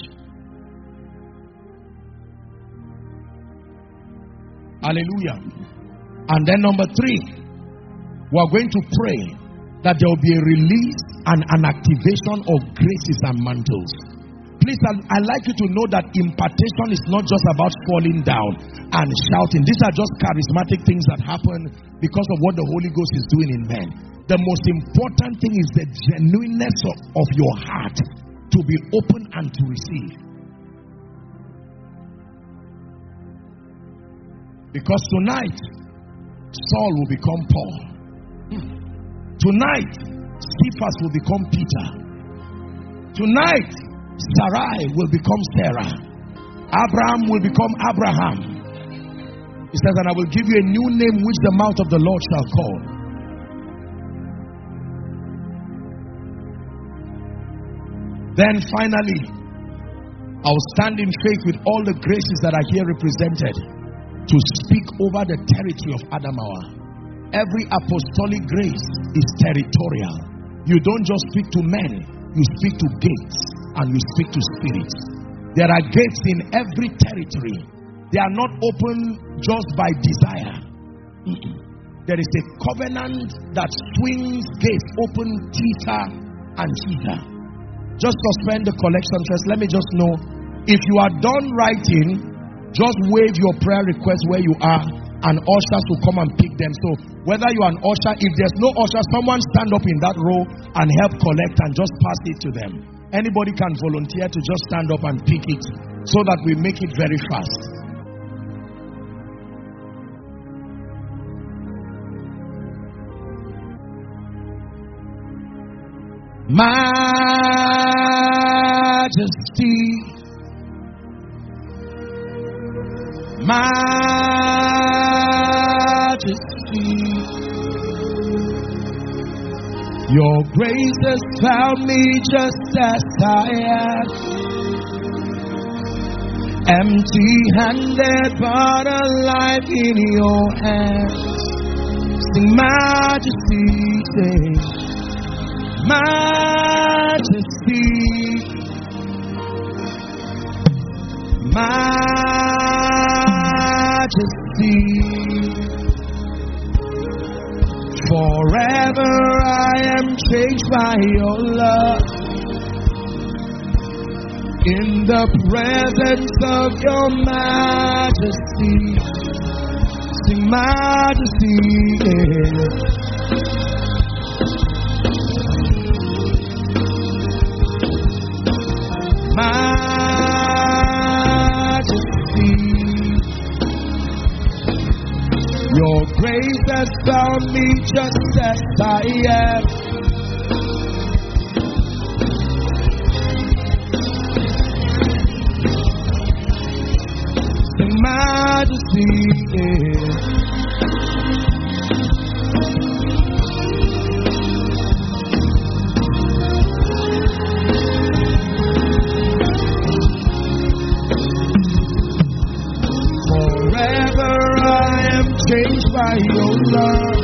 Hallelujah. And then number three, we are going to pray that there will be a release and an activation of graces and mantles. Please, I'd like you to know that impartation is not just about falling down and shouting. These are just charismatic things that happen because of what the Holy Ghost is doing in men. The most important thing is the genuineness of, of your heart to be open and to receive. Because tonight, Saul will become Paul. Tonight, Cephas will become Peter. Tonight, Sarai will become Sarah. Abraham will become Abraham. He says, and I will give you a new name which the mouth of the Lord shall call. Then finally, I will stand in faith with all the graces that are here represented to speak over the territory of Adamawa. Every apostolic grace is territorial. You don't just speak to men, you speak to gates and you speak to spirits. There are gates in every territory. They are not open just by desire. There is a covenant that swings gates open theta and theta. Just suspend the collection first. Let me just know. If you are done writing, just wave your prayer request where you are and ushers will come and pick them. So whether you are an usher, if there's no usher, someone stand up in that row and help collect and just pass it to them. Anybody can volunteer to just stand up and pick it so that we make it very fast. Majesty, Majesty, your grace has found me just as I am, empty-handed but alive in your hands. Sing majesty. majesty, majesty, majesty. Forever I am changed by your love. In the presence of your majesty, sing majesty, yeah. Majesty, your grace has found me just as I am. Majesty, yeah. Forever I am changed by your love.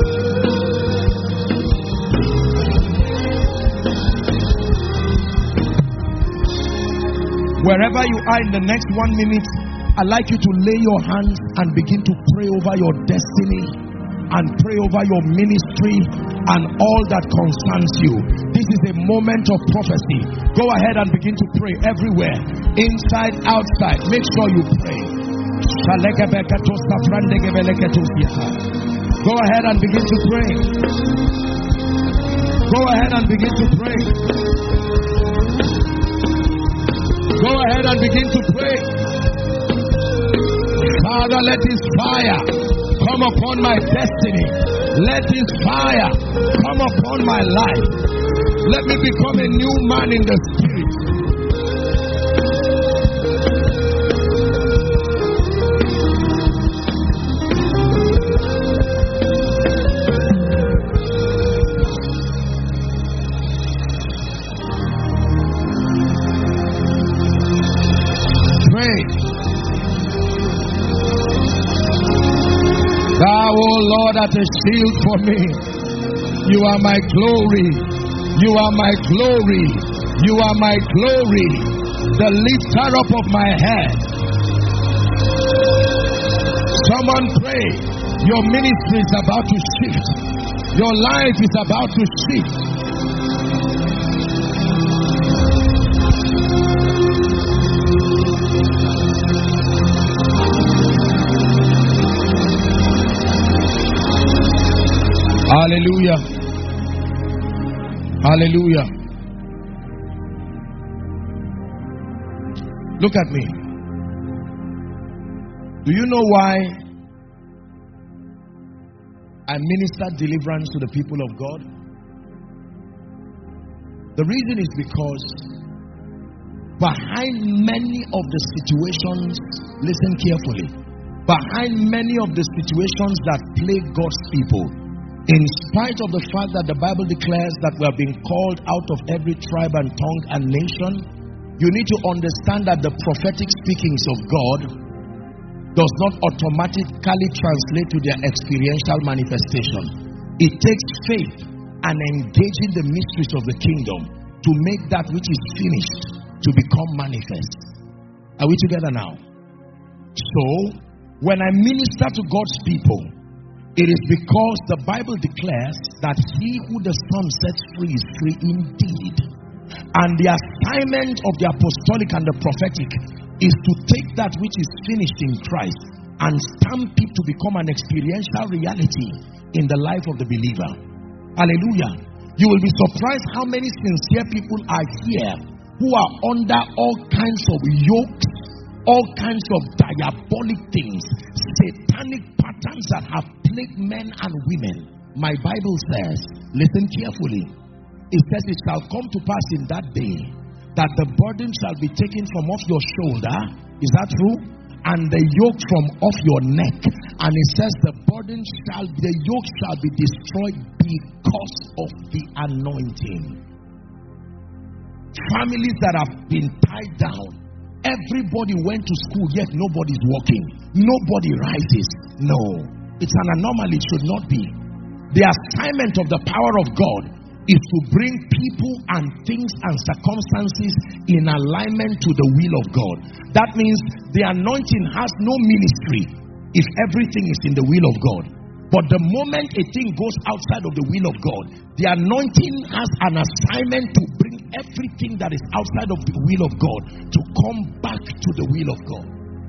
Wherever you are in the next one minute, I'd like you to lay your hands and begin to pray over your destiny and pray over your ministry and all that concerns you. This is a moment of prophecy. Go ahead and begin to pray everywhere, inside, outside. Make sure you pray. Go ahead and begin to pray. Go ahead and begin to pray. Go ahead and begin to pray. Father, let this fire come upon my destiny. Let this fire come upon my life. Let me become a new man in the spirit. Thou, O Lord, art a shield for me. You are my glory. You are my glory. You are my glory. The lifter up of my head. Someone pray. Your ministry is about to shift. Your life is about to shift. Hallelujah. Hallelujah. Look at me. Do you know why I minister deliverance to the people of God? The reason is because behind many of the situations, listen carefully, behind many of the situations that plague God's people, in spite of the fact that the Bible declares that we are being called out of every tribe and tongue and nation, you need to understand that the prophetic speakings of God does not automatically translate to their experiential manifestation. It takes faith and engaging the mysteries of the kingdom to make that which is finished to become manifest. Are we together now? So, when I minister to God's people, it is because the Bible declares that he who the Son sets free is free indeed. And the assignment of the apostolic and the prophetic is to take that which is finished in Christ and stamp it to become an experiential reality in the life of the believer. Hallelujah. You will be surprised how many sincere people are here who are under all kinds of yokes, all kinds of diabolic things, satanic patterns that have plagued men and women. My Bible says, listen carefully, it says it shall come to pass in that day that the burden shall be taken from off your shoulder. Is that true? And the yoke from off your neck. And it says the burden shall, the yoke shall be destroyed because of the anointing. Families that have been tied down. Everybody went to school, yet nobody's working. Nobody rises. No. It's an anomaly. It should not be. The assignment of the power of God is to bring people and things and circumstances in alignment to the will of God. That means the anointing has no ministry if everything is in the will of God. But the moment a thing goes outside of the will of God, the anointing has an assignment to bring everything that is outside of the will of God to come back to the will of God.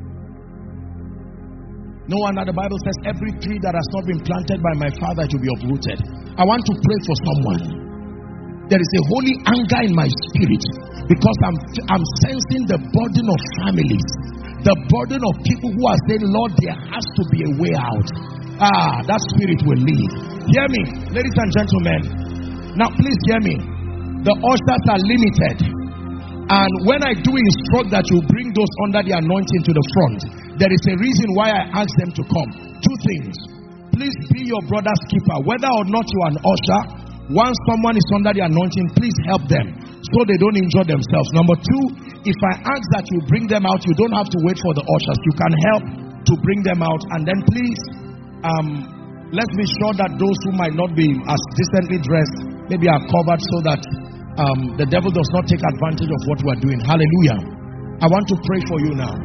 No wonder the Bible says every tree that has not been planted by my Father to be uprooted. I want to pray for someone. There is a holy anger in my spirit because I'm, I'm sensing the burden of families, the burden of people who are saying, Lord, there has to be a way out. Ah, that spirit will leave. Hear me, ladies and gentlemen. Now please hear me. The ushers are limited. And when I do instruct that you bring those under the anointing to the front, there is a reason why I ask them to come. Two things. Please be your brother's keeper. Whether or not you are an usher, once someone is under the anointing, please help them so they don't injure themselves. Number two, if I ask that you bring them out, you don't have to wait for the ushers. You can help to bring them out. And then please, um, let's be sure that those who might not be as decently dressed maybe are covered so that um, the devil does not take advantage of what we are doing. Hallelujah. I want to pray for you now.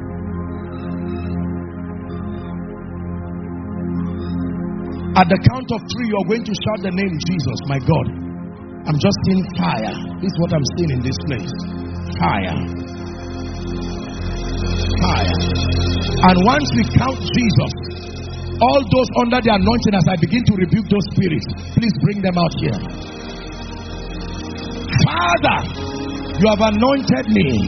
At the count of three, you are going to shout the name Jesus. My God, I'm just seeing fire. This is what I'm seeing in this place. Fire. Fire. And once we count Jesus, all those under the anointing, as I begin to rebuke those spirits, please bring them out here. Father, you have anointed me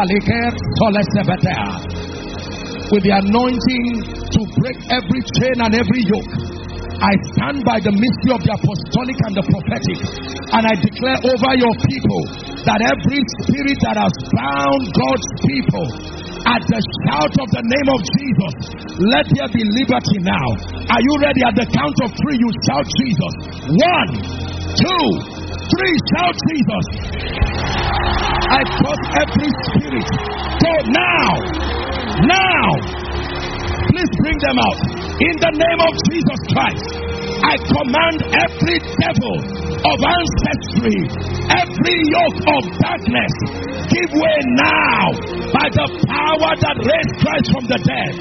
with the anointing to break every chain and every yoke. I stand by the mystery of the apostolic and the prophetic, and I declare over your people that every spirit that has bound God's people, at the shout of the name of Jesus, let there be liberty now. Are you ready? At the count of three, you shout Jesus. One, two, three, shout Jesus. I cause every spirit. Go now. Now. Please bring them out. In the name of Jesus Christ, I command every devil of ancestry, every yoke of darkness, give way now by the power that raised Christ from the dead.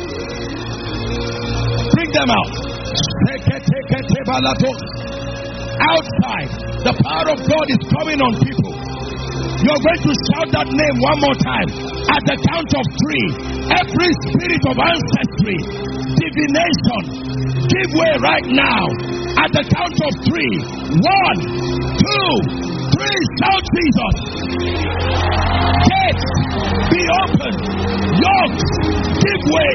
Bring them out. Outside, the power of God is coming on people. You're going to shout that name one more time. At the count of three, every spirit of ancestry, divination, give way right now. At the count of three, one, two, three, shout Jesus. Gates, be open. Yokes, give way.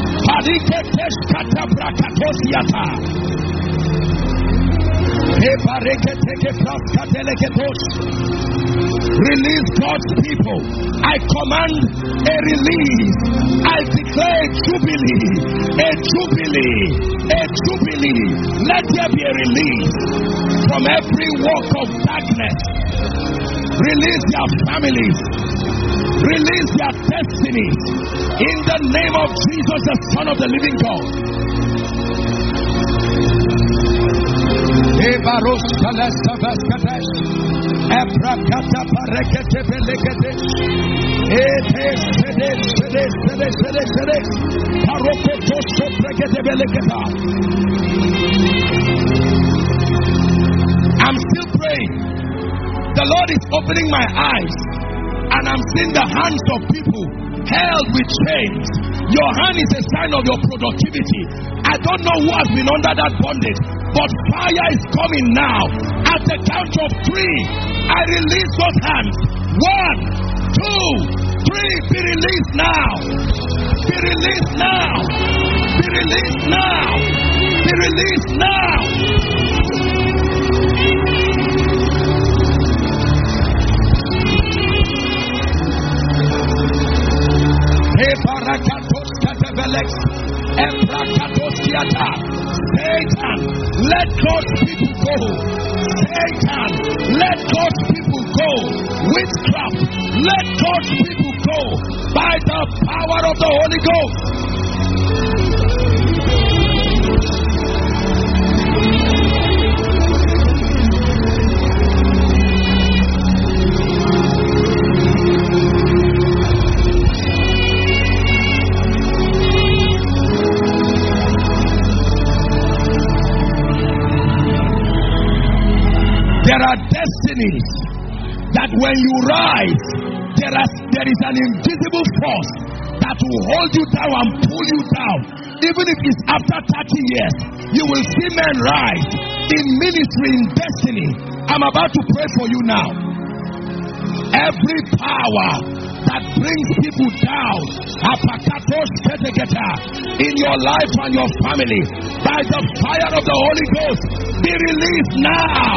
Release God's people. I command a release. I declare a jubilee. A jubilee. A jubilee. Let there be a release from every work of darkness. Release their families. Release their destinies. In the name of Jesus, the Son of the living God. Ebaros Kalesa Vaskadesh, Ebrakata Parekete Belekedesh, Etes Sedes, Sedes, Sedes, Sedes, Sedes, Parokotos Soprekete Beleketa. I'm still praying. The Lord is opening my eyes, and I'm seeing the hands of people held with chains. Your hand is a sign of your productivity. I don't know who has been under that bondage, but fire is coming now. At the count of three, I release those hands. One, two, three. Be released now. Be released now. Be released now. Be released now. Satan, let God's people go. Satan, let God's people go. Witchcraft, let God's people go by the power of the Holy Ghost. There are destinies that when you rise, there is, there is an invisible force that will hold you down and pull you down. Even if it's after thirty years, you will see men rise in ministry, in destiny. I'm about to pray for you now. Every power that brings people down in your life and your family, by the fire of the Holy Ghost, be released now.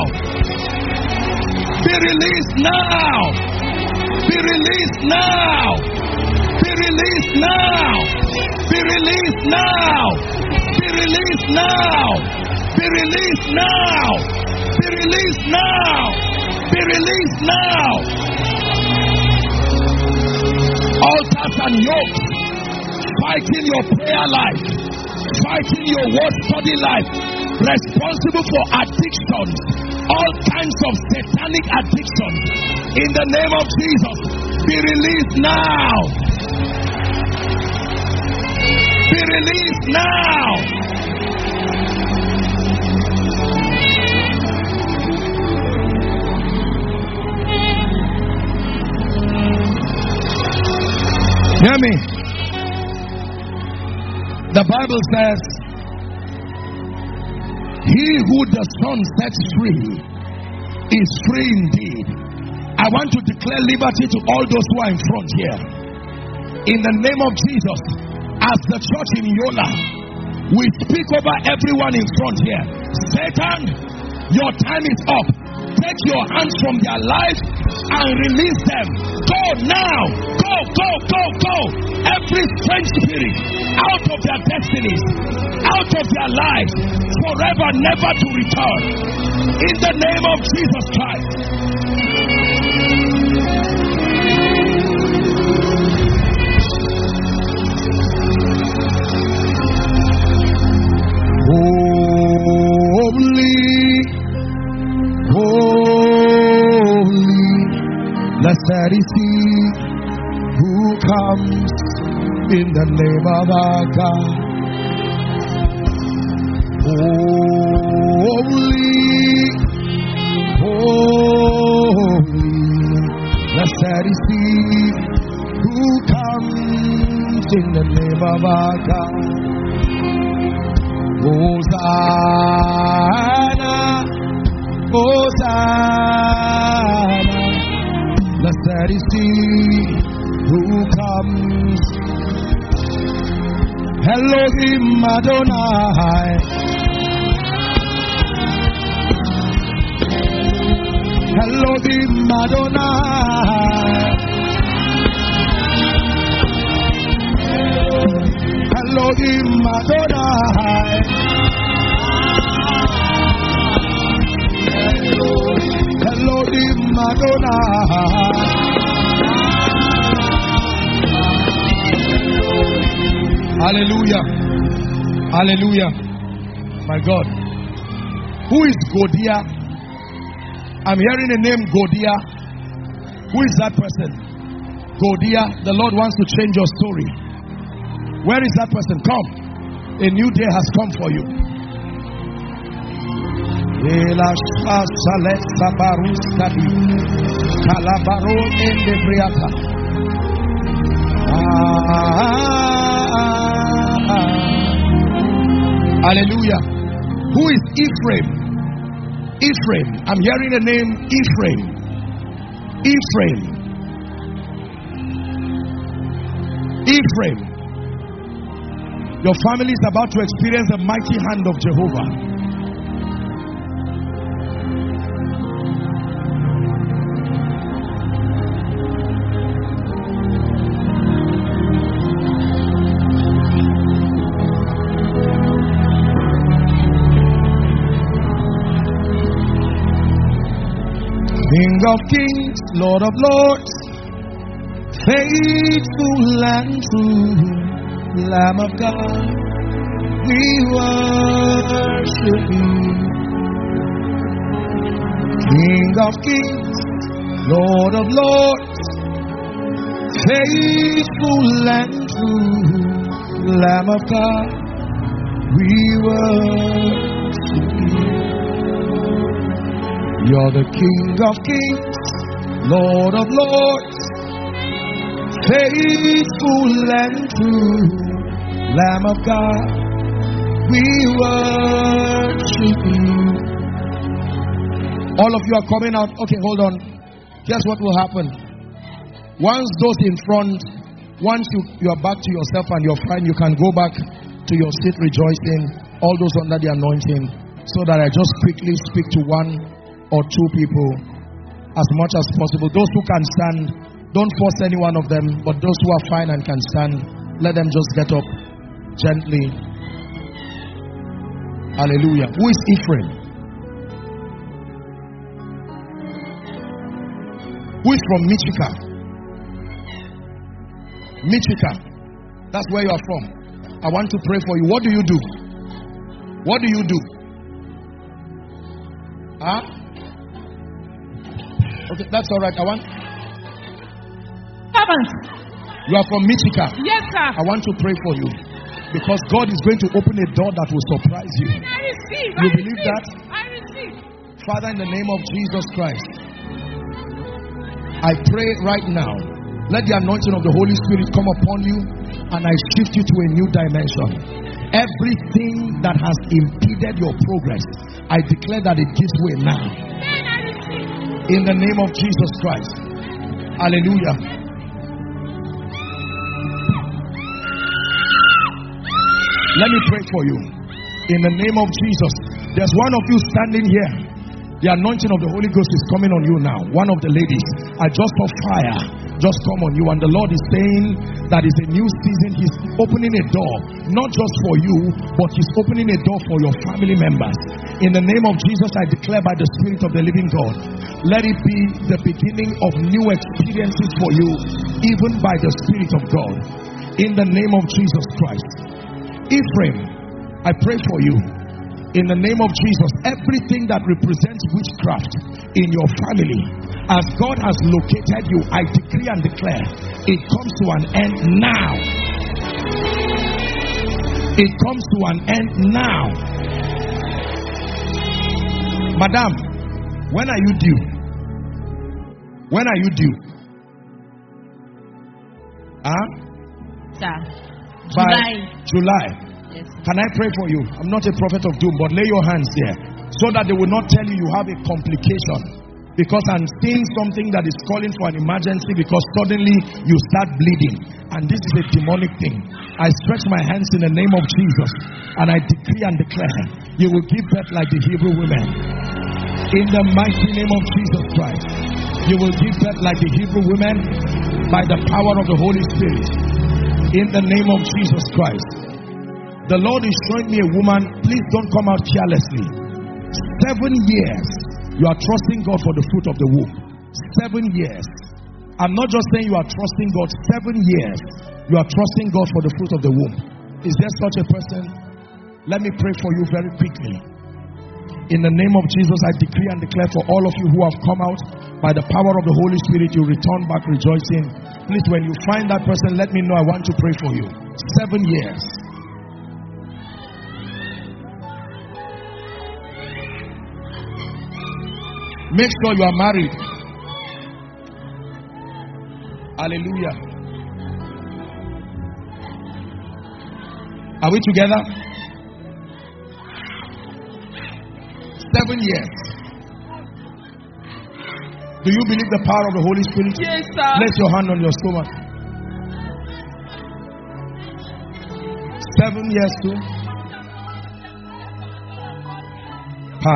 Be released now. Be released now. Be released now. Be released now. Be released now. Be released now. Be released now. Be released now. Altars and yokes fighting your prayer life, fighting your word study life, responsible for addictions, all kinds of satanic addictions. In the name of Jesus, be released now. Be released now. Hear me. The Bible says, he who the Son sets free is free indeed. I want to declare liberty to all those who are in front here. In the name of Jesus, as the church in Yola, we speak over everyone in front here. Satan, your time is up. Take your hands from their life and release them. Go now. Go, go, go, go. Every strange spirit out of their destinies, out of their lives, forever, never to return. In the name of Jesus Christ. Blessed is he who comes in the name of our God. Holy, holy, blessed is he who comes in the name of our God. Hosanna, Hosanna. Blessed is he who comes. Elohim Adonai. Elohim Adonai. Elohim Adonai. Elohim Adonai. Hallelujah. Hallelujah. My God. Who is Godia? I'm hearing the name Godia. Who is that person? Godia. The Lord wants to change your story. Where is that person? Come. A new day has come for you. Hallelujah. Who is Ephraim? Ephraim. I'm hearing the name Ephraim. Ephraim. Ephraim. Your family is about to experience the mighty hand of Jehovah. King of kings, Lord of lords, faithful and true, Lamb of God, we worship you. King of kings, Lord of lords, faithful and true, Lamb of God, we worship you. You're the King of Kings, Lord of Lords, faithful and true, Lamb of God, we worship you. All of you are coming out. Okay, hold on. Guess what will happen? Once those in front, once you, you are back to yourself and you're fine, you can go back to your seat rejoicing. All those under the anointing, so that I just quickly speak to one or two people as much as possible. Those who can stand, don't force any one of them, but those who are fine and can stand, let them just get up gently. Hallelujah. Who is Ephraim? Who is from Michika? Michika. That's where you are from. I want to pray for you. What do you do? What do you do? Huh? Okay, that's all right. I want. Servant. You are from Michika. Yes, sir. I want to pray for you because God is going to open a door that will surprise you. I receive. You I believe receive, that? I receive. Father, in the name of Jesus Christ, I pray right now. Let the anointing of the Holy Spirit come upon you, and I shift you to a new dimension. Everything that has impeded your progress, I declare that it gives way now. In the name of Jesus Christ. Hallelujah. Let me pray for you. In the name of Jesus. There's one of you standing here. The anointing of the Holy Ghost is coming on you now. One of the ladies. I just saw fire just come on you, and the Lord is saying that it's a new season. He's opening a door, not just for you, but He's opening a door for your family members. In the name of Jesus, I declare by the Spirit of the living God, let it be the beginning of new experiences for you, even by the Spirit of God. In the name of Jesus Christ. Ephraim, I pray for you. In the name of Jesus, everything that represents witchcraft in your family, as God has located you, I decree and declare, it comes to an end now. It comes to an end now. Madam, when are you due? When are you due? Huh? Sir. By July. July. Yes. Can I pray for you? I'm not a prophet of doom, but lay your hands there so that they will not tell you you have a complication. Because I'm seeing something that is calling for an emergency, because suddenly you start bleeding, and this is a demonic thing. I stretch my hands in the name of Jesus, and I decree and declare, you will give birth like the Hebrew women. In the mighty name of Jesus Christ, you will give birth like the Hebrew women by the power of the Holy Spirit. In the name of Jesus Christ. The Lord is showing me a woman. Please don't come out carelessly. Seven years you are trusting God for the fruit of the womb. Seven years. I'm not just saying you are trusting God. Seven years you are trusting God for the fruit of the womb. Is there such a person? Let me pray for you very quickly. In the name of Jesus, I decree and declare for all of you who have come out by the power of the Holy Spirit, you return back rejoicing. Please, when you find that person, let me know. I want to pray for you. Seven years. Make sure you are married. Hallelujah. Are we together? Seven years. Do you believe the power of the Holy Spirit? Yes, sir. Place your hand on your stomach. Seven years too. I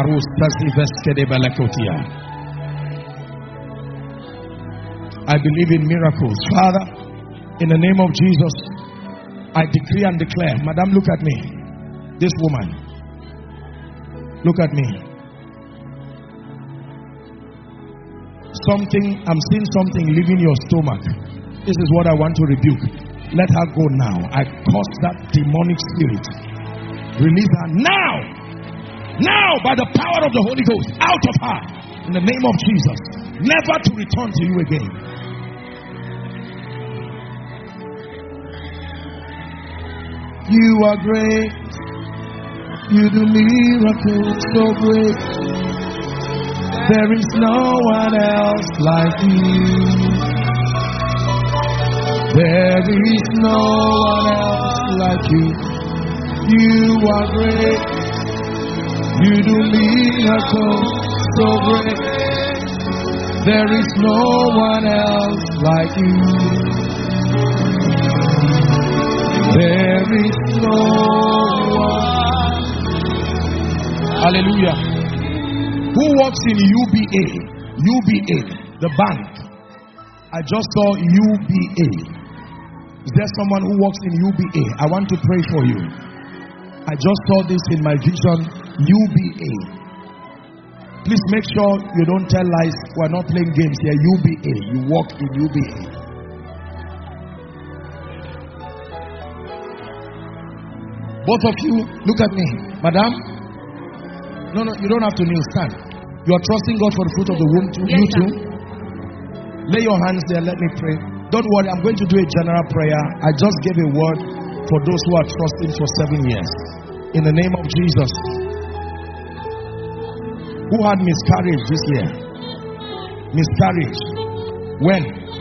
believe in miracles. Father, in the name of Jesus, I decree and declare. Madam, look at me. This woman. Look at me. Something, I'm seeing something leaving your stomach. This is what I want to rebuke. Let her go now. I curse that demonic spirit. Release her now. Now, by the power of the Holy Ghost, out of her, in the name of Jesus, never to return to you again. You are great. You do miracles so great. There is no one else like you. There is no one else like you. You are great. You do miracles so great. There is no one else like you. There is no one. Hallelujah. Who works in U B A? U B A, the bank. I just saw U B A. Is there someone who works in U B A? I want to pray for you. I just saw this in my vision. U B A. Please make sure you don't tell lies. We're not playing games here. U B A. You work in U B A. Both of you, look at me. Madam? No, no, you don't have to kneel. Stand. You are trusting God for the fruit of the womb too? Yes, You sir. too? Lay your hands there. Let me pray. Don't worry. I'm going to do a general prayer. I just gave a word for those who are trusting for seven years. In the name of Jesus. Who had miscarriage this year? Miscarriage. When?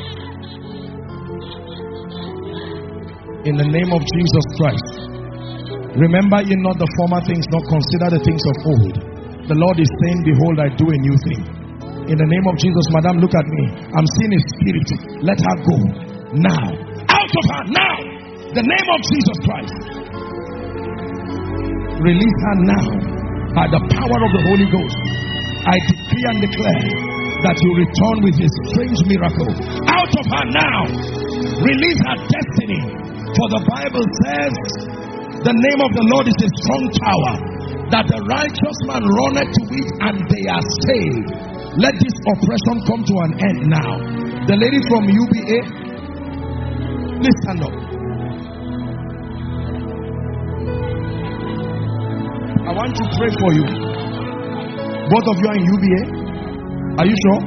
In the name of Jesus Christ. Remember ye not the former things, nor consider the things of old. The Lord is saying, behold, I do a new thing. In the name of Jesus, madam, look at me. I'm seeing a spirit. Let her go. Now. Out of her now. The name of Jesus Christ. Release her now. By the power of the Holy Ghost. I decree and declare that you return with a strange miracle. Out of her now. Release her destiny. For the Bible says, the name of the Lord is a strong tower, that the righteous man runneth to it and they are saved. Let this oppression come to an end now. The lady from U B A, please stand up. I want to pray for you. Both of you are in U B A. Are you sure?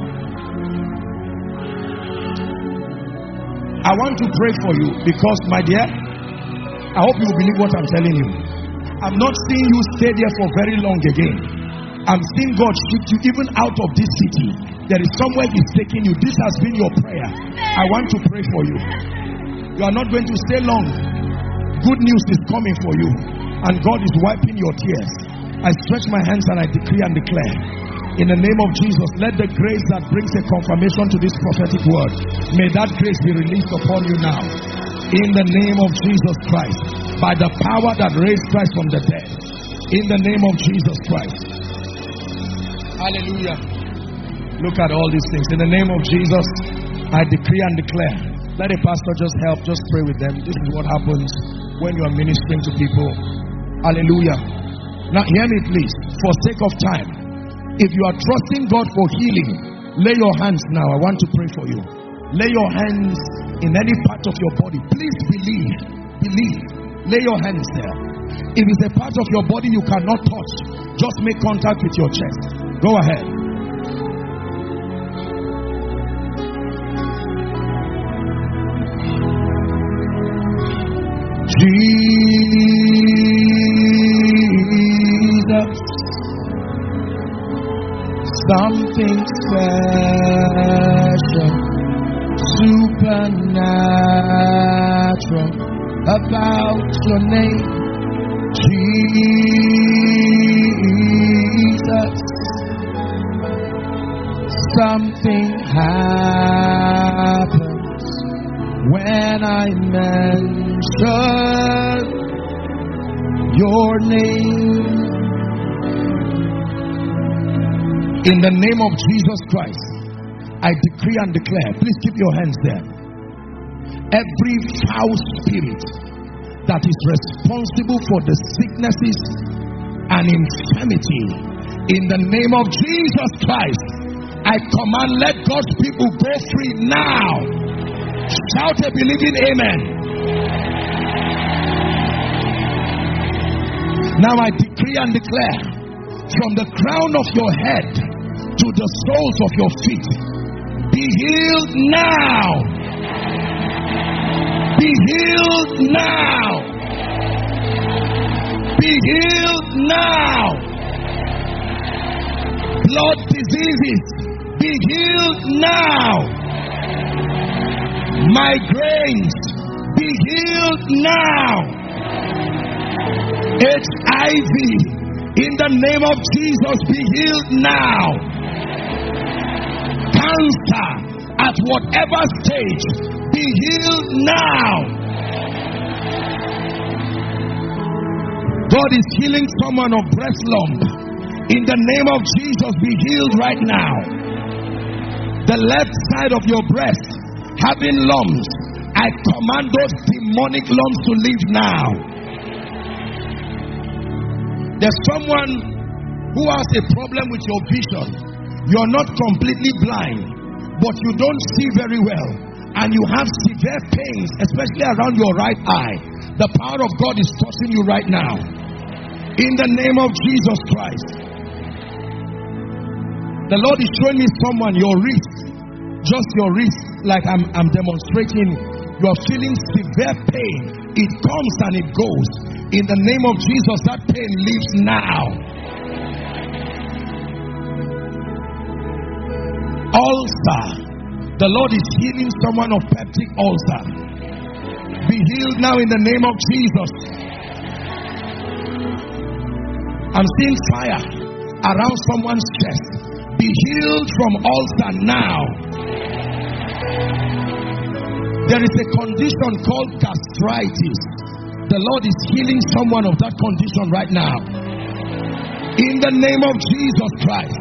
I want to pray for you because, my dear, I hope you believe what I'm telling you. I'm not seeing you stay there for very long again. I'm seeing God shift you even out of this city. There is somewhere He's taking you. This has been your prayer. I want to pray for you. You are not going to stay long. Good news is coming for you. And God is wiping your tears. I stretch my hands and I decree and declare. In the name of Jesus, let the grace that brings a confirmation to this prophetic word, may that grace be released upon you now. In the name of Jesus Christ. By the power that raised Christ from the dead. In the name of Jesus Christ. Hallelujah. Look at all these things. In the name of Jesus, I decree and declare. Let a pastor just help. Just pray with them. This is what happens when you are ministering to people. Hallelujah. Now hear me please. For sake of time. If you are trusting God for healing, lay your hands now. I want to pray for you. Lay your hands in any part of your body. Please believe. Believe. Lay your hands there. If it's a part of your body you cannot touch, just make contact with your chest. Go ahead. Jesus, something special, supernatural about your name, Jesus. Something happens when I mention your name. In the name of Jesus Christ, I decree and declare, please keep your hands there. Every foul spirit that is responsible for the sicknesses and infirmity, in the name of Jesus Christ, I command, let God's people go free now. Shout a believing amen. Now I decree and declare, from the crown of your head to the soles of your feet, be healed now. Be healed now. Be healed now. blood diseases, be healed now. Migraines, be healed now. H I V, in the name of Jesus, be healed now. Cancer, at whatever stage, be healed now. God is healing someone of breast lump. In the name of Jesus, be healed right now. The left side of your breast having lumps, I command those demonic lumps to leave now. There's someone who has a problem with your vision. You're not completely blind, but you don't see very well, and you have severe pains, especially around your right eye. The power of God is touching you right now. In the name of Jesus Christ. The Lord is showing me someone, your wrist, just your wrist, like I'm, I'm demonstrating. You are feeling severe pain. It comes and it goes. In the name of Jesus, that pain leaves now. Ulcer. The Lord is healing someone of peptic ulcer. Be healed now in the name of Jesus. I'm seeing fire around someone's chest. Be healed from ulcer now. There is a condition called gastritis. The Lord is healing someone of that condition right now. In the name of Jesus Christ.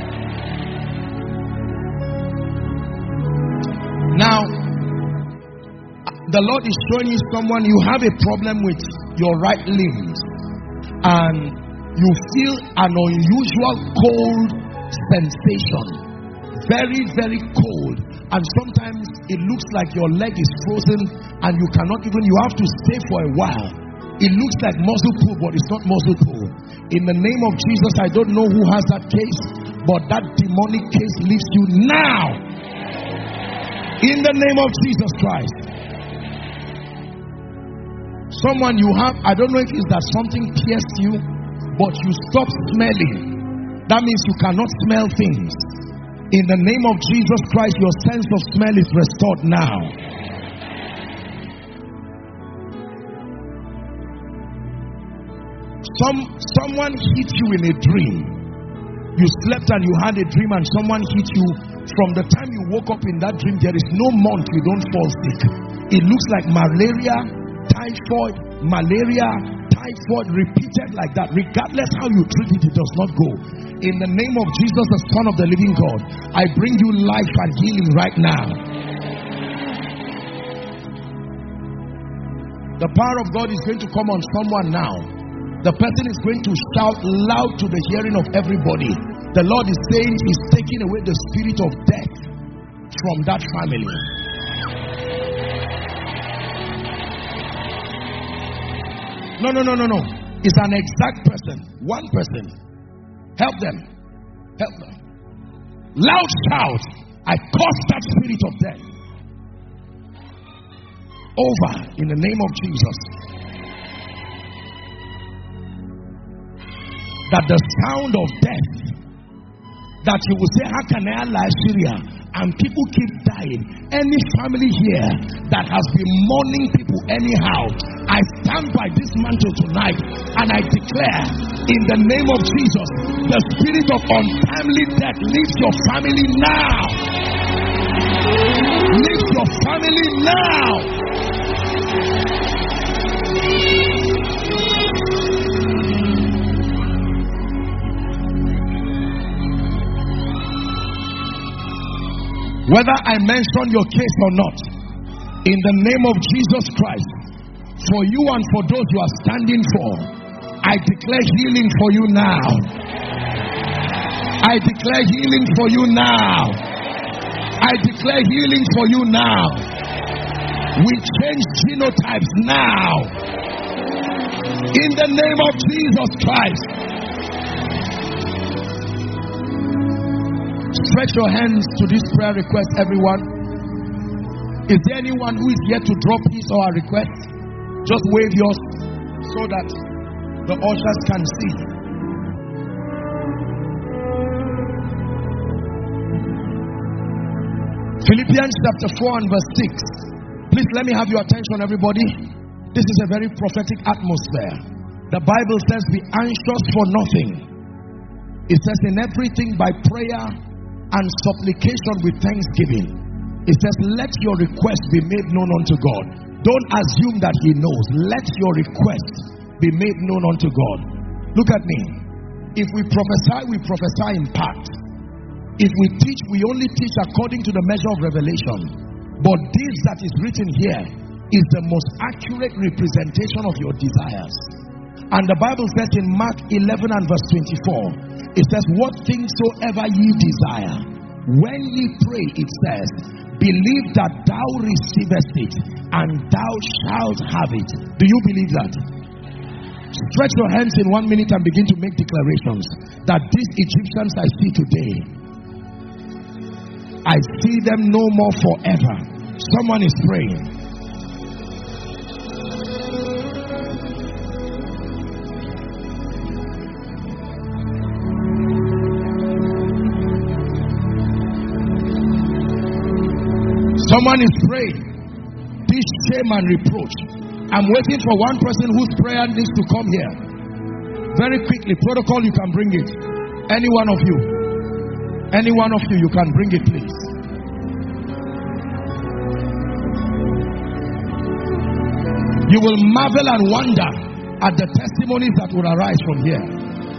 Now, the Lord is showing you someone, you have a problem with your right limbs, and you feel an unusual cold sensation. Very, very cold. And sometimes it looks like your leg is frozen and you cannot even, you have to stay for a while. It looks like muscle pull, but it's not muscle pull. In the name of Jesus, I don't know who has that case, but that demonic case leaves you now. In the name of Jesus Christ. Someone you have, I don't know if it's that something pierced you, but you stop smelling. That means you cannot smell things. In the name of Jesus Christ, your sense of smell is restored now. Some someone hit you in a dream. You slept and you had a dream and someone hit you. From the time you woke up in that dream, there is no month you don't fall sick. It looks like malaria, typhoid, malaria, typhoid, repeated like that. Regardless how you treat it, it does not go. In the name of Jesus, the Son of the living God, I bring you life and healing right now. The power of God is going to come on someone now. The person is going to shout loud to the hearing of everybody. The Lord is saying He's taking away the spirit of death from that family. No, no, no, no, no. It's an exact person. One person. Help them. Help them. Loud shout. I curse that spirit of death. Over in the name of Jesus. That the sound of death, that you will say, how can I lie Syria? And people keep dying. Any family here that has been mourning people anyhow, I stand by this mantle tonight and I declare in the name of Jesus, the spirit of untimely death leaves your family now. Leave your family now. Whether I mention your case or not, in the name of Jesus Christ, for you and for those you are standing for, I declare healing for you now. I declare healing for you now. I declare healing for you now. We change genotypes now. In the name of Jesus Christ. Stretch your hands to this prayer request, everyone. Is there anyone who is yet to drop his or her request? Just wave yours so that the ushers can see. Philippians chapter four and verse six. Please let me have your attention, everybody. This is a very prophetic atmosphere. The Bible says, be anxious for nothing. It says, in everything by prayer and supplication with thanksgiving. It says, let your request be made known unto God. Don't assume that he knows. Let your request be made known unto God. Look at me. If we prophesy, we prophesy in part. If we teach, we only teach according to the measure of revelation. But this that is written here is the most accurate representation of your desires. And the Bible says in Mark eleven and verse twenty-four, it says, what things soever ye desire, when ye pray, it says, believe that thou receivest it, and thou shalt have it. Do you believe that? Stretch your hands in one minute and begin to make declarations that these Egyptians I see today, I see them no more forever. Someone is praying. Someone is praying. This shame and reproach. I'm waiting for one person whose prayer needs to come here. Very quickly, protocol, you can bring it. Any one of you. Any one of you, you can bring it, please. You will marvel and wonder at the testimonies that will arise from here.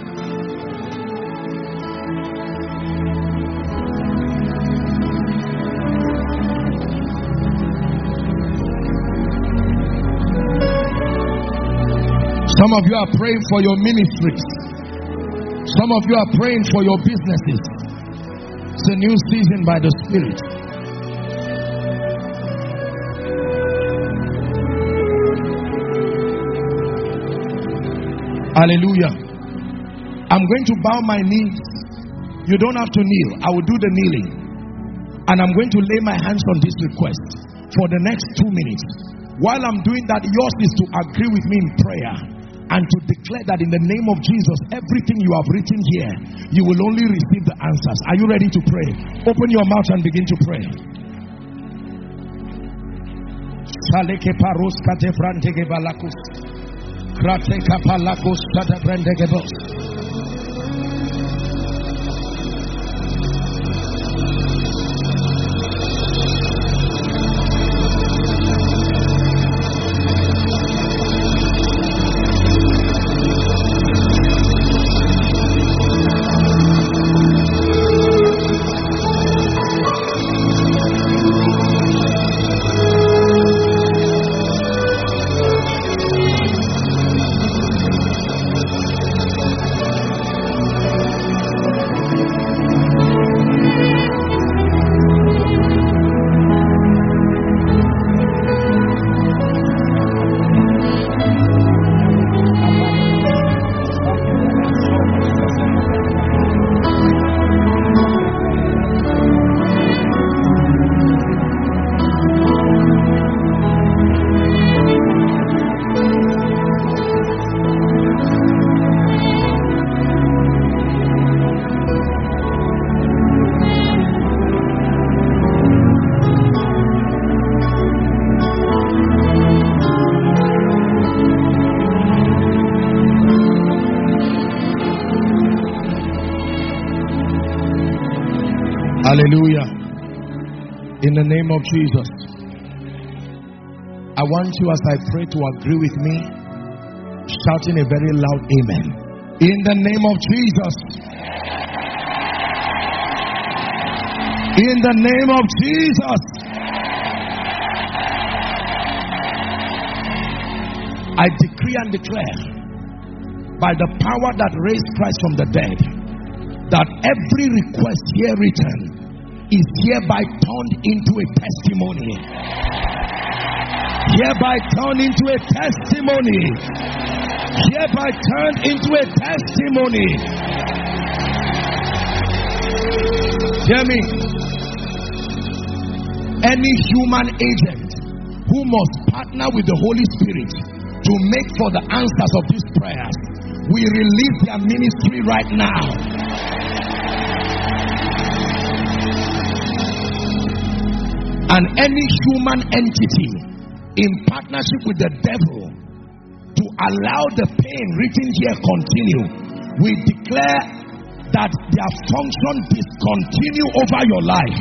Some of you are praying for your ministries. Some of you are praying for your businesses. It's a new season by the Spirit. Hallelujah. I'm going to bow my knees. You don't have to kneel. I will do the kneeling. And I'm going to lay my hands on this request for the next two minutes. While I'm doing that, yours is to agree with me in prayer and to declare that in the name of Jesus, everything you have written here, you will only receive the answers. Are you ready to pray? Open your mouth and begin to pray. Hallelujah. In the name of Jesus, I want you, as I pray, to agree with me, shouting a very loud amen. In the name of Jesus. In the name of Jesus. I decree and declare, by the power that raised Christ from the dead, that every request here written is hereby turned into a testimony. Hereby turned into a testimony. Hereby turned into a testimony. Hear me. Any human agent who must partner with the Holy Spirit to make for the answers of these prayers, we release their ministry right now. and any human entity in partnership with the devil to allow the pain written here continue, we declare that their function discontinue over your life.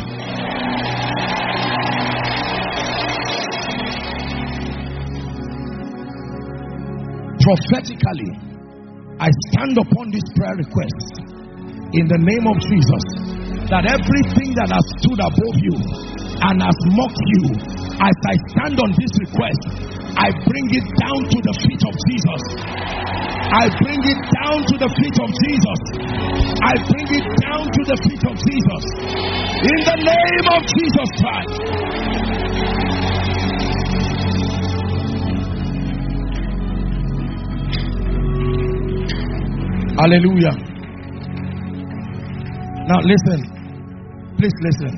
Prophetically, I stand upon this prayer request in the name of Jesus, that everything that has stood above you and has mocked you, as I stand on this request, I bring it down to the feet of Jesus. I bring it down to the feet of Jesus. I bring it down to the feet of Jesus. In the name of Jesus Christ. Hallelujah. Now listen. Please listen.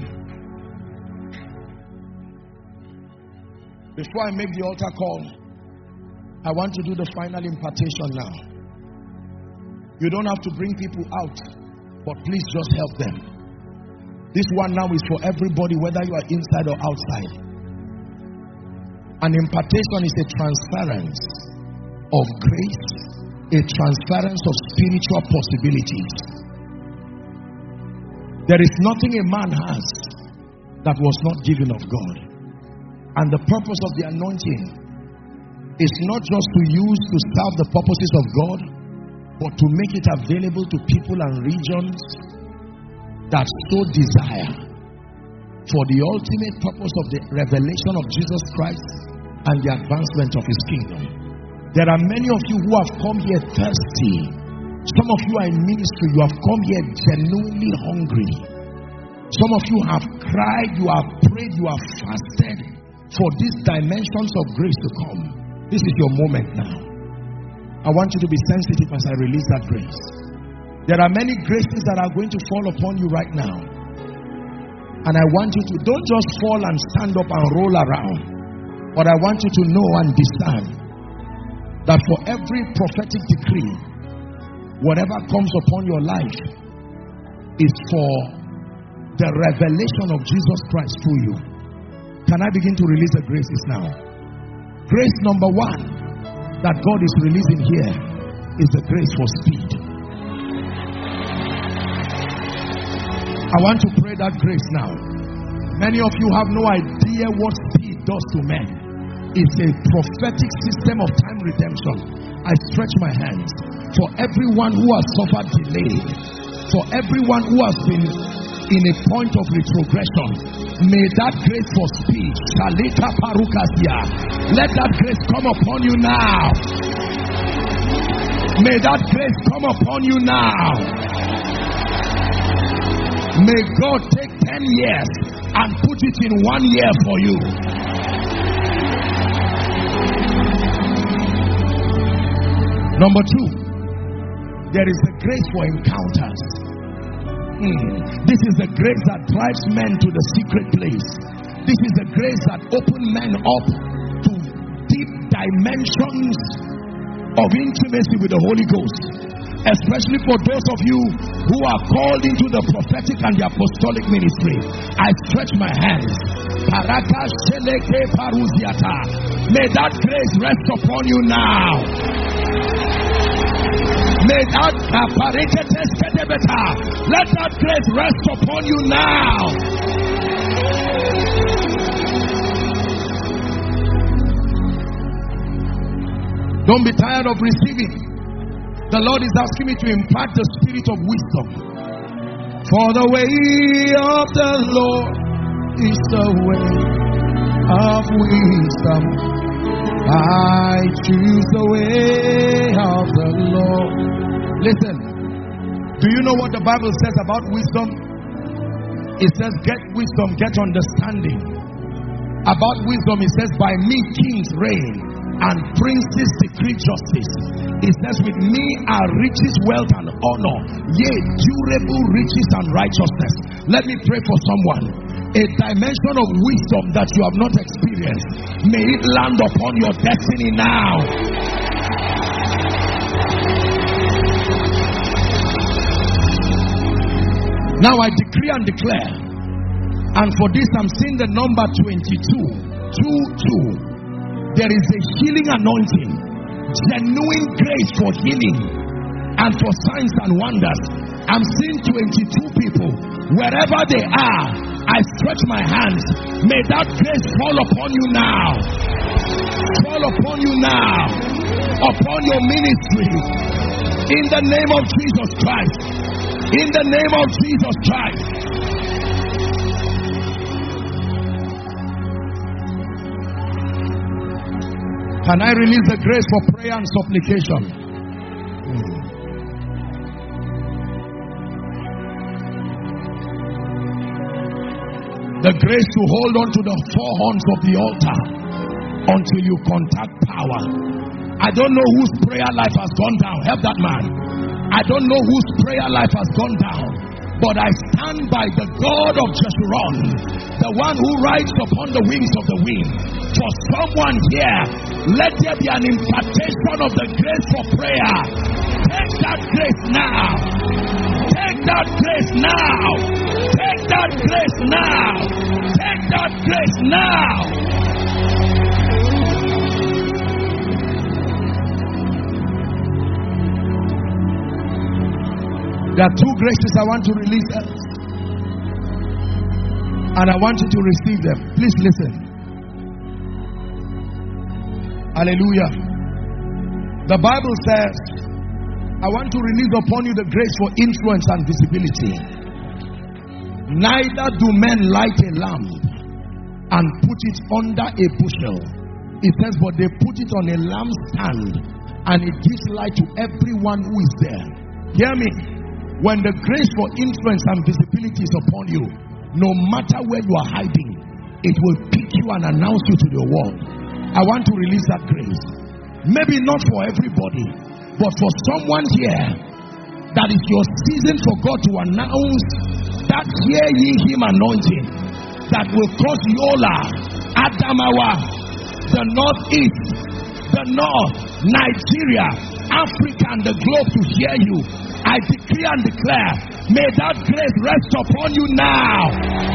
Before I make the altar call, I want to do the final impartation now. You don't have to bring people out, but please just help them. This one now is for everybody, whether you are inside or outside. An impartation is a transference of grace, a transference of spiritual possibilities. There is nothing a man has that was not given of God. And the purpose of the anointing is not just to use to serve the purposes of God, but to make it available to people and regions that so desire for the ultimate purpose of the revelation of Jesus Christ and the advancement of His kingdom. There are many of you who have come here thirsty. Some of you are in ministry. You have come here genuinely hungry. Some of you have cried, you have prayed, you have fasted for these dimensions of grace to come. This is your moment now. I want you to be sensitive as I release that grace. There are many graces that are going to fall upon you right now. And I want you to, don't just fall and stand up and roll around. But I want you to know and discern that for every prophetic decree, whatever comes upon your life is for the revelation of Jesus Christ through you. Can I begin to release the graces now? Grace number one that God is releasing here is the grace for speed. I want to pray that grace now. Many of you have no idea what speed does to men. It's a prophetic system of time redemption. I stretch my hands for everyone who has suffered delay, for everyone who has been in a point of retrogression. May that grace for speed, Shalika Parukasia, let that grace come upon you now. May that grace come upon you now. May God take ten years and put it in one year for you. Number two, there is a grace for encounters. Mm. This is the grace that drives men to the secret place. This is the grace that opens men up to deep dimensions of intimacy with the Holy Ghost. Especially for those of you who are called into the prophetic and the apostolic ministry. I stretch my hands. May that grace rest upon you now. May that let that grace rest upon you now. Don't be tired of receiving. The Lord is asking me to impart the spirit of wisdom. For the way of the Lord is the way of wisdom. I choose the way of the Lord. Listen, do you know what the Bible says about wisdom? It says, get wisdom, get understanding. About wisdom, it says, by me kings reign and princes decree justice. It says, with me are riches, wealth, and honor, yea, durable riches and righteousness. Let me pray for someone. A dimension of wisdom that you have not experienced, may it land upon your destiny now. Now I decree and declare And for this, I'm seeing the number twenty-two. Two, two. There is a healing anointing, genuine grace for healing and for signs and wonders. I'm seeing twenty-two people. Wherever they are, I stretch my hands. May that grace fall upon you now. Fall upon you now. Upon your ministry. In the name of Jesus Christ. In the name of Jesus Christ. Can I release the grace for prayer and supplication? The grace to hold on to the four horns of the altar until you contact power. I don't know whose prayer life has gone down. Help that man. I don't know whose prayer life has gone down. But I stand by the God of Jeshurun, the one who rides upon the wings of the wind. For someone here, let there be an impartation of the grace for prayer. Take that grace now. Take that grace now. Take that grace now. Take that grace now. There are two graces I want to release, and I want you to receive them. Please listen. Hallelujah. The Bible says, I want to release upon you the grace for influence and visibility. Neither do men light a lamp and put it under a bushel. It says, but they put it on a lampstand, and it gives light to everyone who is there. Hear me. When the grace for influence and visibility is upon you, no matter where you are hiding, it will pick you and announce you to the world. I want to release that grace. Maybe not for everybody, but for someone here, that is your season for God to announce that hear ye him anointing that will cause Yola, Adamawa, the northeast, the north, Nigeria, Africa, and the globe to hear you. I decree and declare, may that grace rest upon you now.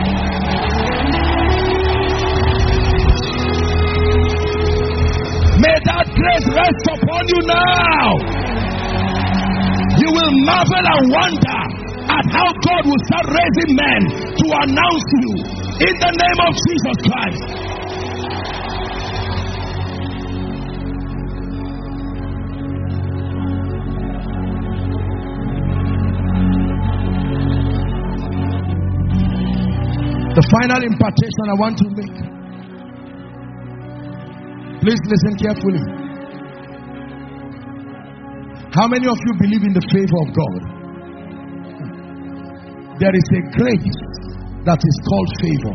May that grace rest upon you now. You will marvel and wonder at how God will start raising men to announce you in the name of Jesus Christ. The final impartation I want to make. Please listen carefully. How many of you believe in the favor of God? There is a grace that is called favor.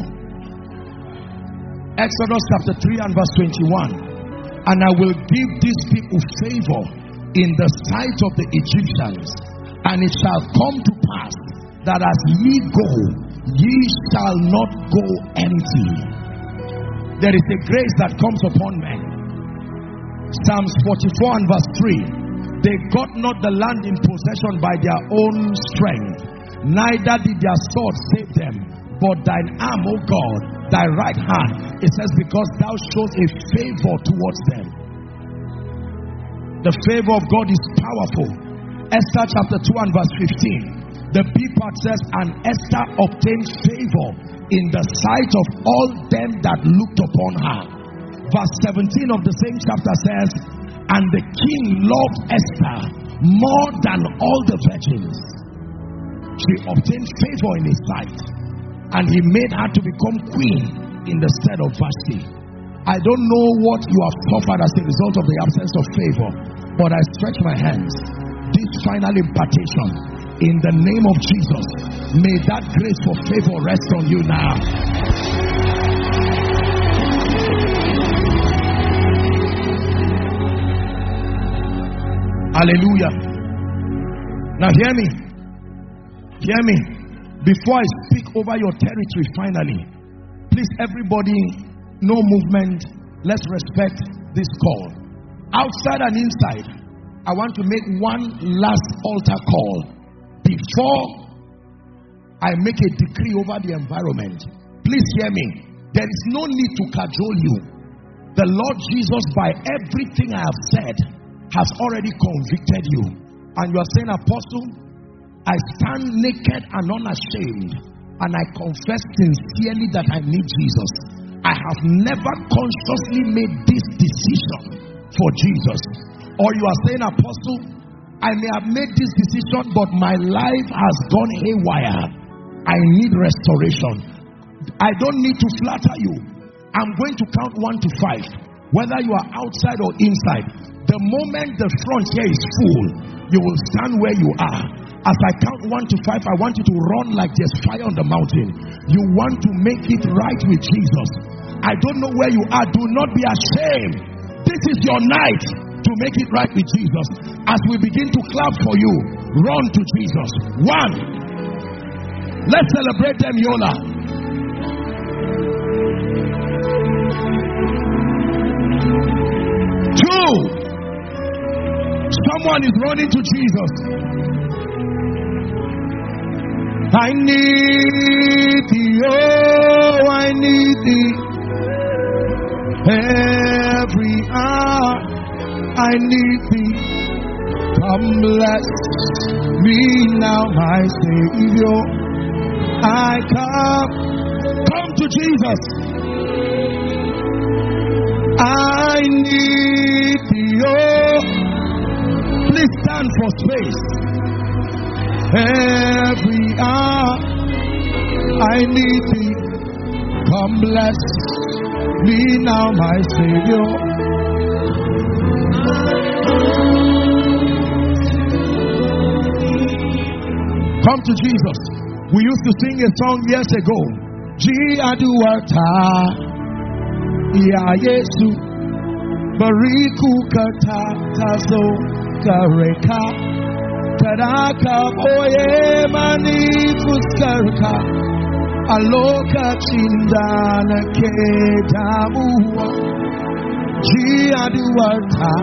Exodus chapter three and verse twenty-one. And I will give these people favor in the sight of the Egyptians, and it shall come to pass that as ye go, ye shall not go empty. There is a grace that comes upon men. Psalms forty-four and verse three. They got not the land in possession by their own strength, neither did their sword save them, but thine arm, O God, thy right hand. It says, because thou showest a favor towards them. The favor of God is powerful. Esther chapter two and verse fifteen. The B part says, and Esther obtained favor in the sight of all them that looked upon her. Verse seventeen of the same chapter says, and the king loved Esther more than all the virgins. She obtained favor in his sight, and he made her to become queen in the stead of Vashti. I don't know what you have suffered as a result of the absence of favor, but I stretch my hands. This final impartation, in the name of Jesus, may that grace for favor rest on you now. Hallelujah. Now hear me. Hear me. Before I speak over your territory finally, please everybody, no movement. Let's respect this call. Outside and inside, I want to make one last altar call before I make a decree over the environment. Please hear me. There is no need to cajole you. The Lord Jesus, by everything I have said, has already convicted you. And you are saying, Apostle, I stand naked and unashamed, and I confess sincerely that I need Jesus. I have never consciously made this decision for Jesus. Or you are saying, Apostle, I may have made this decision, but my life has gone haywire. I need restoration. I don't need to flatter you. I'm going to count one to five. Whether you are outside or inside, the moment the front here is full, you will stand where you are. As I count one to five, I want you to run like there's fire on the mountain. You want to make it right with Jesus. I don't know where you are. Do not be ashamed. This is your night to make it right with Jesus. As we begin to clap for you, run to Jesus. One. Let's celebrate them, Yola. Two. Someone is running to Jesus. I need thee, oh, I need thee. Every hour I need thee. Come bless me now, my Savior. I come. Come to Jesus. I need thee, oh. Please stand for space. Every hour I need thee. Come bless me now, my Savior. Come to Jesus. We used to sing a song years ago. Ji aduata ya Yesu bariku kata tazo kareka karaka oye mani kuskarka aloka chindana kedamuwa ji aduata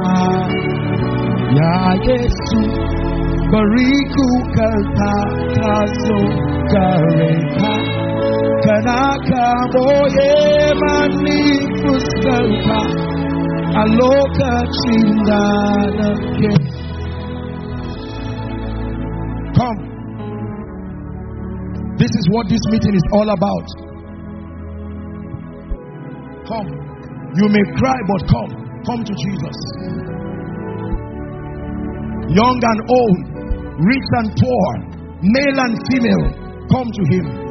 ya Yesu bariku kata tazo kareka Kanaka boye mani kuskalka aloka chindana ke. Come. This is what this meeting is all about. Come. You may cry, but come. Come to Jesus. Young and old, rich and poor, male and female, come to Him.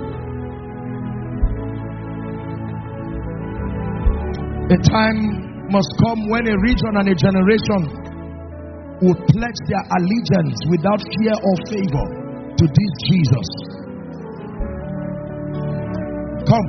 A time must come when a region and a generation will pledge their allegiance without fear or favor to this Jesus. Come.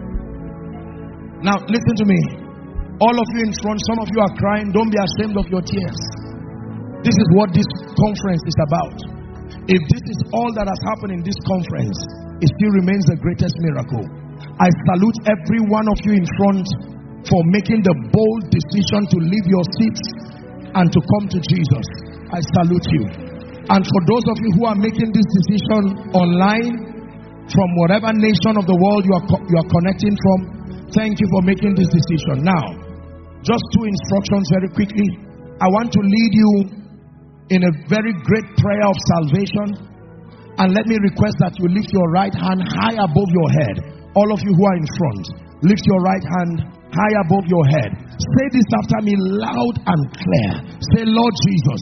Now listen to me. All of you in front, some of you are crying. Don't be ashamed of your tears. This is what this conference is about. If this is all that has happened in this conference, it still remains the greatest miracle. I salute every one of you in front for making the bold decision to leave your seats and to come to Jesus. I salute you. And for those of you who are making this decision online, from whatever nation of the world you are, co- you are connecting from, thank you for making this decision. Now, just two instructions very quickly. I want to lead you in a very great prayer of salvation. And let me request that you lift your right hand high above your head. All of you who are in front, lift your right hand high above your head. Say this after me loud and clear. Say, Lord Jesus,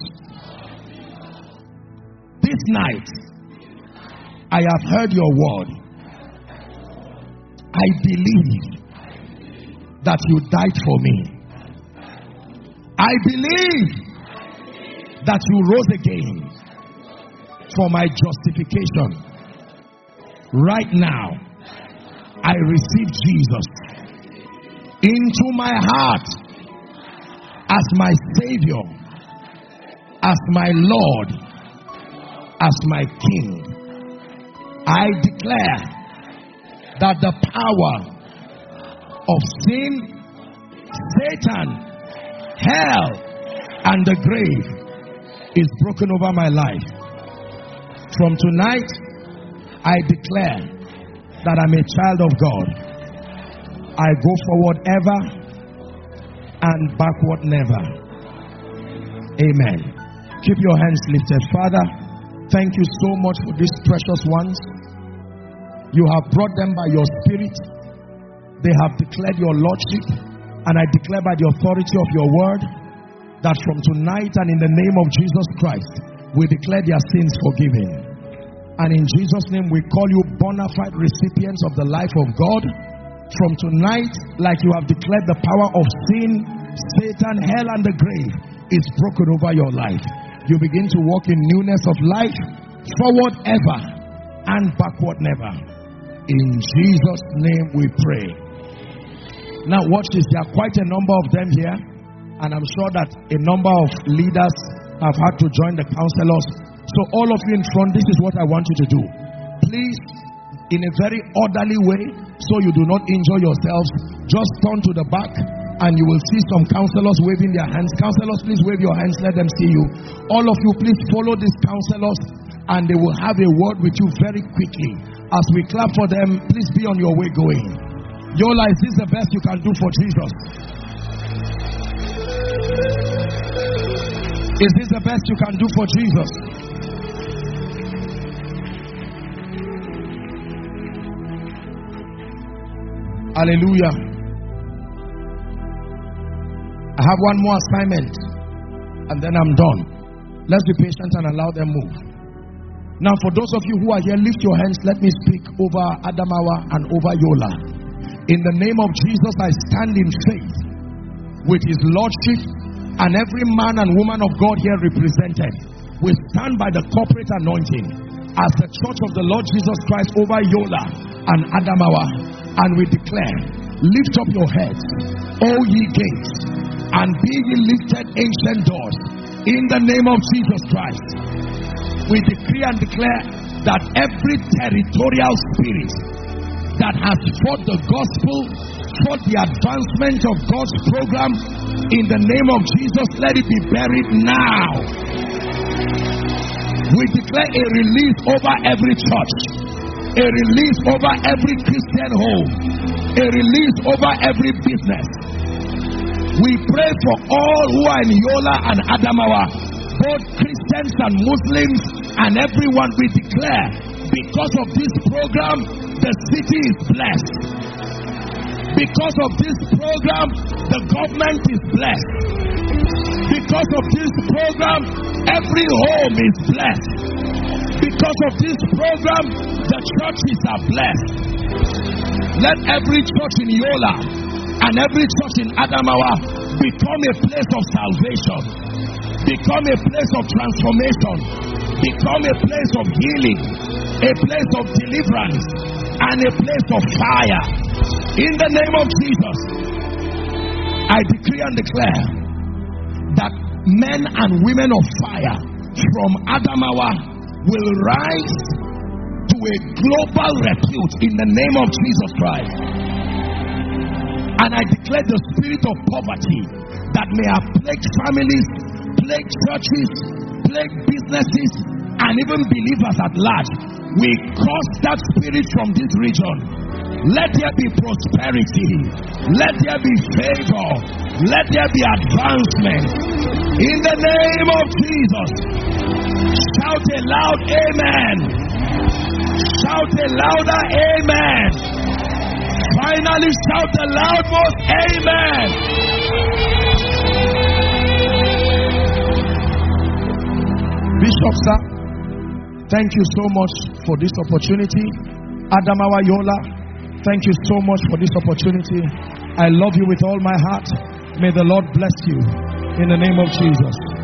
this night I have heard your word. I believe that you died for me. I believe that you rose again for my justification. Right now, I receive Jesus into my heart as my Savior, as my Lord, as my King. I declare that the power of sin, Satan, hell, and the grave is broken over my life. From tonight, I declare that I'm a child of God. I go forward ever and backward never. Amen. Keep your hands lifted. Father, thank you so much for these precious ones. You have brought them by your Spirit. They have declared your Lordship. And I declare by the authority of your word that from tonight and in the name of Jesus Christ, we declare their sins forgiven. And in Jesus' name, we call you bona fide recipients of the life of God. From tonight, like you have declared, the power of sin, Satan, hell, and the grave is broken over your life. You begin to walk in newness of life, forward ever and backward never. In Jesus' name we pray. Now watch this. There are quite a number of them here, and I'm sure that a number of leaders have had to join the counselors. So all of you in front, this is what I want you to do. Please, in a very orderly way, so you do not injure yourselves, just turn to the back and you will see some counselors waving their hands. Counselors, please wave your hands, let them see you. All of you, please follow these counselors and they will have a word with you very quickly. As we clap for them, please be on your way going. Yola, is this the best you can do for Jesus? Is this the best you can do for Jesus? Hallelujah. I have one more assignment and then I'm done. Let's be patient and allow them move. Now for those of you who are here, lift your hands. Let me speak over Adamawa and over Yola. In the name of Jesus, I stand in faith with his Lordship and every man and woman of God here represented. We stand by the corporate anointing as the church of the Lord Jesus Christ over Yola and Adamawa, and we declare, lift up your heads, O ye gates, and be ye lifted, ancient doors, in the name of Jesus Christ. We decree and declare that every territorial spirit that has fought the gospel, fought the advancement of God's program, in the name of Jesus, let it be buried now. We declare a release over every church, a release over every Christian home, a release over every business. We pray for all who are in Yola and Adamawa, both Christians and Muslims and everyone. We declare, because of this program, the city is blessed. Because of this program, the government is blessed. Because of this program, every home is blessed. Because of this program, the churches are blessed. Let every church in Yola and every church in Adamawa become a place of salvation, become a place of transformation, become a place of healing, a place of deliverance, and a place of fire. In the name of Jesus, I decree and declare that men and women of fire from Adamawa will rise to a global repute in the name of Jesus Christ. And I declare the spirit of poverty that may have plagued families, plagued churches, plagued businesses, and even believers at large. We curse that spirit from this region. Let there be prosperity. Let there be favor. Let there be advancement. In the name of Jesus. Shout a loud amen. Shout a louder amen. Finally shout the loudmost amen. Bishop, sir, thank you so much for this opportunity. Adamawa Yola, thank you so much for this opportunity. I love you with all my heart. May the Lord bless you in the name of Jesus.